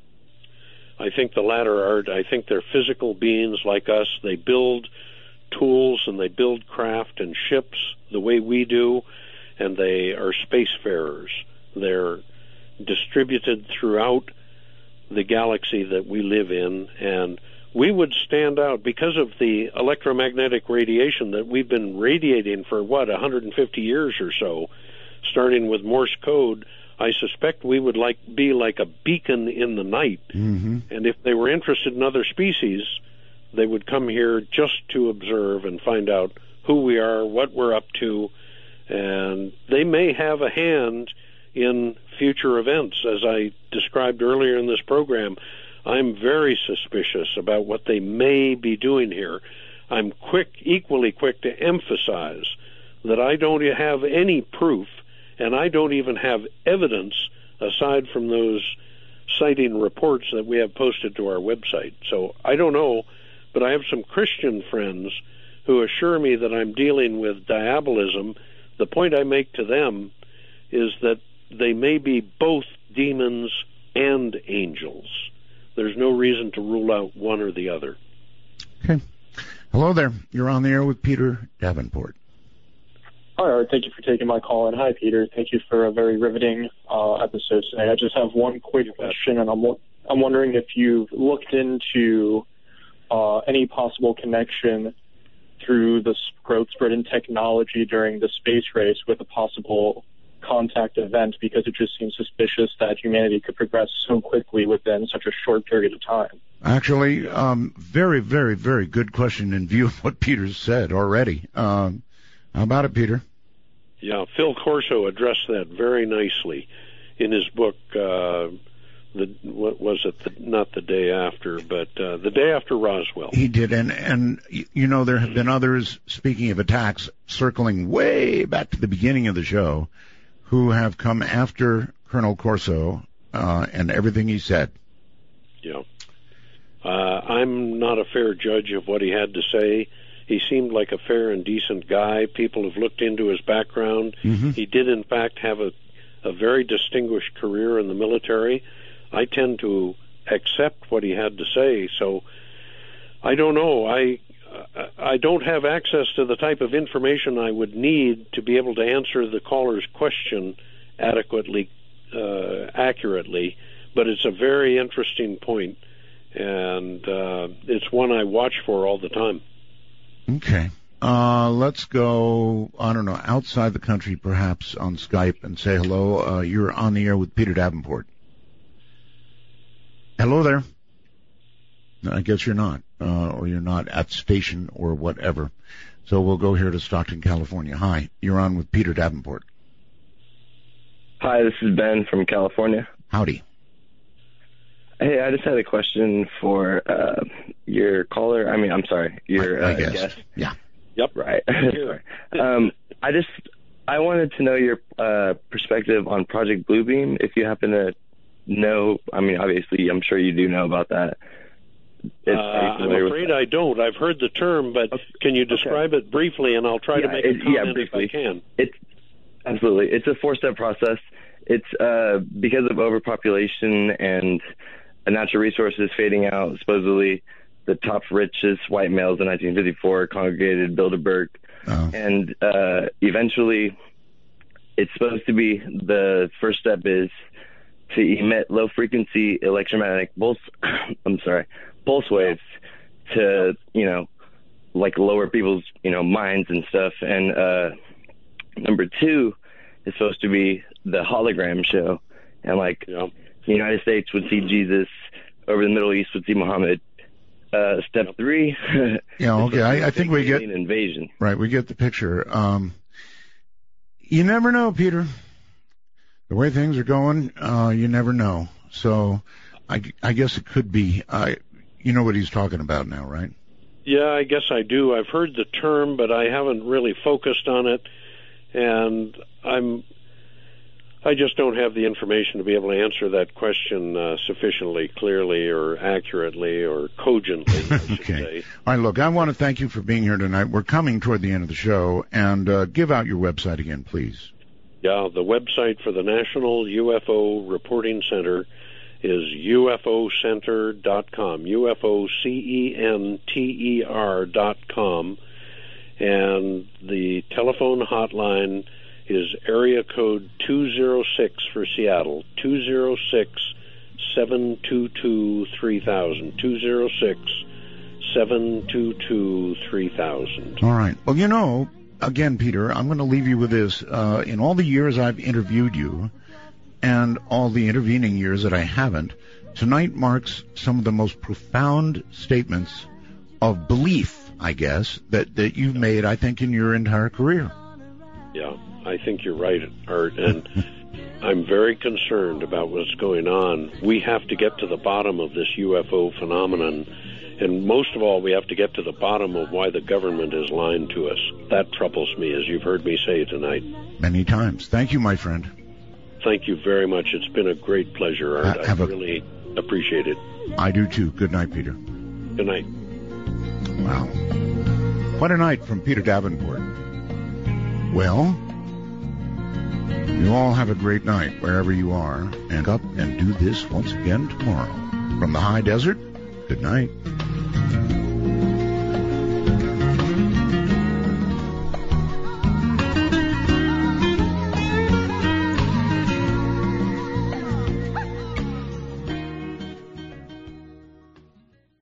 I think the latter, Art. I think they're physical beings like us. They build tools and they build craft and ships the way we do, and they are spacefarers. They're distributed throughout the galaxy that we live in, and we would stand out because of the electromagnetic radiation that we've been radiating for, 150 years or so, starting with Morse code. I suspect we would be like a beacon in the night. Mm-hmm. And if they were interested in other species, they would come here just to observe and find out who we are, what we're up to, and they may have a hand in future events. As I described earlier in this program, I'm very suspicious about what they may be doing here. I'm equally quick to emphasize that I don't have any proof, and I don't even have evidence aside from those sighting reports that we have posted to our website. So I don't know, but I have some Christian friends who assure me that I'm dealing with diabolism. The point I make to them is that they may be both demons and angels. There's no reason to rule out one or the other. Okay. Hello there. You're on the air with Peter Davenport. Hi, Art. Thank you for taking my call. And hi, Peter. Thank you for a very riveting episode today. I just have one quick question, and I'm wondering if you've looked into any possible connection through the growth spread in technology during the space race with a possible contact event, because it just seems suspicious that humanity could progress so quickly within such a short period of time. Actually, very, very, very good question in view of what Peter said already. How about it, Peter? Yeah, Phil Corso addressed that very nicely in his book, what was it, not the day after, but the day after Roswell. He did, and you know, there have been others, speaking of attacks, circling way back to the beginning of the show, who have come after Colonel Corso and everything he said. Yeah. I'm not a fair judge of what he had to say. He seemed like a fair and decent guy. People have looked into his background. Mm-hmm. He did, in fact, have a very distinguished career in the military. I tend to accept what he had to say, so I don't know. I don't have access to the type of information I would need to be able to answer the caller's question adequately, accurately, but it's a very interesting point, and it's one I watch for all the time. Okay. Let's go, I don't know, outside the country perhaps on Skype and say hello. You're on the air with Peter Davenport. Hello there. I guess you're not, or you're not at station or whatever. So we'll go here to Stockton, California. Hi, you're on with Peter Davenport. Hi, this is Ben from California. Howdy. Hey, I just had a question for your caller. I'm sorry, your guest. Yeah. Yep. Right. Sorry. I wanted to know your perspective on Project Bluebeam, if you happen to know. Obviously, I'm sure you do know about that. I'm afraid I don't. I've heard the term, but can you describe it briefly, and I'll try to make a comment briefly. if I can. Absolutely. It's a four-step process. It's because of overpopulation and natural resources fading out. Supposedly, the top richest white males in 1954 congregated Bilderberg. Oh. And eventually, it's supposed to be the first step is to emit low-frequency electromagnetic pulse waves to, lower people's, minds and stuff. And number two is supposed to be the hologram show. And, the United States would see Jesus, over the Middle East would see Muhammad. Step three. Yeah, okay. I think we get invasion. Right, we get the picture. You never know, Peter. The way things are going, you never know. So, I guess it could be. You know what he's talking about now, right? Yeah, I guess I do. I've heard the term, but I haven't really focused on it, and I just don't have the information to be able to answer that question sufficiently clearly or accurately or cogently, I should say. All right, look, I want to thank you for being here tonight. We're coming toward the end of the show, and give out your website again, please. Yeah, the website for the National UFO Reporting Center is UFOcenter.com, UFOCENTER.com, and the telephone hotline is area code 206 for Seattle, 206-722-3000, 206-722-3000. All right. Well, again, Peter, I'm going to leave you with this. In all the years I've interviewed you and all the intervening years that I haven't, tonight marks some of the most profound statements of belief, I guess, that you've made, I think, in your entire career. Yeah, I think you're right, Art, and I'm very concerned about what's going on. We have to get to the bottom of this UFO phenomenon, and most of all, we have to get to the bottom of why the government is lying to us. That troubles me, as you've heard me say tonight. Many times. Thank you, my friend. Thank you very much. It's been a great pleasure, Art. I really appreciate it. I do, too. Good night, Peter. Good night. Wow. What a night from Peter Davenport. Well, you all have a great night wherever you are, and up and do this once again tomorrow. From the high desert, good night.